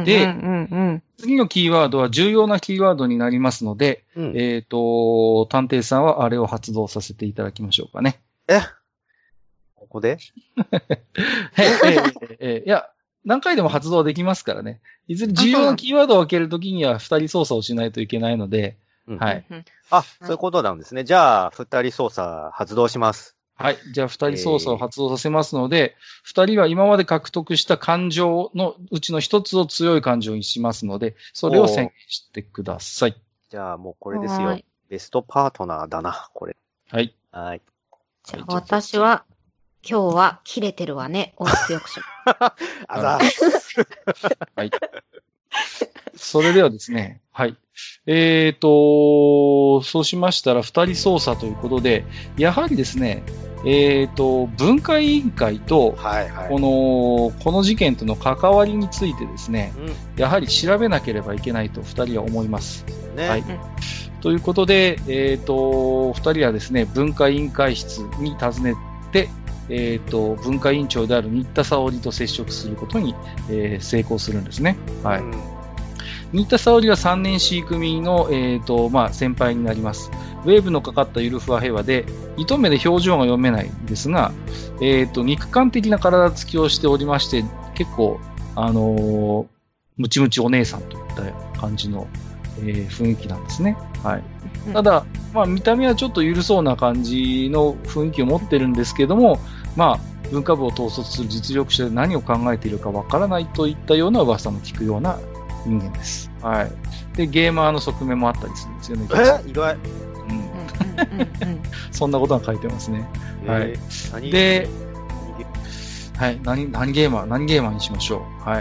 で、 うんうん、 次のキーワードは重要なキーワードになりますので、うん、えっと、探偵さんはあれを発動させていただきましょうかね。 えここでえええいや、何回でも発動できますからね。いずれ重要なキーワードを開けるときには二人操作をしないといけないので、 うん、 はい。 あ、そういうことなんですね。じゃあ、二人操作発動します。 はい。じゃあ、二人操作を発動させますので、二、えー、人は今まで獲得した感情のうちの一つを強い感情にしますので、それを宣言してください。 じゃあ、もうこれですよ。ベストパートナーだな、これ。 はい。 はい。 じゃあ、私は、今日は切れてるわね、を強くします。 あざはい。それではですね、はい。えーと、そうしましたら二人操作ということで、やはりですね、えーと、分解委員会と、 はいはい、 この、この事件との関わりについてですね、うん、やはり調べなければいけないと二人は思います。 ね、 はい。ということで、えーと、二人はですね、分解委員会室に訪ねて、えっと、文化委員長である新田沙織と接触することに、えー、成功するんですね。はい。うん、新田沙織はさんねん C 組の、えっと、まあ、先輩になります。ウェーブのかかったゆるふわ平和で、一目で表情が読めないんですが、えっと、肉感的な体つきをしておりまして、結構、あのー、ムチムチお姉さんといった感じの、えー、雰囲気なんですね。はい。ただ、まあ、見た目はちょっと緩そうな感じの雰囲気を持ってるんですけども、まあ、文化部を統率する実力者で何を考えているかわからないといったような噂も聞くような人間です。はい。で、ゲーマーの側面もあったりするんですよね。 え意外。 うん。そんなことが書いてますね。はい。 何で、はい。何、何ゲーマー、何ゲーマーにしましょう。はい。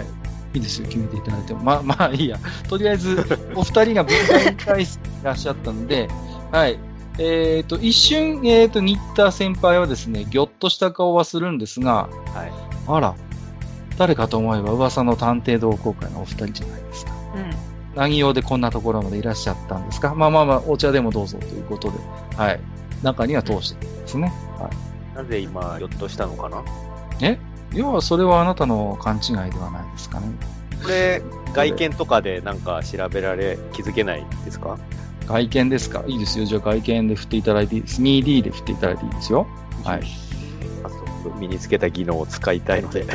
いいですよ、決めていただいても。まあ、まあいいや。とりあえず、お二人が文化委員会室にいらっしゃったので、はい。えっ、ー、と、一瞬、えっ、ー、と、新田先輩はですね、ぎょっとした顔はするんですが、はい。あら、誰かと思えば噂の探偵同好会のお二人じゃないですか。うん。何用でこんなところまでいらっしゃったんですか？まあまあまあ、お茶でもどうぞということで、はい。中には通してるんですね。はい。 なぜ今、ぎょっとしたのかな？ え？要はそれはあなたの勘違いではないですかね。 これ、外見とかでなんか調べられ、気づけないですか？ 外見ですか？いいですよ。じゃあ外見で振っていただいていいです。にディー で振っていただいていいですよ。はい。 早速身につけた技能を使いたいので。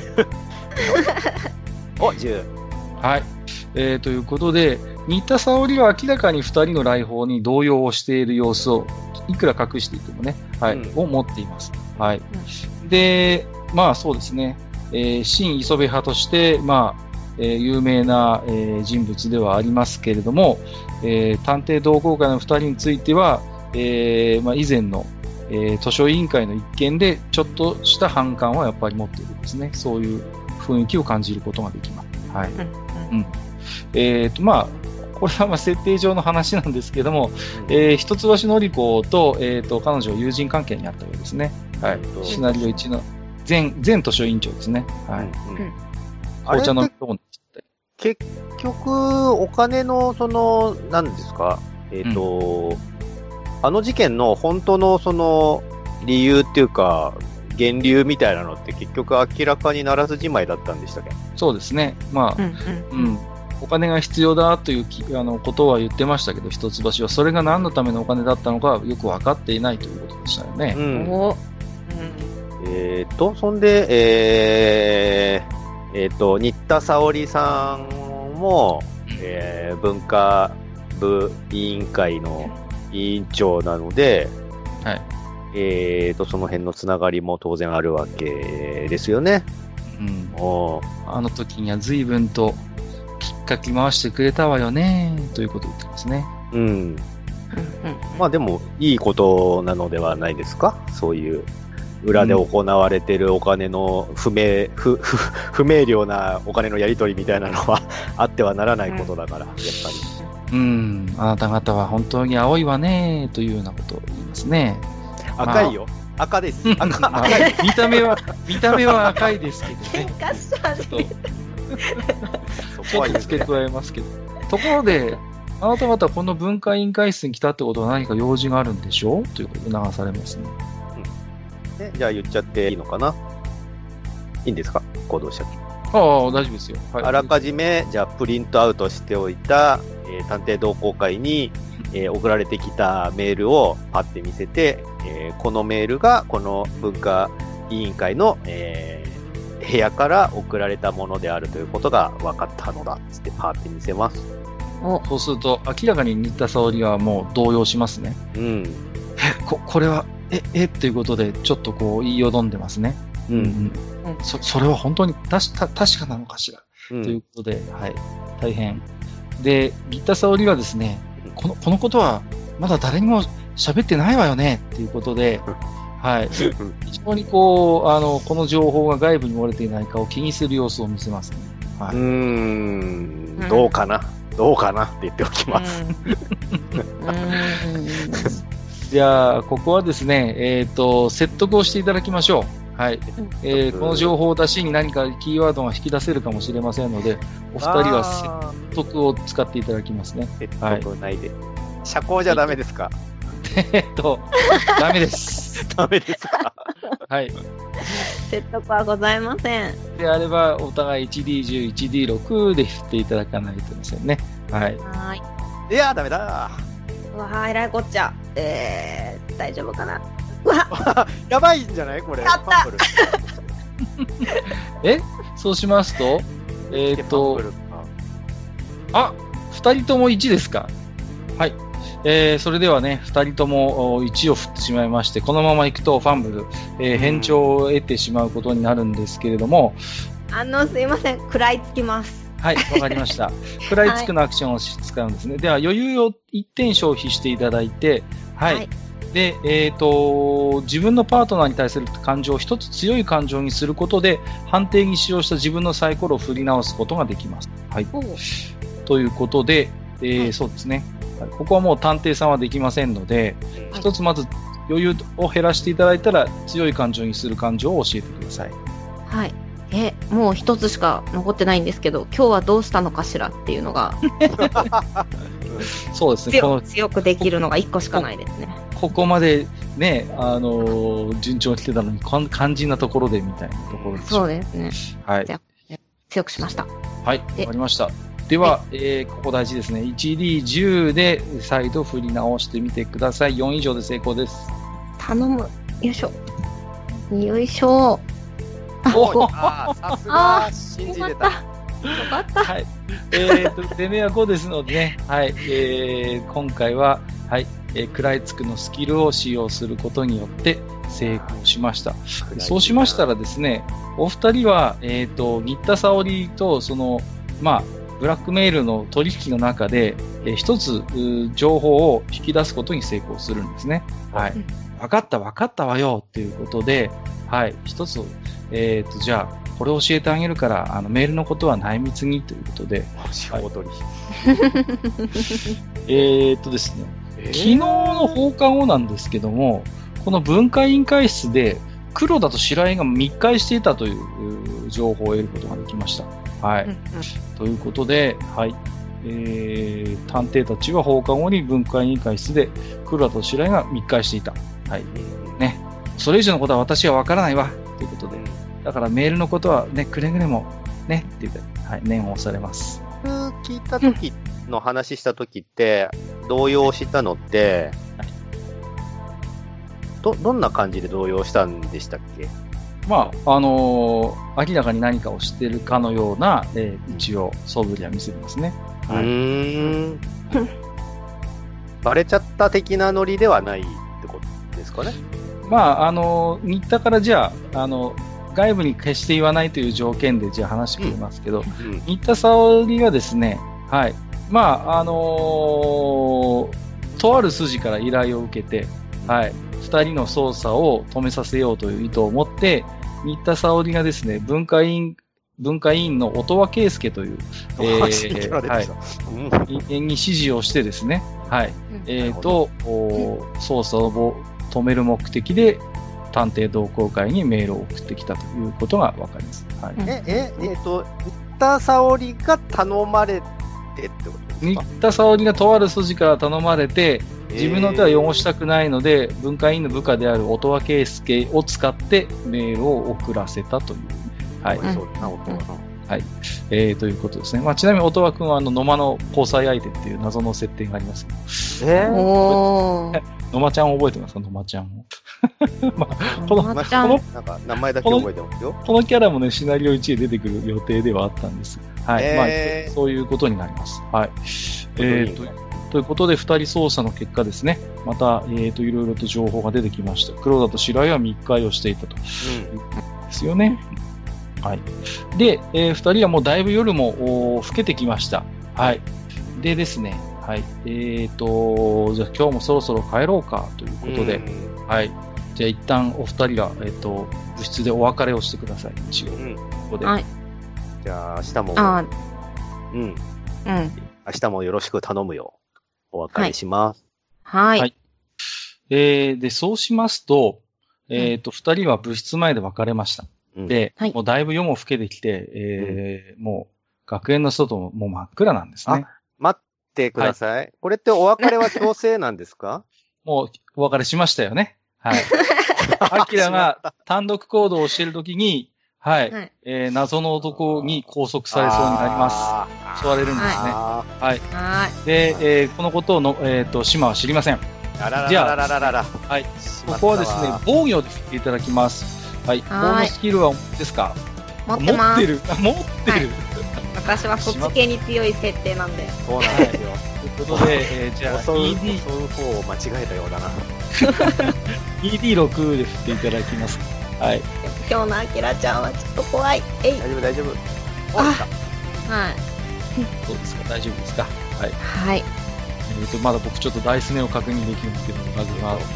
お、じゅう。 はい。えー、ということで、新田沙織は明らかに二人の来訪に動揺をしている様子を、いくら隠していてもね、はい、うん、を持っています。はい。うん、で、まあそうですね、えー、新磯部派として、まあ、えー、有名な、えー、人物ではありますけれども、えー、探偵同好会の二人については、えー、まあ以前の、えー、図書委員会の一件でちょっとした反感はやっぱり持っているんですね。そういう雰囲気を感じることができます。はい。うんうん、えーと、まあ、これはまあ設定上の話なんですけども、うん、えー、一橋のり子と、えーと、彼女は友人関係にあったようですね。はい。うん、シナリオいちの前、前図書委員長ですね。はい。うん、紅茶のと結局、お金の、その、何ですか、えっ、ー、と、うん、あの事件の本当のその理由っていうか、源流みたいなのって結局明らかにならずじまいだったんでしたっけ？ そうですね。まあ、うんうんうん、お金が必要だというあのことは言ってましたけど、一橋はそれが何のためのお金だったのかよく分かっていないということでしたよね。うんうん、 えっ、ー、と、そんで、えー、えっ、ー、と、新田沙織さんも、えー、文化部委員会の委員長なので、はい。えーと、その辺のつながりも当然あるわけですよね。 うん。おあの時には随分ときっかけ回してくれたわよね、ということを言ってますね。うん。 まあでも、いいことなのではないですか？そういう裏で行われているお金の不明、不、不、不明瞭なお金のやり取りみたいなのはあってはならないことだから、やっぱり。 うん、あなた方は本当に青いわね、というようなことを言いますね。 赤いよ。まあ、赤です。赤、 まあ、赤い。見た目は、見た目は赤いですけどね。 喧嘩したね。 ちょっと付け加えますけど。ところで、あなた方この文化委員会室に来たってことは何か用事があるんでしょうということで流されますね。 うん。ね、じゃあ言っちゃっていいのかな？いいんですか？行動しちゃって。 ああ、大丈夫ですよ。 はい、あらかじめ、じゃあプリントアウトしておいた、えー、探偵同好会に、えー、送られてきたメールをパッて見せて、えー、このメールがこの文化委員会の、えー、部屋から送られたものであるということが分かったのだつってパッて見せます。 おそうすると明らかに新田沙織はもう動揺しますね。うん。え、こ、これは、え、えっていうことでちょっとこう言いよどんでますね。うん。うん、そ、それは本当にたし、た、確かなのかしら、うん、ということで、はい。大変。で、新田沙織はですね、この、このことは、まだ誰にも喋ってないわよね、っていうことで、はい。非常にこう、あの、この情報が外部に漏れていないかを気にする様子を見せますね。はい。うーん、どうかな、どうかなって言っておきます。 じゃあ、ここはですね、えっと、説得をしていただきましょう。はい。えー、この情報を出しに何かキーワードが引き出せるかもしれませんので、お二人は説得を使っていただきますね。 説得ないで。はい、社交じゃダメですか？ えっと、ダメです。 ダメですか？ はい。 説得はございません。 であれば、お互い いちディーじゅう、いちディーろく で振っていただかないといけませんね。はい。 はい。 いやー、ダメだー。うわー、えらいこっちゃ。えー、大丈夫かな。 やばいんじゃないこれ。 やったえそうしますと、えー、っと、あ、二人ともいちですか。はい。えー、それではね、二人ともいちを振ってしまいまして、このまま行くとファンブル、えー、返聴を得てしまうことになるんですけれども、 あの、すいません、食らいつきます。 はい、わかりました。食らいつくのアクションを使うんですね。はい、では、余裕をいってん消費していただいて、はい。はい、 で、えっ、と、自分のパートナーに対する感情を一つ強い感情にすることで、判定に使用した自分のサイコロを振り直すことができます。はい。ということで、えーはい、そうですね。ここはもう探偵さんはできませんので、はい、一つまず余裕を減らしていただいたら、強い感情にする感情を教えてください。 はい。え、もう一つしか残ってないんですけど、今日はどうしたのかしらっていうのが。 そうですね。 強この強くできるのが一個しかないですね。 ここまでね、あのー、順調に来てたのに、肝心なところでみたいなところです。 そうですね。 はい。 じゃあ、強くしました。 はい、わかりました。では、はい、えー、ここ大事ですね。いちディーじゅう で再度振り直してみてください。よん以上で成功です。 頼む。よいしょ。よいしょ。 おあさすが信じれた。 よかった。 はい。えーと、出目はごですのでね、はい、えー、今回は、はい、えー、クライツクのスキルを使用することによって成功しました。そうしましたらですね、お二人は、えーと、新田沙織と、その、まあ、ブラックメールの取引の中で、えー、一つ、情報を引き出すことに成功するんですね。はい。分かった、分かったわよ、っていうことで、はい、一つ、えっと、じゃあ、これを教えてあげるから、あの、メールのことは内密にということで。 仕事に。 えっとですね、えー、昨日の放課後なんですけども、この文化委員会室で、黒田と白井が密会していたという情報を得ることができました。はい。うんうん、ということで、はい。えー、探偵たちは放課後に文化委員会室で、黒田と白井が密会していた。はい。ね。それ以上のことは私はわからないわ。ということで。だからメールのことはね、くれぐれもね、って言って、はい、念を押されます。 聞いた時の話した時って、動揺したのって、はい、ど、どんな感じで動揺したんでしたっけ？ まあ、あのー、明らかに何かをしてるかのような、えー、一応、素振りは見せてますね。 はい、うーん。バレちゃった的なノリではないってことですかね？ まあ、あのー、新田からじゃあ、あの、外部に決して言わないという条件でじゃあ話してくれますけど、うんうん、新田沙織がですね、はい。まあ、あのー、とある筋から依頼を受けて、はい。二人の捜査を止めさせようという意図を持って、新田沙織がですね、文化委員、文化委員の音羽圭介という、えー、はい。人間に指示をしてですね、はい。えっと、捜査を止める目的で、探偵同好会にメールを送ってきたということがわかります。はい、 え、え、えっと、新田沙織が頼まれてってことですか？ 新田沙織がとある筋から頼まれて、自分の手は汚したくないので、文化委員の部下である音羽圭介を使ってメールを送らせたという。はい。そうな、音羽。はい。えー、ということですね。まあ、ちなみに音羽くんは、あの、野間の交際相手っていう謎の設定がありますけど。えー、おー。野間ちゃんを覚えてますか？野間ちゃんを。まあ、この、この、なんか名前だけ覚えてますよ。 このキャラもね、シナリオいちで出てくる予定ではあったんです。はい。えー、まあ、そういうことになります。はい。えーと、ということで、二人捜査の結果ですね、また、えーと、いろいろと情報が出てきました。黒田と白井は密会をしていたと。うん。ですよね。はい。で、えー、二人はもうだいぶ夜も、更けてきました。はい。でですね、はい。えーと、じゃあ今日もそろそろ帰ろうか、ということで、はい。じゃあ一旦お二人が、えっ、ー、と、部室でお別れをしてください。一応。うん、ここで。はい。 じゃあ明日も、あうん。うん。明日もよろしく頼むよ。お別れします。 はい。はい。 えー、で、そうしますと、えっ、ー、と、二、うん、人は部室前で別れました。うん、で、はい、もうだいぶ夜も更けてきて、えー、うん、もう学園の外ももう真っ暗なんですね。 あ、待ってください。はい、これってお別れは強制なんですか？ もうお別れしましたよね。はい。アキラが単独行動をしているときに、はい、はい、えー、謎の男に拘束されそうになります。襲われるんですね。はい。はい。で、えー、このことをの、えっ、ー、と、島は知りません。じゃあ、はい。ここはですね、防御で振っていただきます。はい。このスキルはですか？ 持ってます。 持ってる。持ってる。はい、 私はそっち系に強い設定なんで。 そうなんですよ。 ということで、えー、じゃあ、 襲う、イーディー、襲う方を間違えたようだな。 イーディーろく で振っていただきます。はい。 今日のアキラちゃんはちょっと怖い。えい。 大丈夫、大丈夫。 あ、はい。 どうですか？大丈夫ですか？はい。 はい。 えっと、まだ僕ちょっとダイス目を確認できるんですけど、バグがあって。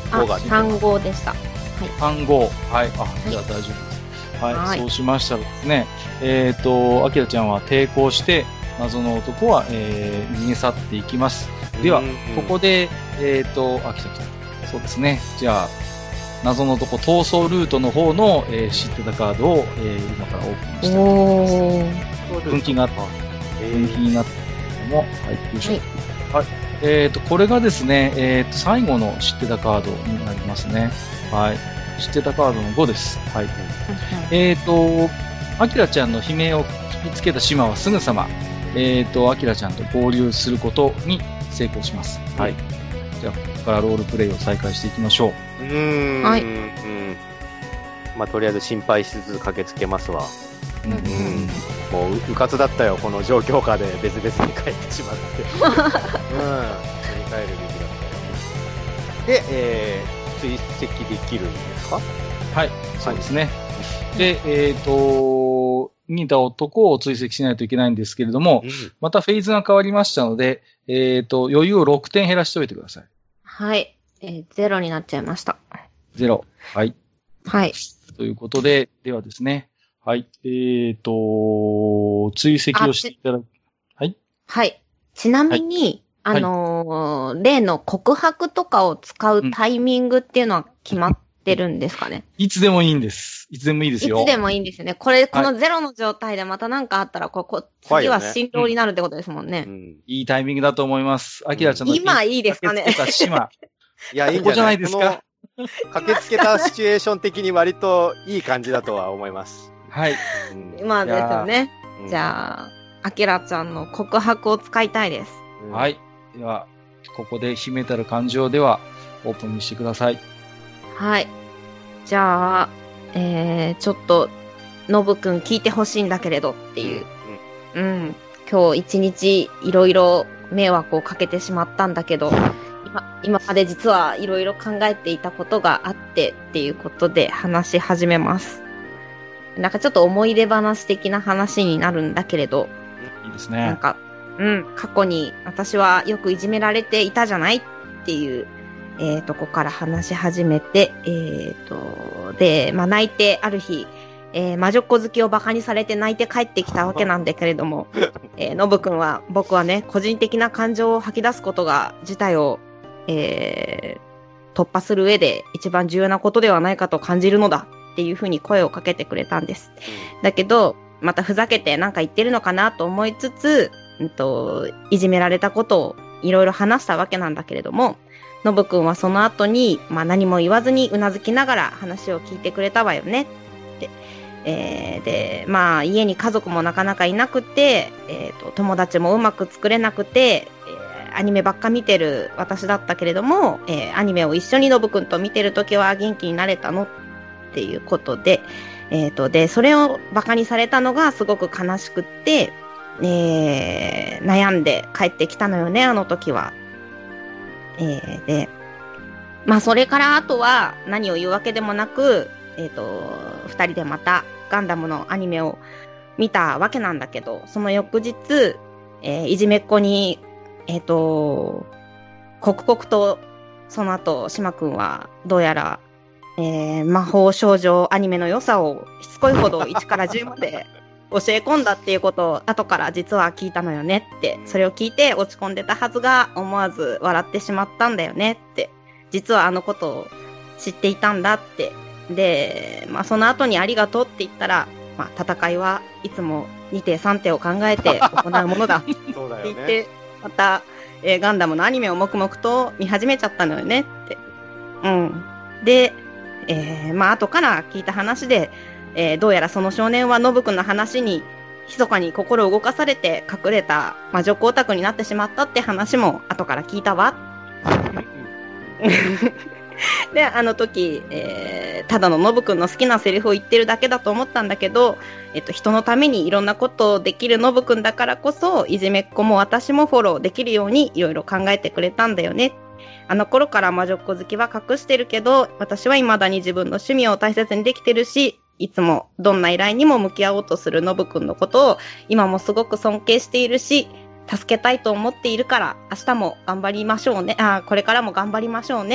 ごが出てます。 さんごうでした。はい。 さんごう。はい。あ、じゃあ大丈夫です。はい。はい、そうしましたらですね、えっ、ー、と、アキラちゃんは抵抗して、謎の男は、えー、逃げ去っていきます。では、ここで、えっ、ー、と、あ、来た来た。そうですね。じゃあ、謎の男逃走ルートの方の、えー、知ってたカードを、えー、今からオープンしたいと思います。分岐があった。分岐になったけども、はい、よいしょ。はい。はい、えっ、ー、と、これがですね、えっ、ー、と、最後の知ってたカードになりますね。はい。知ってたカードのごです。はい。うん、えっ、ー、と、アキラちゃんの悲鳴を聞きつけた島はすぐさま、えっ、ー、と、アキラちゃんと合流することに成功します。はい。じゃあ、ここからロールプレイを再開していきましょう。 うーん。はい。うん。まあ、とりあえず心配しつつ駆けつけますわ。うん。うん、もう、うかつだったよ、この状況下で別々に帰ってしまって。うん。振り返るべきだったよ。で、えー、追跡できるんですか？ はい。そうですね。で、えっ、ー、と、逃げた男を追跡しないといけないんですけれども、うん、またフェーズが変わりましたので、えっ、ー、と、余裕をろくてん減らしておいてください。 はい。えー、ゼロになっちゃいました。 ゼロ。はい。 はい。 ということで、ではですね。はい。えっ、ー、と、追跡をしていただく。はい。 はい。ちなみに、はい、あのーはい、例の告白とかを使うタイミングっていうのは決まってるんですかね、 うん、いつでもいいんです。いつでもいいですよ。 いつでもいいんですよね。これ、このゼロの状態でまた何かあったら、ここ、次は振動になるってことですもんね。 うんうん、いいタイミングだと思います。アキラちゃんの今いいですかね。 島。 いや、いいんじゃない、ここじゃないですか。駆けつけたシチュエーション的に割といい感じだとは思います。 はい。 うん、まあですよね。じゃあ、アキラちゃんの告白を使いたいです。 うん、はい。では、ここで秘めたる感情ではオープンにしてください。 はい。じゃあ、えー、ちょっと、ノブくん聞いてほしいんだけれどっていう。うん。うん、今日一日いろいろ迷惑をかけてしまったんだけど、今、今まで実はいろいろ考えていたことがあってっていうことで話し始めます。なんかちょっと思い出話的な話になるんだけれど。 いいですね。 なんか、うん、過去に私はよくいじめられていたじゃないっていう、えー、とこから話し始めて、えー、と、で、まあ泣いてある日、えー、魔女っ子好きをバカにされて泣いて帰ってきたわけなんだけれども、えー、ノブくんは、僕はね、個人的な感情を吐き出すことが、自体を、えー、突破する上で一番重要なことではないかと感じるのだっていうふうに声をかけてくれたんです。だけど、またふざけてなんか言ってるのかなと思いつつ、うんと、いじめられたことをいろいろ話したわけなんだけれども、ノブくんはその後に、まあ何も言わずにうなずきながら話を聞いてくれたわよねって。えー、で、まあ家に家族もなかなかいなくて、えーと、友達もうまく作れなくて、えー、アニメばっか見てる私だったけれども、えー、アニメを一緒にノブくんと見てるときは元気になれたのっていうことで、えーと、で、それをバカにされたのがすごく悲しくって、えー、悩んで帰ってきたのよね、あの時は。えー、で、まあそれからあとは何を言うわけでもなく、えっと、二人でまたガンダムのアニメを見たわけなんだけど、その翌日、えー、いじめっ子に、えっと、刻々とその後、島くんはどうやら、えー、魔法少女アニメの良さをしつこいほどいちからじゅうまで教え込んだっていうことを後から実は聞いたのよねって、それを聞いて落ち込んでたはずが思わず笑ってしまったんだよねって、実はあのことを知っていたんだって。で、まあその後にありがとうって言ったら、まあ戦いはいつもに手さん手を考えて行うものだって言って、また、えー、ガンダムのアニメを黙々と見始めちゃったのよねって。うん。で、えー、まあ後から聞いた話で、えー、どうやらその少年はノブくんの話に密かに心を動かされて隠れた魔女っ子オタクになってしまったって話も後から聞いたわ。で、あの時、えー、ただのノブくんの好きなセリフを言ってるだけだと思ったんだけど、えっと、人のためにいろんなことをできるノブくんだからこそ、いじめっ子も私もフォローできるようにいろいろ考えてくれたんだよね。あの頃から魔女っ子好きは隠してるけど、私は未だに自分の趣味を大切にできてるし、いつもどんな依頼にも向き合おうとするノブくんのことを今もすごく尊敬しているし、助けたいと思っているから明日も頑張りましょうね。あ、これからも頑張りましょうね。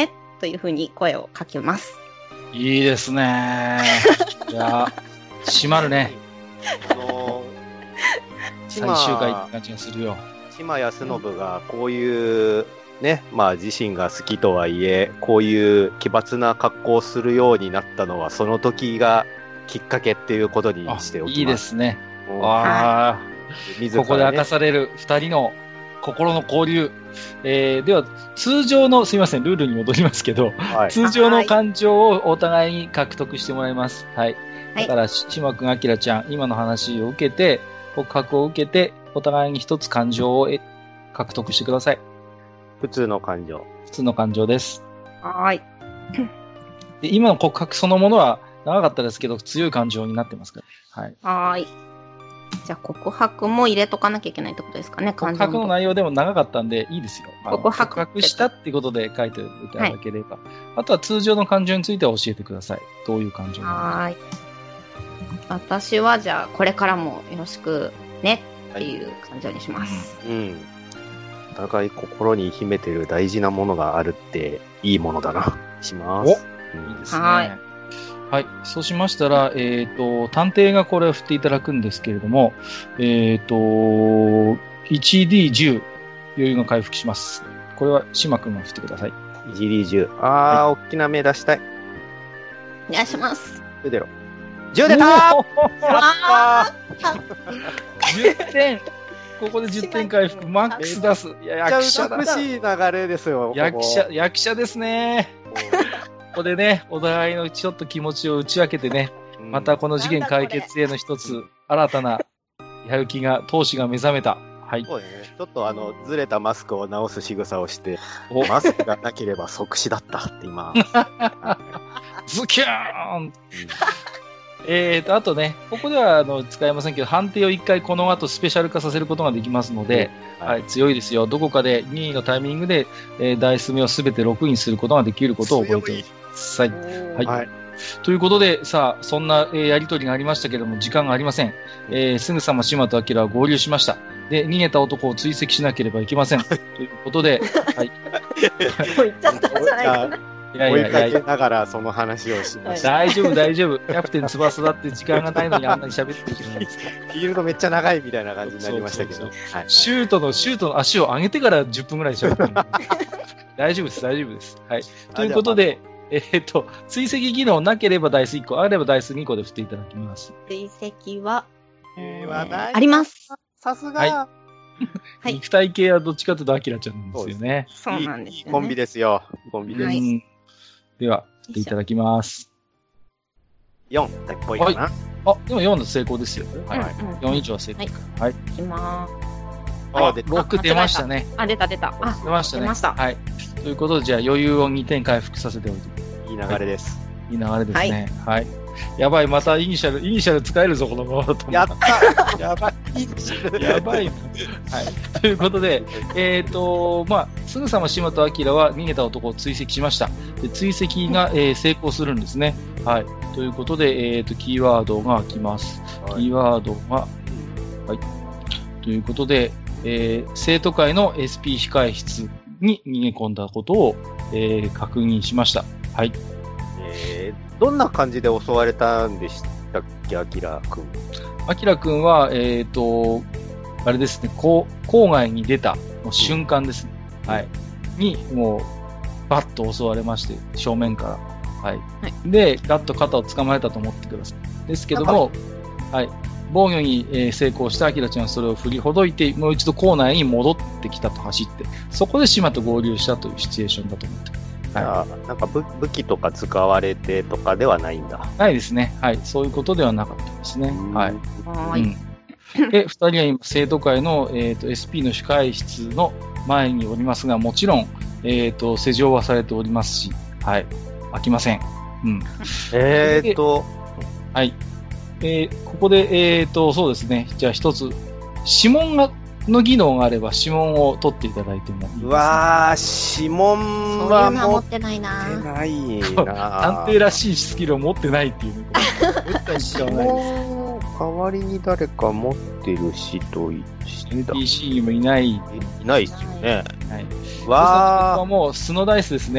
というふうに声をかけます。 いいですね。いや、締まるね。 あのー、 最終回って感じがするよ。 島康信がこういうね、まあ自身が好きとはいえ、こういう奇抜な格好をするようになったのは、その時がきっかけっていうことにしておきます。 いいですね。 うん、 ああ、 ね、 ここで明かされる二人の心の交流。えー、では、通常の、すいません、ルールに戻りますけど、はい、通常の感情をお互いに獲得してもらいます。はい。だから、島くん、あきらちゃん、今の話を受けて、告白を受けて、お互いに一つ感情を獲得してください。 普通の感情。 普通の感情です。 はい。 で、今の告白そのものは長かったですけど、強い感情になってますから。はい。 はい。じゃあ、告白も入れとかなきゃいけないってことですかね、 告白の内容でも長かったんでいいですよ。 告白。 告白したってことで書いていただければ。はい、あとは通常の感情については教えてください。どういう感情なのか。 はい。私は、じゃあ、これからもよろしくねっていう感情にします。 はい、うん。お互い心に秘めてる大事なものがあるっていいものだな。します。 お、うん、いいですね。はい。はい。そうしましたら、えっと、探偵がこれを振っていただくんですけれども、えっと、いちディーじゅう 余裕が回復します。これは島くんが振ってください。 いちディーじゅう。あー、はい、大きな目出したい。 お願いします。 じゅう出ろ。じゅう出たーやったーじゅってん。ここでじゅってん回復。マックス出す。いや、役者だ。 美しい流れですよ。 役者、役者ですね。ここでね、お互いのちょっと気持ちを打ち明けてね、うん、またこの事件解決への一つ、新たなやる気が、闘志が目覚めた。はい。 そうね。ちょっとあの、ずれたマスクを直す仕草をして、マスクがなければ即死だったって今。 ズキューン、うん、えーと、あとね、ここではあの使えませんけど、判定を一回この後スペシャル化させることができますので、うん、はい、はい、強いですよ。どこかでにいのタイミングで、えー、ダイス目をすべてろくにすることができることを覚えておいてください。はい。はい、ということで、さあ、そんな、えー、やりとりがありましたけども、時間がありません。えー、すぐさま島と明は合流しました。で、逃げた男を追跡しなければいけません。ということで、はい。 もう行っちゃったんじゃないかな。 いやいやいや追いかけながらその話をしました。 大丈夫、大丈夫。キャプテン翼だって時間がないのにあんなに喋っていけないんですか。 フィールドめっちゃ長いみたいな感じになりましたけど。そうそうそう、はい、 シュートの、シュートの足を上げてからじゅっぷんぐらい喋ってる。大丈夫です、大丈夫です。はい。ということで、えー、っと、追跡技能なければダイスいっこ、あればダイスにこで振っていただきます。 追跡は、 えー、はない。 あります。 さすが。 はい。はい、肉体系はどっちかというとアキラちゃんなんですよね。 そうなんですよ、ね。 いいコンビですよ。コンビです。はい、 では、振っていただきます。 よん、っぽいかな。はい、 あ、でもよんの成功ですよ。はい。よん以上は成功。はい。 いきまーす。 あ、で、ろく出ましたね。 あ、出た出た。あ、 出ましたね。 出ました。 はい。ということで、じゃあ余裕をにてん回復させておいて。 いい流れです。 いい流れですね。はい。やばい、またイニシャル、イニシャル使えるぞ、このままだと。 やったやばい、イニシャル。 やばい。はい。ということで、えっと、まあ、すぐさま島と明は逃げた男を追跡しました。で追跡が、えー、成功するんですね。はい。ということで、えっと、キーワードが開きます。キーワードが、はい。ということで、えー、生徒会の エスピー 控え室に逃げ込んだことを、えー、確認しました。はい。 えー、どんな感じで襲われたんでしたっけ、アキラくん。 アキラくんは、えっと、あれですね、こう郊外に出た瞬間ですね。うん、はい。に、もう、バッと襲われまして、正面から。はい。はい、で、ガッと肩を掴まれたと思ってください。ですけども、はい。防御に、えー、成功したアキラちゃんはそれを振りほどいて、もう一度校内に戻ってきたと走って、そこで島と合流したというシチュエーションだと思ってください。 はい、なんか 武, 武器とか使われてとかではないんだ。 ないですね。はい。そういうことではなかったですね。はい。はい。うん、で、二人は今、生徒会の、えーと、エスピー の控え室の前におりますが、もちろん、えっと、施錠はされておりますし、はい。開きません。うん。 えーと、 はい。えー、ここで、えっと、そうですね。じゃあ一つ、指紋が、の技能があれば指紋を取っていただいてもいいですね。 うわー、指紋は持ってないな。持ってないな。 探偵らしいスキルを持ってないっていうね。 指紋代わりに誰か持ってる人いる人エヌピーシー もいない。いないですよね。 はい。わー。ここはもう素のダイスですね。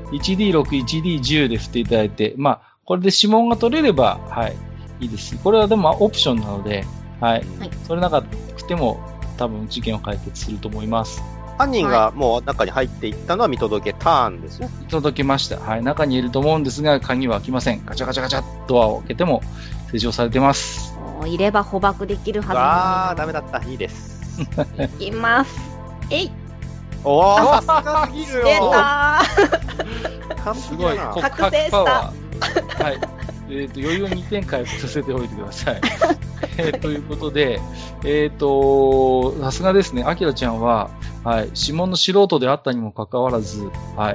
いちディーろく、いちディーじゅう で振っていただいて、まあ、これで指紋が取れれば、はい、いいです。これはでもオプションなので、はい。はい、それなくても、多分事件を解決すると思います。 犯人がもう中に入っていったのは見届けターンですよ。 見届けました。はい。中にいると思うんですが、鍵は開きません。ガチャガチャガチャドアを開けても、施錠されてます。 いれば捕獲できるはずなのに。 ああ、ダメだった。いいです。 いきます。えい。 おー、さすがすぎるよ。 出たー。 すごい。告白パワー。はい。えっ、ー、と、余裕をにてん回復させておいてください。えー、ということで、えっ、ー、と、さすがですね、アキラちゃんは、はい、指紋の素人であったにもかかわらず、はい、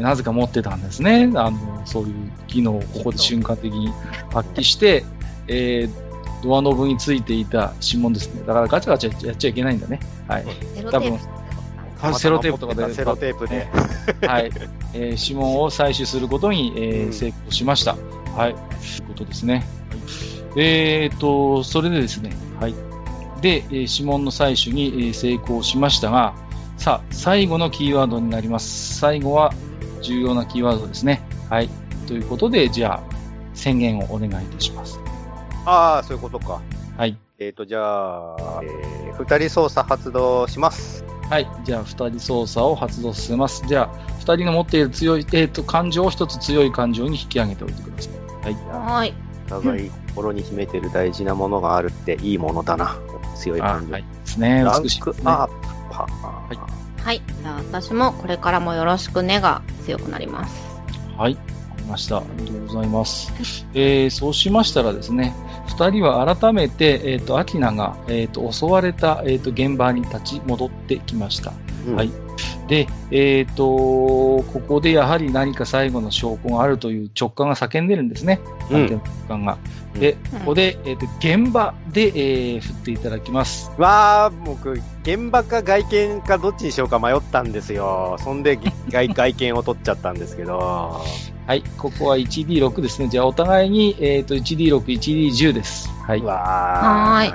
なぜか持ってたんですね。あの、そういう機能をここで瞬間的に発揮して、えー、ドアノブについていた指紋ですね。だからガチャガチャやっちゃいけないんだね。はい。多分、セロテープとかで、 セロテープで、 はい、えー、指紋を採取することに、えーうん、成功しました。はい、ということですね。えーと、それでですね、はい。で、えー、指紋の採取に、えー、成功しましたが、さあ、最後のキーワードになります。最後は重要なキーワードですね。はい。ということで、じゃあ、宣言をお願いいたします。 ああ、そういうことか。 はい。 えーと、じゃあ、えー、二人操作発動します。 はい。じゃあ、二人操作を発動させます。じゃあ、二人の持っている強い、えーと、感情を一つ強い感情に引き上げておいてください。はい。 はい。 お互い心に秘めてる大事なものがあるっていいものだな。強い感情。 はい。ですね。美しいですね。 アッパー。 はい。はい。じゃあ、私もこれからもよろしくねが強くなります。 はい。わかりました。ありがとうございます。えー、そうしましたらですね、二人は改めて、えっ、ー、と、アキナが、えっ、ー、と、襲われた、えっ、ー、と、現場に立ち戻ってきました。うん、はい。で、えっ、ー、と、ここでやはり何か最後の証拠があるという直感が叫んでるんですね。探偵の直感が。うん、で、ここで、えっ、ー、と、現場で、えー、振っていただきます。 わー、僕、現場か外見かどっちにしようか迷ったんですよ。そんで外、外見を取っちゃったんですけど。 はい、ここは いちディーろく ですね。じゃあ、お互いに、えっ、ー、と、いちディーろく、いちディーじゅう です。はい。 わー。はい。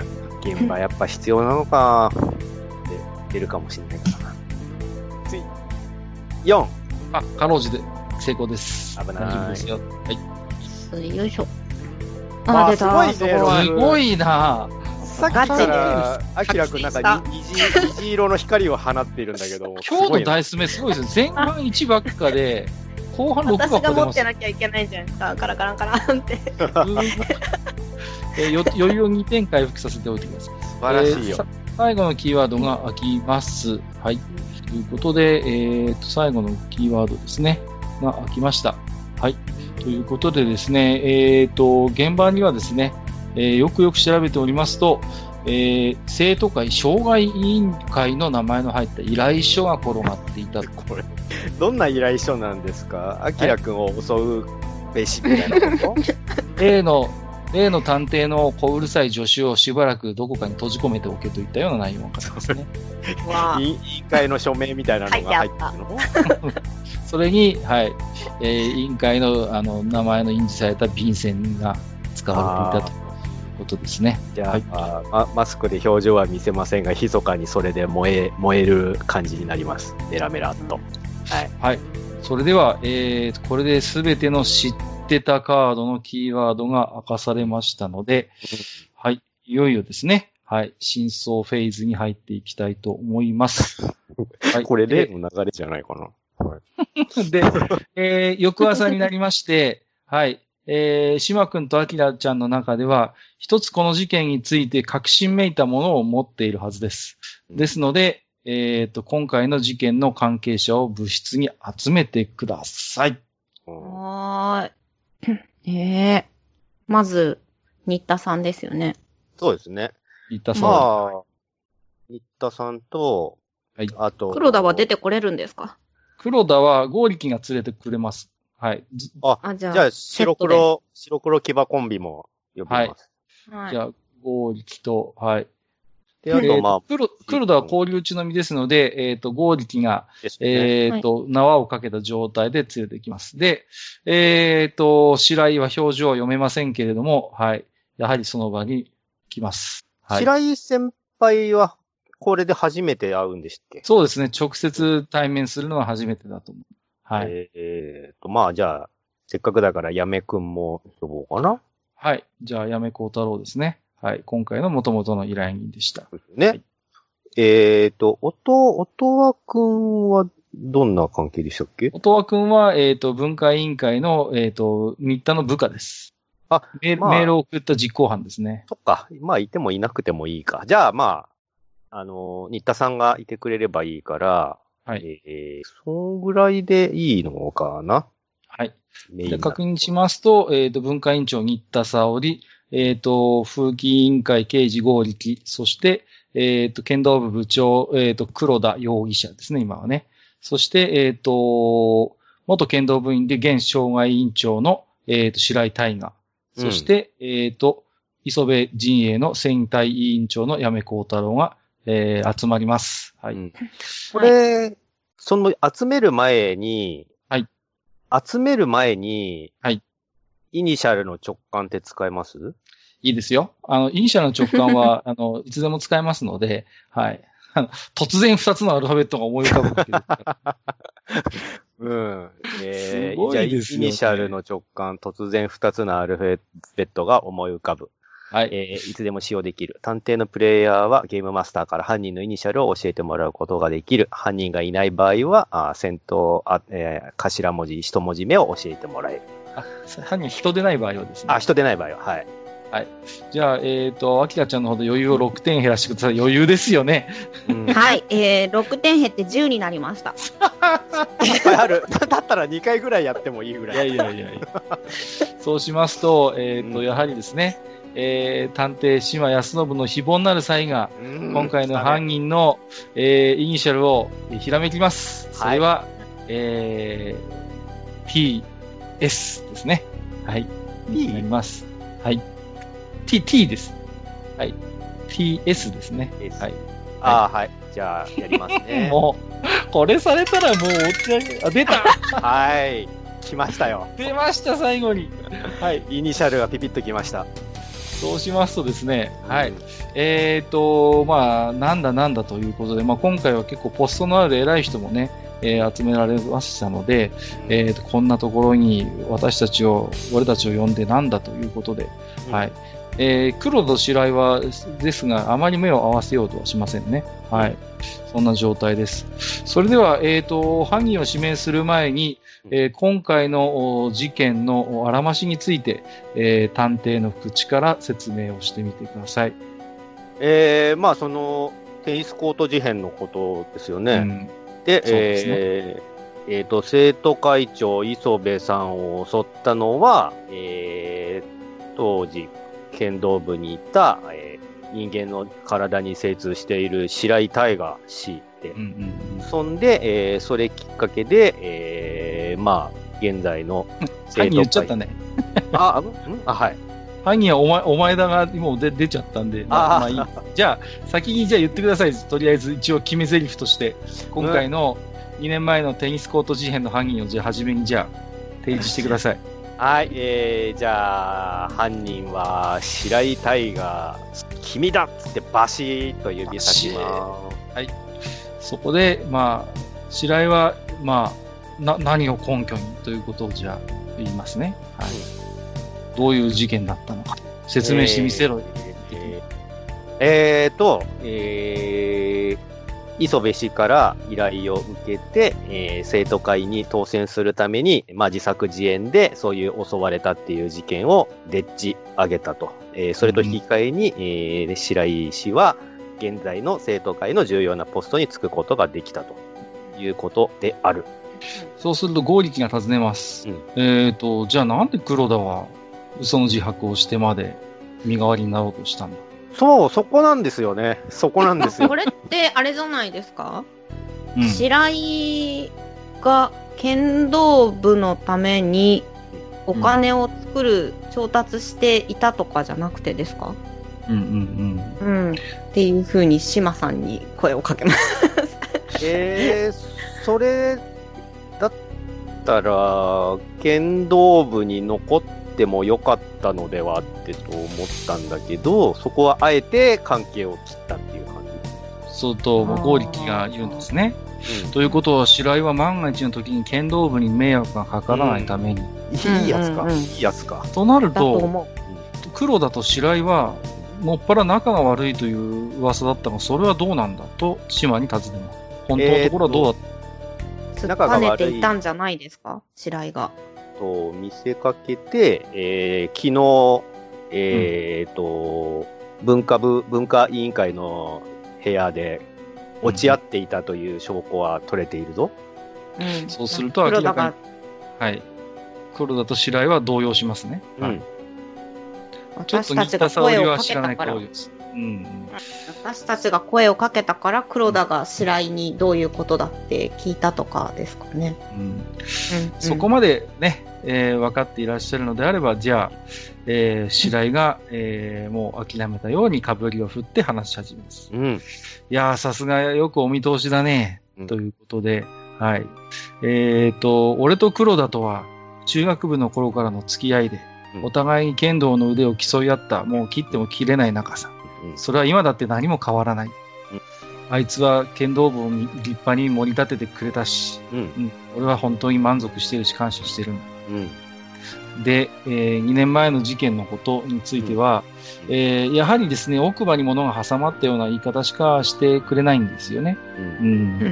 現場やっぱ必要なのか。で、出るかもしれないからな。つい。よん。 あ、かろうじて成功です。 危ない。 大丈夫ですよ。はい。 よいしょ。 あ、出た。 すごいね。すごいな。 さっきから、アキラくんなんか虹、虹色の光を放っているんだけど。 今日のダイス目すごいですね。前半いちばっかで、後半ろくばっか出ます。 私が持ってなきゃいけないじゃないですか。カラカランカランって。 えー、余裕をにてん回復させておいてください。 素晴らしいよ。えー、 最後のキーワードが開きます。はい。ということで、えー、と最後のキーワードですね。が開きました。はい。ということでですね、えー、と、現場にはですね、えー、よくよく調べておりますと、えー、生徒会、障害委員会の名前の入った依頼書が転がっていた。 これ、どんな依頼書なんですか？アキラくんを襲うべしみたいなこと例の、例の探偵の小うるさい助手をしばらくどこかに閉じ込めておけといったような内容が書かれてますね。 委員会の署名みたいなのが入ってるのそれに、はい、えー、委員会の、あの、名前の印字された便箋が使われていたと。ことですね。 じゃあ、はい、あま、マスクで表情は見せませんが、密かにそれで燃え、燃える感じになります。メラメラっと。 はい。はい。それでは、えー、これで全ての知ってたカードのキーワードが明かされましたので、はい。いよいよですね。はい。真相フェーズに入っていきたいと思います。 はい。これ例の流れじゃないかな。はい、 で、えー、翌朝になりまして、はい。えー、島くんとアキラちゃんの中では、一つこの事件について確信めいたものを持っているはずです。ですので、えっと、今回の事件の関係者を部室に集めてください。 はーい。ええー、まず、新田さんですよね。 そうですね。 新田さん。 まあ、新田さんと、 はい。 あと、黒田は出てこれるんですか？ 黒田は剛力が連れてくれます。はい。 あ、あじゃあ、じゃあ白黒、白黒騎馬コンビも呼びます。 はい。じゃあ、剛力と、はい。 で、あと、まあ、 黒、黒田は交流中の身ですので、えっ、ー、と、剛力が、ね、えっ、ー、と、はい、縄をかけた状態で連れてきます。で、えっ、ー、と、白井は表情を読めませんけれども、はい。やはりその場に来ます。はい。 白井先輩は、これで初めて会うんでしたっけ？ そうですね。直接対面するのは初めてだと思う。 はい。 えーえーと、まあじゃあ、せっかくだからやめくんも呼ぼうかな。 はい。じゃあ、やめこうたろうですね。はい。今回の元々の依頼人でした。 ね。 はい、 えーと、おと、おとわくんはどんな関係でしたっけ？ 音羽くんは、えっ、と、文化委員会の、えっ、と、新田の部下です。 あ、 メ,、 まあ、 メールを送った実行犯ですね。 そっか。まあ、いてもいなくてもいいか。じゃあ、まあ、あの、新田さんがいてくれればいいから、 はい。 えー、そんぐらいでいいのかな。 はい。 メインで確認しますと、えっ、と、文化委員長新田沙織、えっ、と、風紀委員会刑事合力、そして、えっ、と、剣道部部長、えっ、と、黒田容疑者ですね、今はね。そして、えっ、と、元剣道部員で現障害委員長の、えっ、と、白井大河。そして、うん、えっ、と、磯部陣営の選対委員長の矢目幸太郎が、えー、集まります。はい。うん、 これ、その集める前に、 はい。 集める前に、 はい。 イニシャルの直感って使えます？ いいですよ。あの、イニシャルの直感は、あの、いつでも使えますので、はい。あの突然二つのアルファベットが思い浮かぶわけですから。 うん。えー、 すごいですよね。 イニシャルの直感、突然二つのアルファベットが思い浮かぶ。はい。えー、いつでも使用できる。探偵のプレイヤーはゲームマスターから犯人のイニシャルを教えてもらうことができる。犯人がいない場合は、あ先頭あ、えー、頭文字、一文字目を教えてもらえる。 あ、犯人人でない場合はですね。 あ、人でない場合は、はい。 はい。じゃあ、えっ、ー、と、アキラちゃんのほど余裕をろくてん減らしてください。余裕ですよね。 うん、はい。えー、ろくてん減ってじゅうになりました。いっぱいある。だったらにかいぐらいやってもいいぐらい。 いやいやいやいや。そうしますと、えっ、ー、と、うん、やはりですね、えー、探偵島康信の非凡なる才が、今回の犯人の、えー、イニシャルをひらめきます。それは、はい、えー、ティーエス ですね。はい。になります。はい。T、T です。はい。ティーエス ですね。 S、はい。ああ、はい。じゃあ、やりますね。 もう、これされたらもう、お手上げ、あ、出たはい。来ましたよ。 出ました、最後に。 はい。イニシャルがピピッと来ました。 そうしますとですね、はい。えっ、ー、と、まあ、なんだなんだということで、まあ、今回は結構ポストのある偉い人もね、えー、集められましたので、えーと、こんなところに私たちを、俺たちを呼んでなんだということで、うん、はい。えー、黒と白井は、ですが、あまり目を合わせようとはしませんね。はい。そんな状態です。それでは、えっ、ー、と、犯人を指名する前に、えー、今回の事件のあらましについて、えー、探偵の口から説明をしてみてください。 えー、まあ、その、テニスコート事変のことですよね。うん、で、でね、えー、えーと、生徒会長磯部さんを襲ったのは、えー、当時、剣道部にいた、えー、人間の体に精通している白井大河氏で、うんうんうん、そんで、えー、それきっかけで、えー、まあ、現在の生徒会。犯人言っちゃったね。 あ、んあ、はい。 犯人はお前、お前だがもう出、出ちゃったんで、まあ、まあいい。じゃあ、先にじゃあ言ってください。とりあえず一応決め台詞として、今回のにねんまえのテニスコート事変の犯人をじゃあ初めにじゃあ提示してください。 はい、えー、じゃあ、犯人は、白井大河、君だっつってバシーと指さします。 はい。そこで、まあ、白井は、まあ、な、何を根拠にということをじゃあ言いますね。はい。うん、どういう事件だったのか。説明してみせろ。 えー、えー、えーと、えー、磯部氏から依頼を受けて、えー、生徒会に当選するために、まあ、自作自演でそういう襲われたっていう事件をでっち上げたと。えー、それと引き換えに、うん、えー、白井氏は現在の生徒会の重要なポストに就くことができたということである。 そうすると合力が尋ねます。うん、えっと、じゃあなんで黒田は嘘の自白をしてまで身代わりになろうとしたんだ。 そう、そこなんですよね。そこなんですよ。 これってあれじゃないですか、うん、白井が剣道部のためにお金を作る、うん、調達していたとかじゃなくてですか？ うんうんうん。 うん。っていう風に島さんに声をかけます。 えー、それだったら、剣道部に残ってでも良かったのではってと思ったんだけど、そこはあえて関係を切ったっていう感じ。 そうと、もう剛力が言うんですね。うん、ということは、白井は万が一の時に剣道部に迷惑がかからないために。 うん、いいやつか、うんうんうん。いいやつか。 となると、黒田と白井は、もっぱら仲が悪いという噂だったが、それはどうなんだと、島に尋ねます。本当のところはどうだった、 えー、仲が悪い。突っぱねていたんじゃないですか、白井が。 と、見せかけて、えー、昨日、えーと、うん、文化部、文化委員会の部屋で落ち合っていたという証拠は取れているぞ。 うん、そうすると明らかに、はい。黒田と白井は動揺しますね。うん。ちょっと新田沙織は知らない顔です。うん、 私たちが声をかけたから黒田が白井にどういうことだって聞いたとかですかね。うんうんうん、 そこまでね、えー、分かっていらっしゃるのであれば、じゃあ、えー、白井が、えー、もう諦めたようにかぶりを振って話し始めます。うん、いやー、さすがよくお見通しだね、うん、ということで、はい。えっと、俺と黒田とは中学部の頃からの付き合いで、お互いに剣道の腕を競い合った、もう切っても切れない仲さ。それは今だって何も変わらない。あいつは剣道部を立派に盛り立ててくれたし、うんうん、俺は本当に満足しているし感謝してるんだ。うん、で、えー、にねんまえの事件のことについては、うんえー、やはりですね、奥歯に物が挟まったような言い方しかしてくれないんですよね。うんうん、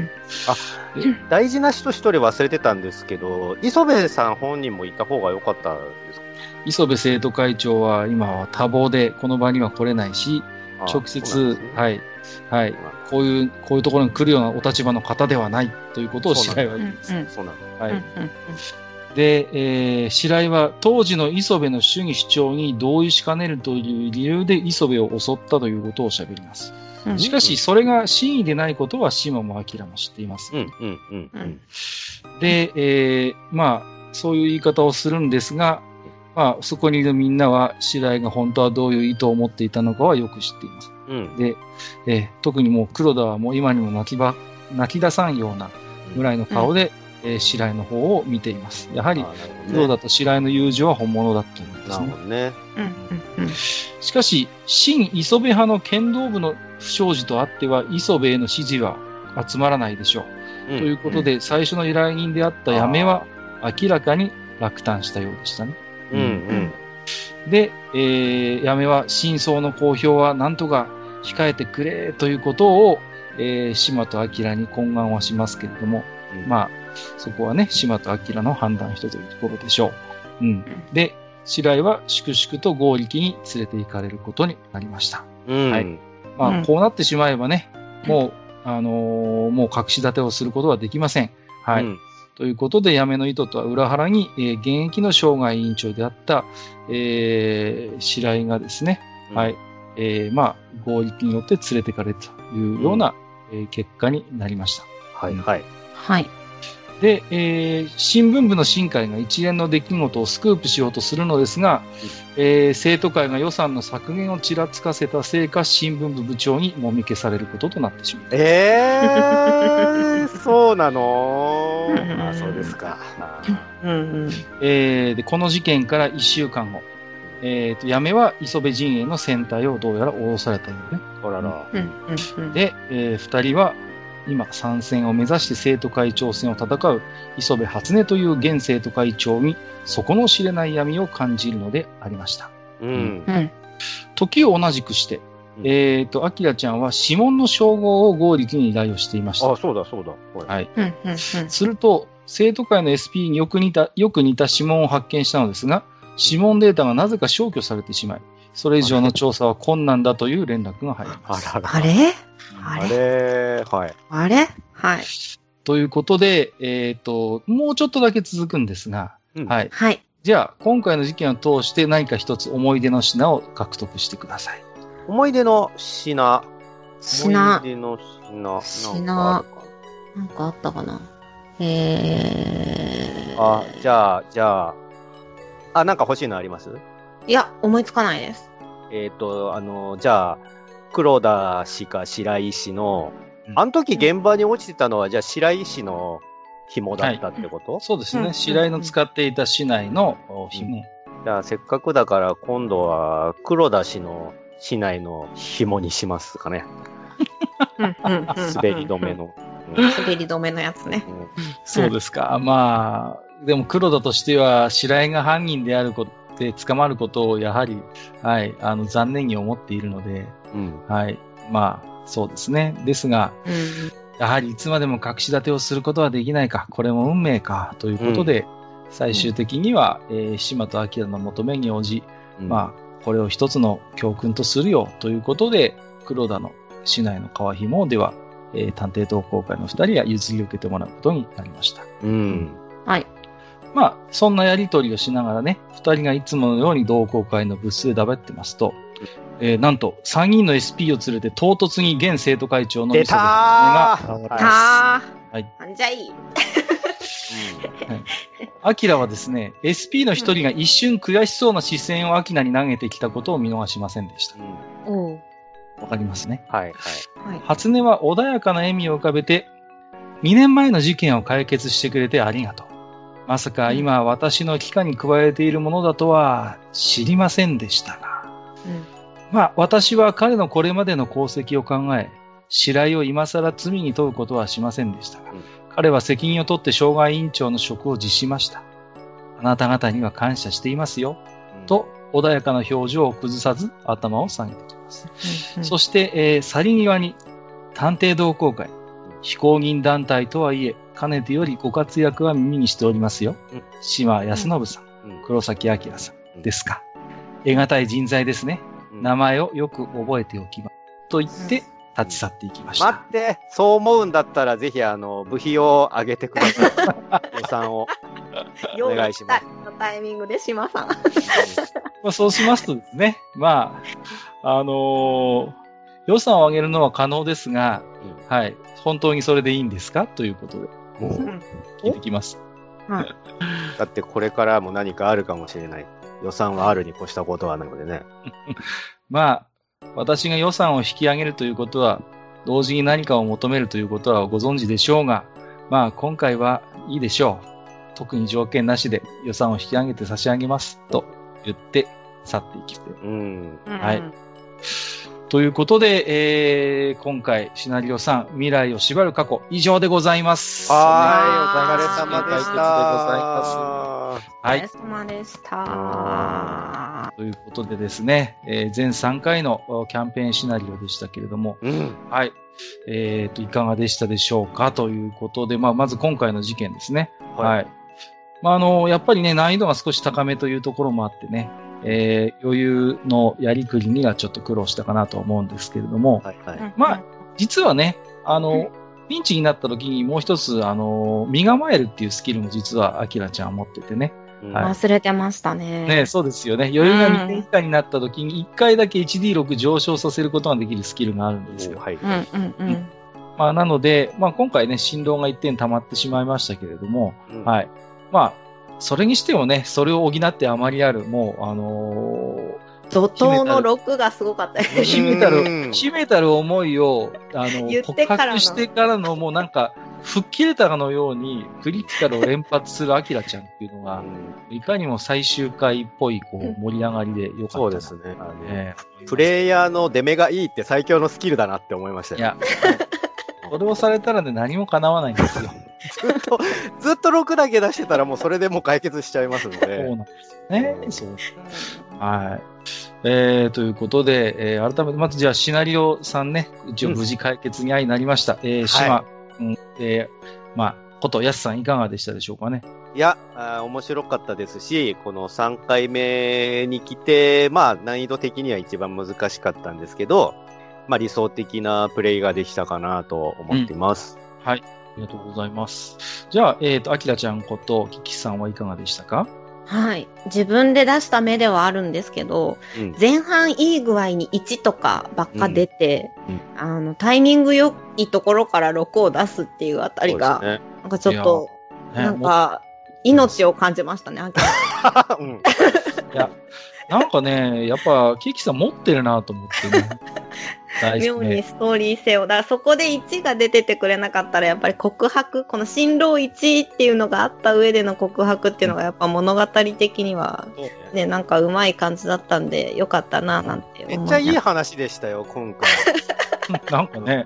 あ大事な人一人忘れてたんですけど、磯部さん本人もいた方が良かったですか？ 磯部生徒会長は今は多忙でこの場には来れないし、直接、ね、はい、はい、こういう、こういうところに来るようなお立場の方ではないということを白井は言います。そうなんだ。はい。で、えー、白井は当時の磯部の主義主張に同意しかねるという理由で磯部を襲ったということを喋ります。しかし、それが真意でないことは島も明も知っています。うんうんうんうん、で、えー、まあ、そういう言い方をするんですが、まあ、そこにいるみんなは、白井が本当はどういう意図を持っていたのかはよく知っています。うん、で、えー、特にもう黒田はもう今にも泣きば、泣き出さんようなぐらいの顔で、うんえー、白井の方を見ています。やはり、黒田と白井の友情は本物だと思うんですね。なるほどね。うんうん、しかし、新磯部派の剣道部の不祥事とあっては、磯部への支持は集まらないでしょう。うん、ということで、うん、最初の依頼人であった八女は明らかに落胆したようでしたね。うんうん、で、えー、八女は真相の公表は何とか控えてくれということを、えー、島と明に懇願はしますけれども、うん、まあ、そこはね、島と明の判断一つというところでしょう。うん。で、白井は粛々と剛力に連れて行かれることになりました。うん、はい。まあ、うん、こうなってしまえばね、もう、あのー、もう隠し立てをすることはできません。はい。うんということで、八女の意図とは裏腹に、えー、現役の生涯委員長であった、えー、白井がですね、うん、はい、えー、まあ、剛力によって連れてかれるというような、うんえー、結果になりました。 はい、はい。 はい。 で、えー、新聞部の新会が一連の出来事をスクープしようとするのですが、うんえー、生徒会が予算の削減をちらつかせたせいか、新聞部部長にもみ消されることとなってしまう。 えー、そうなのあ、そうですか。 うんうんえー、でこの事件からいっしゅうかんご、えー、と八女は磯部陣営の戦隊をどうやら降ろされたよね。 あらら。 で、えー、ふたりは今参戦を目指して生徒会長選を戦う磯部初音という現生徒会長に底の知れない闇を感じるのでありました。うんうん、時を同じくして、うん、えっ、ー、と、アキラちゃんは指紋の照合を剛力に依頼をしていました。 あ、そうだそうだ。 はい。はい、すると、生徒会の エスピー によく似た、よく似た指紋を発見したのですが、指紋データがなぜか消去されてしまい、それ以上の調査は困難だという連絡が入ります。 あれあれあれはい。 あれはい。 ということで、えっ、ー、と、もうちょっとだけ続くんですが、うん、はい。 はい。 じゃあ、今回の事件を通して何か一つ思い出の品を獲得してください。 思い出の品。 品。 思い出の品。 品。なんかあったかなえー。 あ、じゃあ、じゃあ、あ、なんか欲しいのあります？ いや、思いつかないです。 えっ、ー、と、あの、じゃあ、黒田氏か白井氏の、うん、あの時現場に落ちてたのは、じゃあ白井氏の紐だったってこと？ はい、そうですね。うん、白井の使っていた市内の紐。うん、 じゃあ、せっかくだから今度は黒田氏の市内の紐にしますかね。 うんうんうん滑り止めの。 滑り止めのやつね。 そうですか。まあ、でも黒田としては、白井が犯人であることで捕まることをやはり、はい、あの、残念に思っているので、 うん、 はい、まあ、そうですね。ですが、 うんやはりいつまでも隠し立てをすることはできないか、これも運命か、ということで、うん、最終的には、えー、島と明の求めに応じ、うん、まあ、これを一つの教訓とするよ、ということで、黒田の市内の川紐では、えー、探偵同好会の二人は譲り受けてもらうことになりました。 うん。 はい。 まあ、そんなやりとりをしながらね、二人がいつものように同好会のブースでだべってますと、えー、なんと、さんにんの エスピー を連れて唐突に現生徒会長の出たーが現れます。 ははい。 なんじゃいい。 アキラはですね、エスピー の一人が一瞬悔しそうな視線をアキラに投げてきたことを見逃しませんでした。 うん。 わかりますね。 はい、はい。 初音は穏やかな笑みを浮かべて、にねんまえの事件を解決してくれてありがとう。まさか今私の帰化に加えているものだとは知りませんでしたが。うん、まあ私は彼のこれまでの功績を考え、白井を今更罪に問うことはしませんでしたが、うん、彼は責任を取って障害委員長の職を辞しました。あなた方には感謝していますよ。うん、と穏やかな表情を崩さず頭を下げてきます。うんうん、そして、えー、去り際に探偵同好会、非公認団体とはいえ、かねてよりご活躍は耳にしておりますよ。うん、島康信さん、うん、黒崎明さんですか。得難い人材ですね。うん、名前をよく覚えておきます。と言って立ち去っていきました。 待って、そう思うんだったらぜひあの、部費を上げてください。予算を。お願いします。 のタイミングで島さん。 まあそうしますとですね、まあ、あのー、予算を上げるのは可能ですが、うん、はい。本当にそれでいいんですかということで。うん、聞いてきます。 うん、 だってこれからも何かあるかもしれない。予算はあるに越したことはないのでね。 まあ、私が予算を引き上げるということは、同時に何かを求めるということはご存知でしょうが、まあ今回はいいでしょう。特に条件なしで予算を引き上げて差し上げます。と言って去っていきて。 うん、 はい。ということで、えー、今回、シナリオさん、未来を縛る過去、以上でございます。 はい、お疲れ様でした。 はい。 お疲れ様でした。 ということでですね、えー、全さんかいのキャンペーンシナリオでしたけれども、 うん、 はい。えーと、いかがでしたでしょうかということで、まあ、まず今回の事件ですね。はい。はい、まあ、あの、やっぱりね、難易度が少し高めというところもあってね、えー、余裕のやりくりにはちょっと苦労したかなと思うんですけれども、 はいはい、 まあ、実はね、あの、ピンチになった時にもう一つ、あの、身構えるっていうスキルも実はアキラちゃん持っててね。 うんはい、忘れてましたね。 ね、そうですよね。余裕がにてん以下になった時にいっかいだけ いちディーろく 上昇させることができるスキルがあるんですよ。 はい。 うんうんうん。 まあ、なので、まあ今回ね、振動がいってん溜まってしまいましたけれども、うん、はい。まあ、それにしてもね、それを補ってあまりある、もう、あのー、 怒涛のろくがすごかったですね。 秘めたる、秘めたる思いを、あの、 告白してからの、もうなんか、吹っ切れたかのように、クリティカルを連発するアキラちゃんっていうのが、いかにも最終回っぽい、こう、盛り上がりでよかった。 そうですね。えー、プレイヤーの出目がいいって最強のスキルだなって思いましたよ。 いや、それをされたらね、何も叶わないんですよ。 ずっと、ずっとろくだけ出してたらもうそれでもう解決しちゃいますので。 そうなんですね。そう。はい。えー、ということで、えー、改めて、まずじゃあシナリオさんね、一応無事解決に相なりました。うん、えー、島、はい、うん、えー、まあ、ことやすさんいかがでしたでしょうかね。 いや、あ面白かったですし、このさんかいめに来て、まあ難易度的には一番難しかったんですけど、まあ理想的なプレイができたかなと思っています。 うん、はい。ありがとうございます。じゃあ、えっと、アキラちゃんことキキさんはいかがでしたか？ はい。自分で出した目ではあるんですけど、うん、前半いい具合にいちとかばっか出て、うんうん、あの、タイミング良いところからろくを出すっていうあたりが、ね、なんかちょっと、なんか、命を感じましたね、アキラ。 うん、いや、なんかね、やっぱ、キキさん持ってるなと思ってね。 妙にストーリー性を。だからそこでいちが出ててくれなかったら、やっぱり告白、この新郎いちっていうのがあった上での告白っていうのがやっぱ物語的には、ね、なんかうまい感じだったんで、よかったな、なんて思います。 めっちゃいい話でしたよ、今回。 なんかね、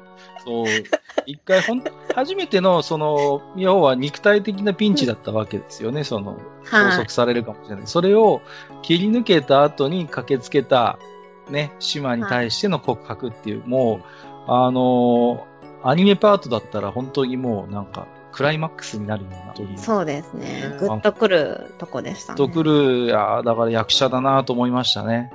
そう。一回、ほん、初めての、その、要は肉体的なピンチだったわけですよね、その、拘束されるかもしれない。それを切り抜けた後に駆けつけた、ね、島に対しての告白っていう、もう、あのー、アニメパートだったら本当にもうなんか、クライマックスになるような。 そうですね。グッとくるとこでしたね。 グッとくる、いやだから役者だなと思いましたね。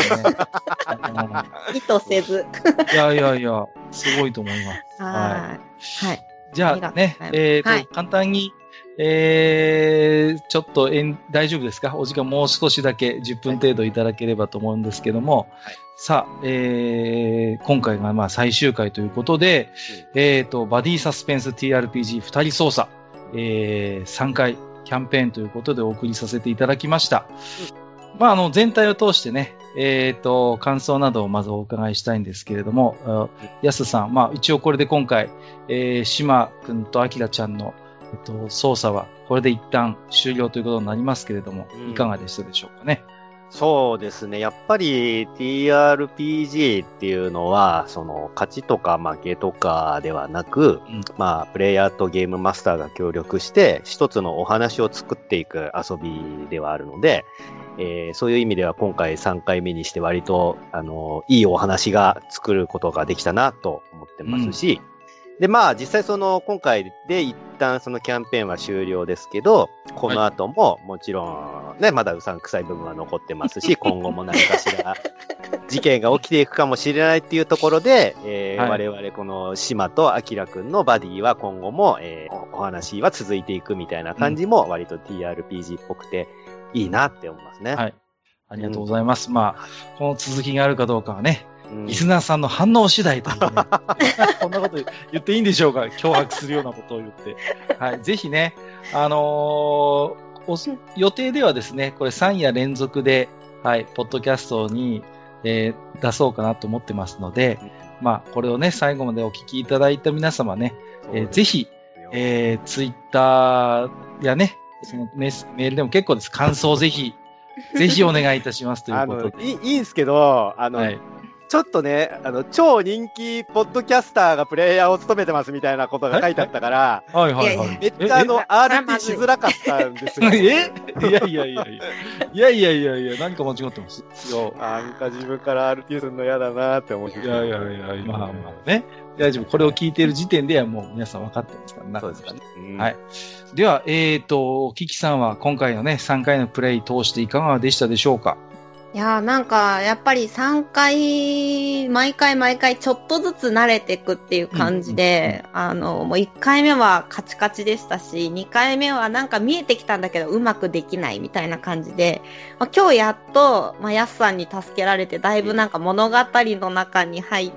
意図せず。 いやいやいや、すごいと思います。 はい。はい。 じゃあね、えっと、はい、簡単に、えー、ちょっとえん大丈夫ですか？お時間もう少しだけじゅっぷん程度いただければと思うんですけども、はい、さあ、えー、今回がまあ最終回ということで、うん、えっと、バディサスペンス ティーアールピージー 二人操作、えー、さんかいキャンペーンということでお送りさせていただきました。うん、まあ、あの、全体を通してね、えっと、感想などをまずお伺いしたいんですけれども、やすさん、まあ、一応これで今回、えー、しまくんとあきらちゃんのえっと、操作はこれで一旦終了ということになりますけれども、うん、いかがでしたでしょうかね。 そうですね。やっぱり ティーアールピージー っていうのは、その勝ちとか負けとかではなく、うん、まあ、プレイヤーとゲームマスターが協力して、一つのお話を作っていく遊びではあるので、えー、そういう意味では今回さんかいめにして割と、あの、いいお話が作ることができたなと思ってますし、うんで、まあ、実際その、今回で一旦そのキャンペーンは終了ですけど、この後ももちろんね、まだうさんくさい部分は残ってますし、今後も何かしら事件が起きていくかもしれないっていうところで、えーはい、我々この島とアキラくんのバディは今後も、えー、お話は続いていくみたいな感じも割と ティーアールピージー っぽくていいなって思いますね。 はい。ありがとうございます。うん、まあ、この続きがあるかどうかはね、リスナーさんの反応次第というね。こんなこと言っていいんでしょうか？脅迫するようなことを言って。はい。ぜひね、あのー、予定ではですね、これさん夜連続で、はい、ポッドキャストに、えー、出そうかなと思ってますので、まあ、これをね、最後までお聞きいただいた皆様ね、えー、ぜひ、えー、ツイッターやね、そのメスメールでも結構です。感想をぜひ、ぜひお願いいたしますということで。 あのいい、いいんですけど、あの、はいちょっとね、あの、超人気ポッドキャスターがプレイヤーを務めてますみたいなことが書いてあったから、 はいはいはい。 めっちゃあの、アールティー しづらかったんですよ。 えいやいやいやいや。いやいやいやいや、何か間違ってますよ。 なんか自分から アールティー するの嫌だなって思って。 いやいやいや、まあまあね。大丈夫。これを聞いている時点ではもう皆さん分かってますからね。 そうですかね。 うん、はい。では、えっと、キキさんは今回のね、さんかいのプレイ通していかがでしたでしょうか？ いやーなんか、やっぱりさんかい、毎回毎回ちょっとずつ慣れていくっていう感じで、うんうんうん、あの、もういっかいめはカチカチでしたし、にかいめはなんか見えてきたんだけどうまくできないみたいな感じで、まあ、今日やっと、まあ、ヤスさんに助けられて、だいぶなんか物語の中に入って、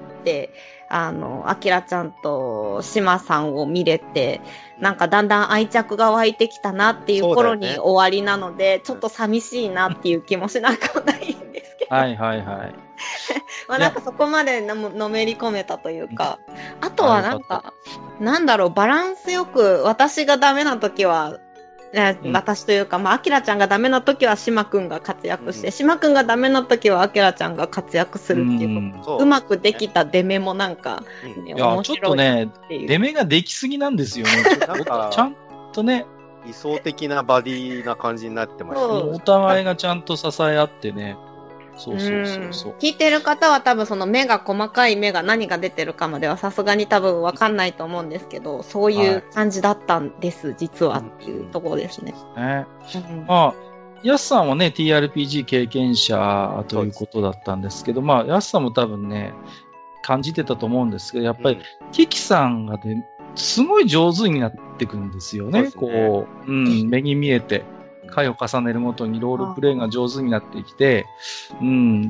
あの、アキラちゃんとシマさんを見れて、なんかだんだん愛着が湧いてきたなっていう頃に終わりなので、ね、ちょっと寂しいなっていう気もしなくもないんですけど。 はいはいはい。 まあなんかそこまでののめり込めたというか、あとはなんか、なんだろう、バランスよく私がダメな時は、うん、私というか、まあ、アキラちゃんがダメな時はシマくんが活躍して、うん、シマくんがダメな時はアキラちゃんが活躍するっていうこと、うん、うまくできた出目もなんか、 ね、いや、面白いちょっとね、出目ができすぎなんですよね。なんかちゃんとね、 理想的なバディな感じになってましたね。 お互いがちゃんと支え合ってね。そうそうそうそう。 聞いてる方は多分その目が細かい目が何が出てるかまではさすがに多分わかんないと思うんですけど、そういう感じだったんです、はい、実はっていうところですね。 ね、うん、まあ、ヤスさんはね、ティーアールピージー 経験者ということだったんですけど、まあ、ヤスさんも多分ね、感じてたと思うんですけど、やっぱり、キキさんがね、すごい上手になってくるんですよね。ねこう、うん、目に見えて。回を重ねるごとにロールプレイが上手になってきて、うん、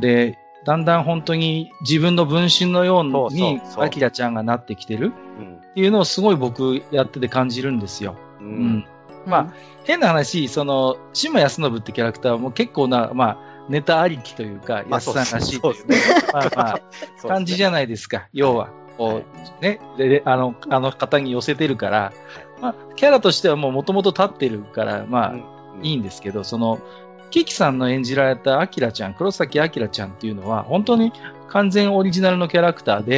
で、だんだん本当に自分の分身のように、アキラちゃんがなってきてるっていうのをすごい僕やってて感じるんですよ。うんうん、まあ、変な話、その、島康信ってキャラクターはもう結構な、まあ、ネタありきというか、安さんらしいというね、まあまあ、感じじゃないですか、要は。こう、ね、で、あの、あの方に寄せてるから、まあ、キャラとしてはもう元々立ってるから、まあ、うんいいんですけど、その、キキさんの演じられたアキラちゃん、黒崎アキラちゃんっていうのは、本当に完全オリジナルのキャラクターで、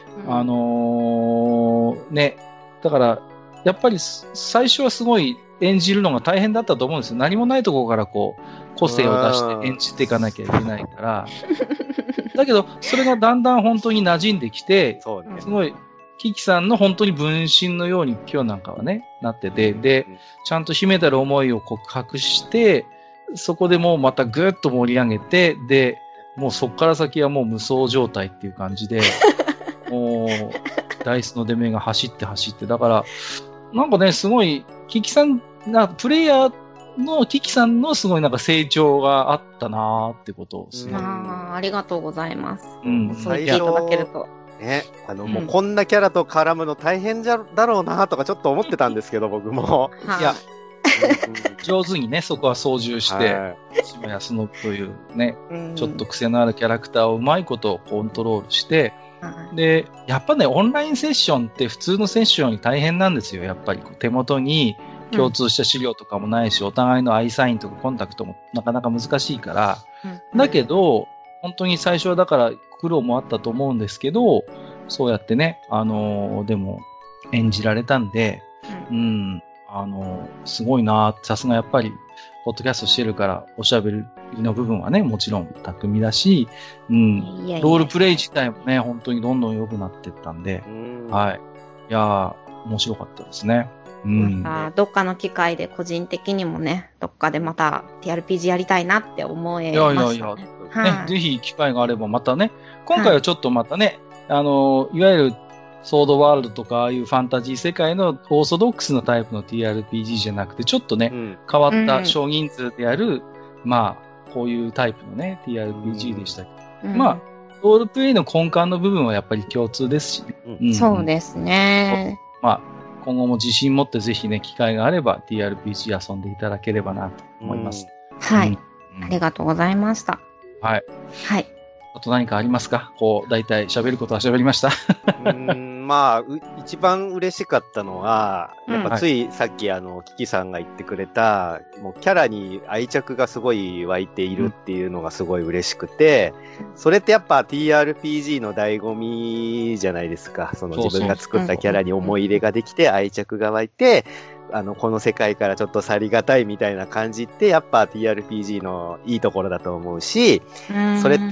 あのー、ね、だから、やっぱり最初はすごい演じるのが大変だったと思うんですよ。何もないところからこう、個性を出して演じていかなきゃいけないから。だけど、それがだんだん本当に馴染んできて、 そうね、 すごい、キキさんの本当に分身のように今日なんかはね、なってて、で、ちゃんと秘めたる思いを告白して、そこでもうまたぐーっと盛り上げて、で、もうそこから先はもう無双状態っていう感じで、もう、ダイスの出目が走って走って、だから、なんかね、すごい、キキさん、なプレイヤーのキキさんのすごいなんか成長があったなーってことですね。 ああ、ありがとうございます。 うん。 そう言っていただけると。 ね、あの、もうこんなキャラと絡むの大変じゃ、だろうなとかちょっと思ってたんですけど、僕も。 いや、上手にね、そこは操縦して、島安信というね、ちょっと癖のあるキャラクターをうまいことコントロールして、で、やっぱね、オンラインセッションって普通のセッションより大変なんですよ。やっぱり手元に共通した資料とかもないし、うん、お互いのアイサインとかコンタクトもなかなか難しいから、うん、だけど、本当に最初はだから苦労もあったと思うんですけど、そうやってね、あのー、でも演じられたんで、うん、うん、あのー、すごいなぁ、さすがやっぱり、ポッドキャストしてるから、おしゃべりの部分はね、もちろん巧みだし、うん、いやいやロールプレイ自体もね、本当にどんどん良くなっていったんで、はい。いやー、面白かったですね。うん。 あどっかの機会で個人的にもね、どっかでまた ティーアールピージー やりたいなって思えました、ね。いやいやいや、 はい、ね、ぜひ機会があればまたね、今回はちょっとまたね、はい、あの、いわゆるソードワールドとかああいうファンタジー世界のオーソドックスなタイプの ティーアールピージー じゃなくて、ちょっとね、うん、変わった少人数である、うん、まあ、こういうタイプのね、ティーアールピージー でしたけど、うん、まあ、ロールプレイの根幹の部分はやっぱり共通ですしね。 うん、そうですね。 まあ、今後も自信持ってぜひね、機会があれば ティーアールピージー 遊んでいただければなと思います。 うん、はい、うん。ありがとうございました。 はい。 はい。 あと何かありますか？こう、大体喋ることは喋りました。うーんまあ、一番嬉しかったのは、やっぱついさっきあの、キキさんが言ってくれた、もうキャラに愛着がすごい湧いているっていうのがすごい嬉しくて、それってやっぱ ティーアールピージー の醍醐味じゃないですか。その自分が作ったキャラに思い入れができて愛着が湧いて、あの、この世界からちょっと去りがたいみたいな感じって、やっぱ ティーアールピージー のいいところだと思うし、それって、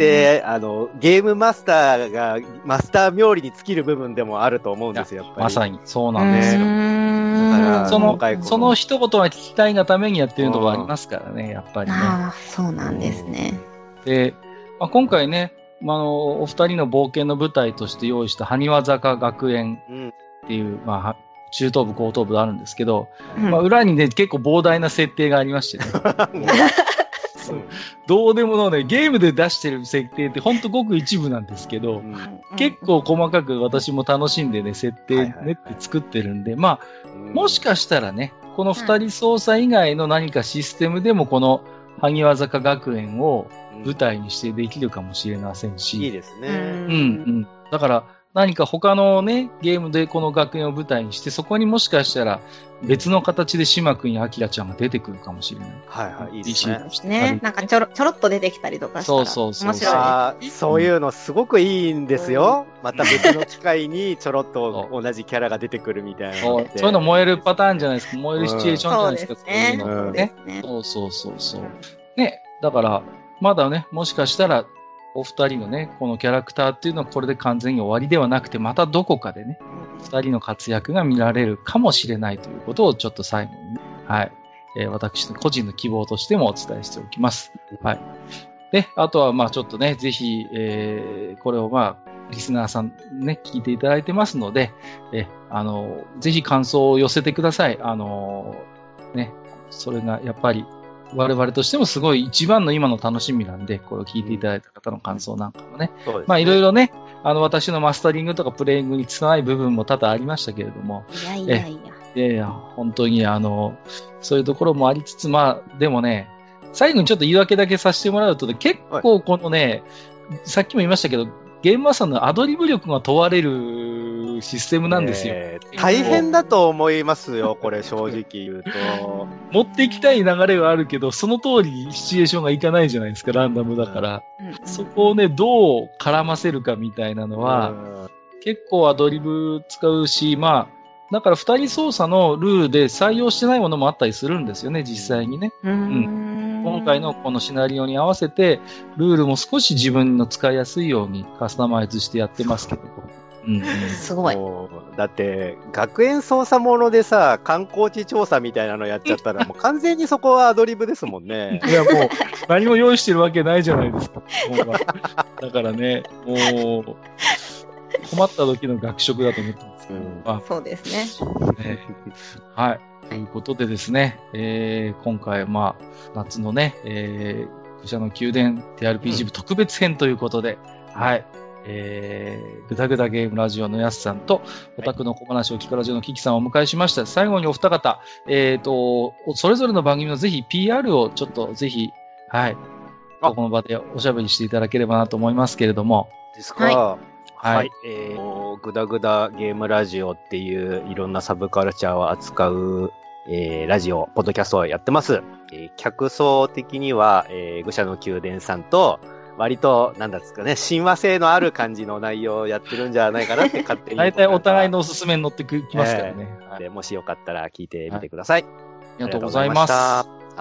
あの、ゲームマスターが、マスター冥利に尽きる部分でもあると思うんですよ、やっぱり。 まさに、そうなんですよ。だから、その、その一言は聞きたいがためにやってるところありますからね、やっぱりね。 ああ、そうなんですね。 で、まあ、今回ね、まあ、あの、お二人の冒険の舞台として用意した埴輪坂学園っていう、うん、まあ、中等部、高等部あるんですけど、うん、まあ、裏にね、結構膨大な設定がありましてね。どうでものね、ゲームで出してる設定ってほんとごく一部なんですけど、うん、結構細かく私も楽しんでね、設定ねって作ってるんで、はいはい、まあ、もしかしたらね、この二人操作以外の何かシステムでもこの埴輪坂学園を舞台にしてできるかもしれませんし。 いいですね。 うん、うん。だから、何か他のね、ゲームでこの学園を舞台にして、そこにもしかしたら別の形で島君やアキラちゃんが出てくるかもしれない。 はいはい、いいですね。 ね、なんかちょろ、ちょろっと出てきたりとかしたら。そうそうそう。面白いです。 そういうのすごくいいんですよ。うん、また別の機会にちょろっと同じキャラが出てくるみたいなそう。そういうの燃えるパターンじゃないですか。燃えるシチュエーションじゃないですか。うん、そういうのね。そうそうそうそう。ね、だから、まだね、もしかしたら、お二人のね、このキャラクターっていうのはこれで完全に終わりではなくて、またどこかでね、二人の活躍が見られるかもしれないということをちょっと最後に、はい、えー、私の個人の希望としてもお伝えしておきます。はい。で、あとはまあちょっとね、ぜひ、えー、これをまあ、リスナーさんね、聞いていただいてますので、え、あの、ぜひ感想を寄せてください。あの、ね、それがやっぱり、我々としてもすごい一番の今の楽しみなんで、これを聞いていただいた方の感想なんかもね。そうですね。まあいろいろね、あの私のマスタリングとかプレイングにつかない部分も多々ありましたけれども。 いやいやいや。 いやいや、本当にあの、そういうところもありつつ、まあでもね、最後にちょっと言い訳だけさせてもらうと、ね、結構このね、はい、さっきも言いましたけど、ゲームマスターのアドリブ力が問われるシステムなんですよ。えー、大変だと思いますよ、これ正直言うと。 持っていきたい流れはあるけど、その通りシチュエーションがいかないじゃないですか、ランダムだから。うん、そこをね、どう絡ませるかみたいなのは、 結構アドリブ使うし、まあ、だから二人操作のルールで採用してないものもあったりするんですよね、実際にね。 うーん。 今回のこのシナリオに合わせて、ルールも少し自分の使いやすいようにカスタマイズしてやってますけど。うんうん、 すごい。 もうだって、学園操作ものでさ、観光地調査みたいなのやっちゃったら、もう完全にそこはアドリブですもんね。 いや、もう、何も用意してるわけないじゃないですか。もうだからね、もう、困った時の学食だと思ってますけど、 うんまあそうですね。 ねはい。ということでですね、えー、今回、まあ、夏のね、えー、愚者の宮殿 ティーアールピージー 部特別編ということで、うん、はい。えー、ぐだぐだゲームラジオのやすさんと、オタクの小話を聞くラジオのキキさんをお迎えしました。最後にお二方、えーと、それぞれの番組のぜひ ピーアール をちょっとぜひ、はい。ここの場でおしゃべりしていただければなと思いますけれども。 ですか。 はいはい。はい、えー、ぐだぐだゲームラジオっていういろんなサブカルチャーを扱う、えー、ラジオ、ポッドキャストをやってます。えー、客層的には、えー、愚者の宮殿さんと、割と、なんだっすかね、親和性のある感じの内容をやってるんじゃないかなって勝手に。 大体お互いのおすすめに乗ってきますからね、 えーで。もしよかったら聞いてみてください。はい、 ありがとうございます。 はい。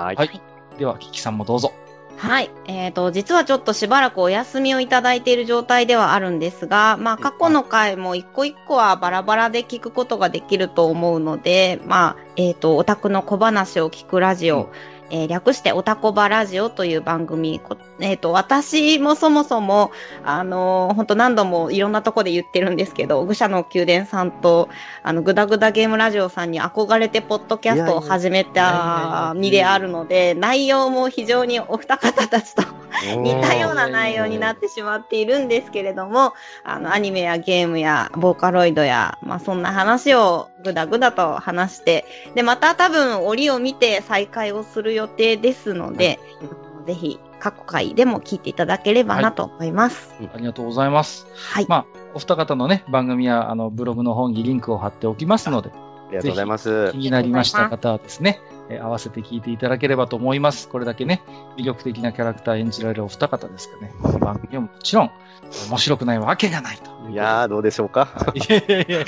はい。では、キキさんもどうぞ。 はい。えっと、実はちょっとしばらくお休みをいただいている状態ではあるんですが、まあ、過去の回も一個一個はバラバラで聞くことができると思うので、まあ、えっと、オタクの小話を聞くラジオ、うんえー、略してオタコバラジオという番組。えっと、私もそもそも、あのー、本当何度もいろんなとこで言ってるんですけど、愚者の宮殿さんと、あの、ぐだぐだゲームラジオさんに憧れてポッドキャストを始めた身であるので、内容も非常にお二方たちと似たような内容になってしまっているんですけれども、あの、アニメやゲームやボーカロイドや、まあ、そんな話をぐだぐだと話して、で、また多分折を見て再開をする予定ですので、はい、ぜひ過去回でも聞いていただければなと思います。 はい、ありがとうございます。 はい。 まあ、お二方のね、番組やあのブログの方にリンクを貼っておきますので、 ありがとうございます。 気になりました方はですね、えー、合わせて聞いていただければと思います。これだけね、魅力的なキャラクター演じられるお二方ですかね。番組はもちろん、面白くないわけがないと。 いやー、どうでしょうか。 いやいやいや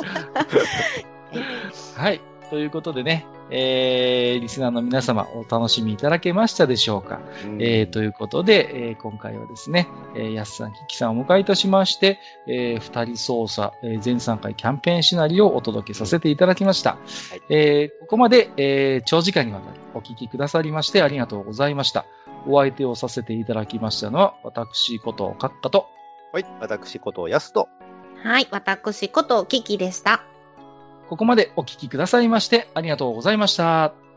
はい。ということでね、えー、リスナーの皆様お楽しみいただけましたでしょうか。うん、えー、ということで、えー、今回はですね、えー、やすさん、ききさんをお迎えいたしまして、えー、二人操作、えー、全さんかいキャンペーンシナリオをお届けさせていただきました。はいえー、ここまで、えー、長時間にわたりお聞きくださりましてありがとうございました。お相手をさせていただきましたのは、私ことカッカと、 はい、私ことやすと、 はい、私ことキキでした。 ここまでお聞きくださいましてありがとうございました。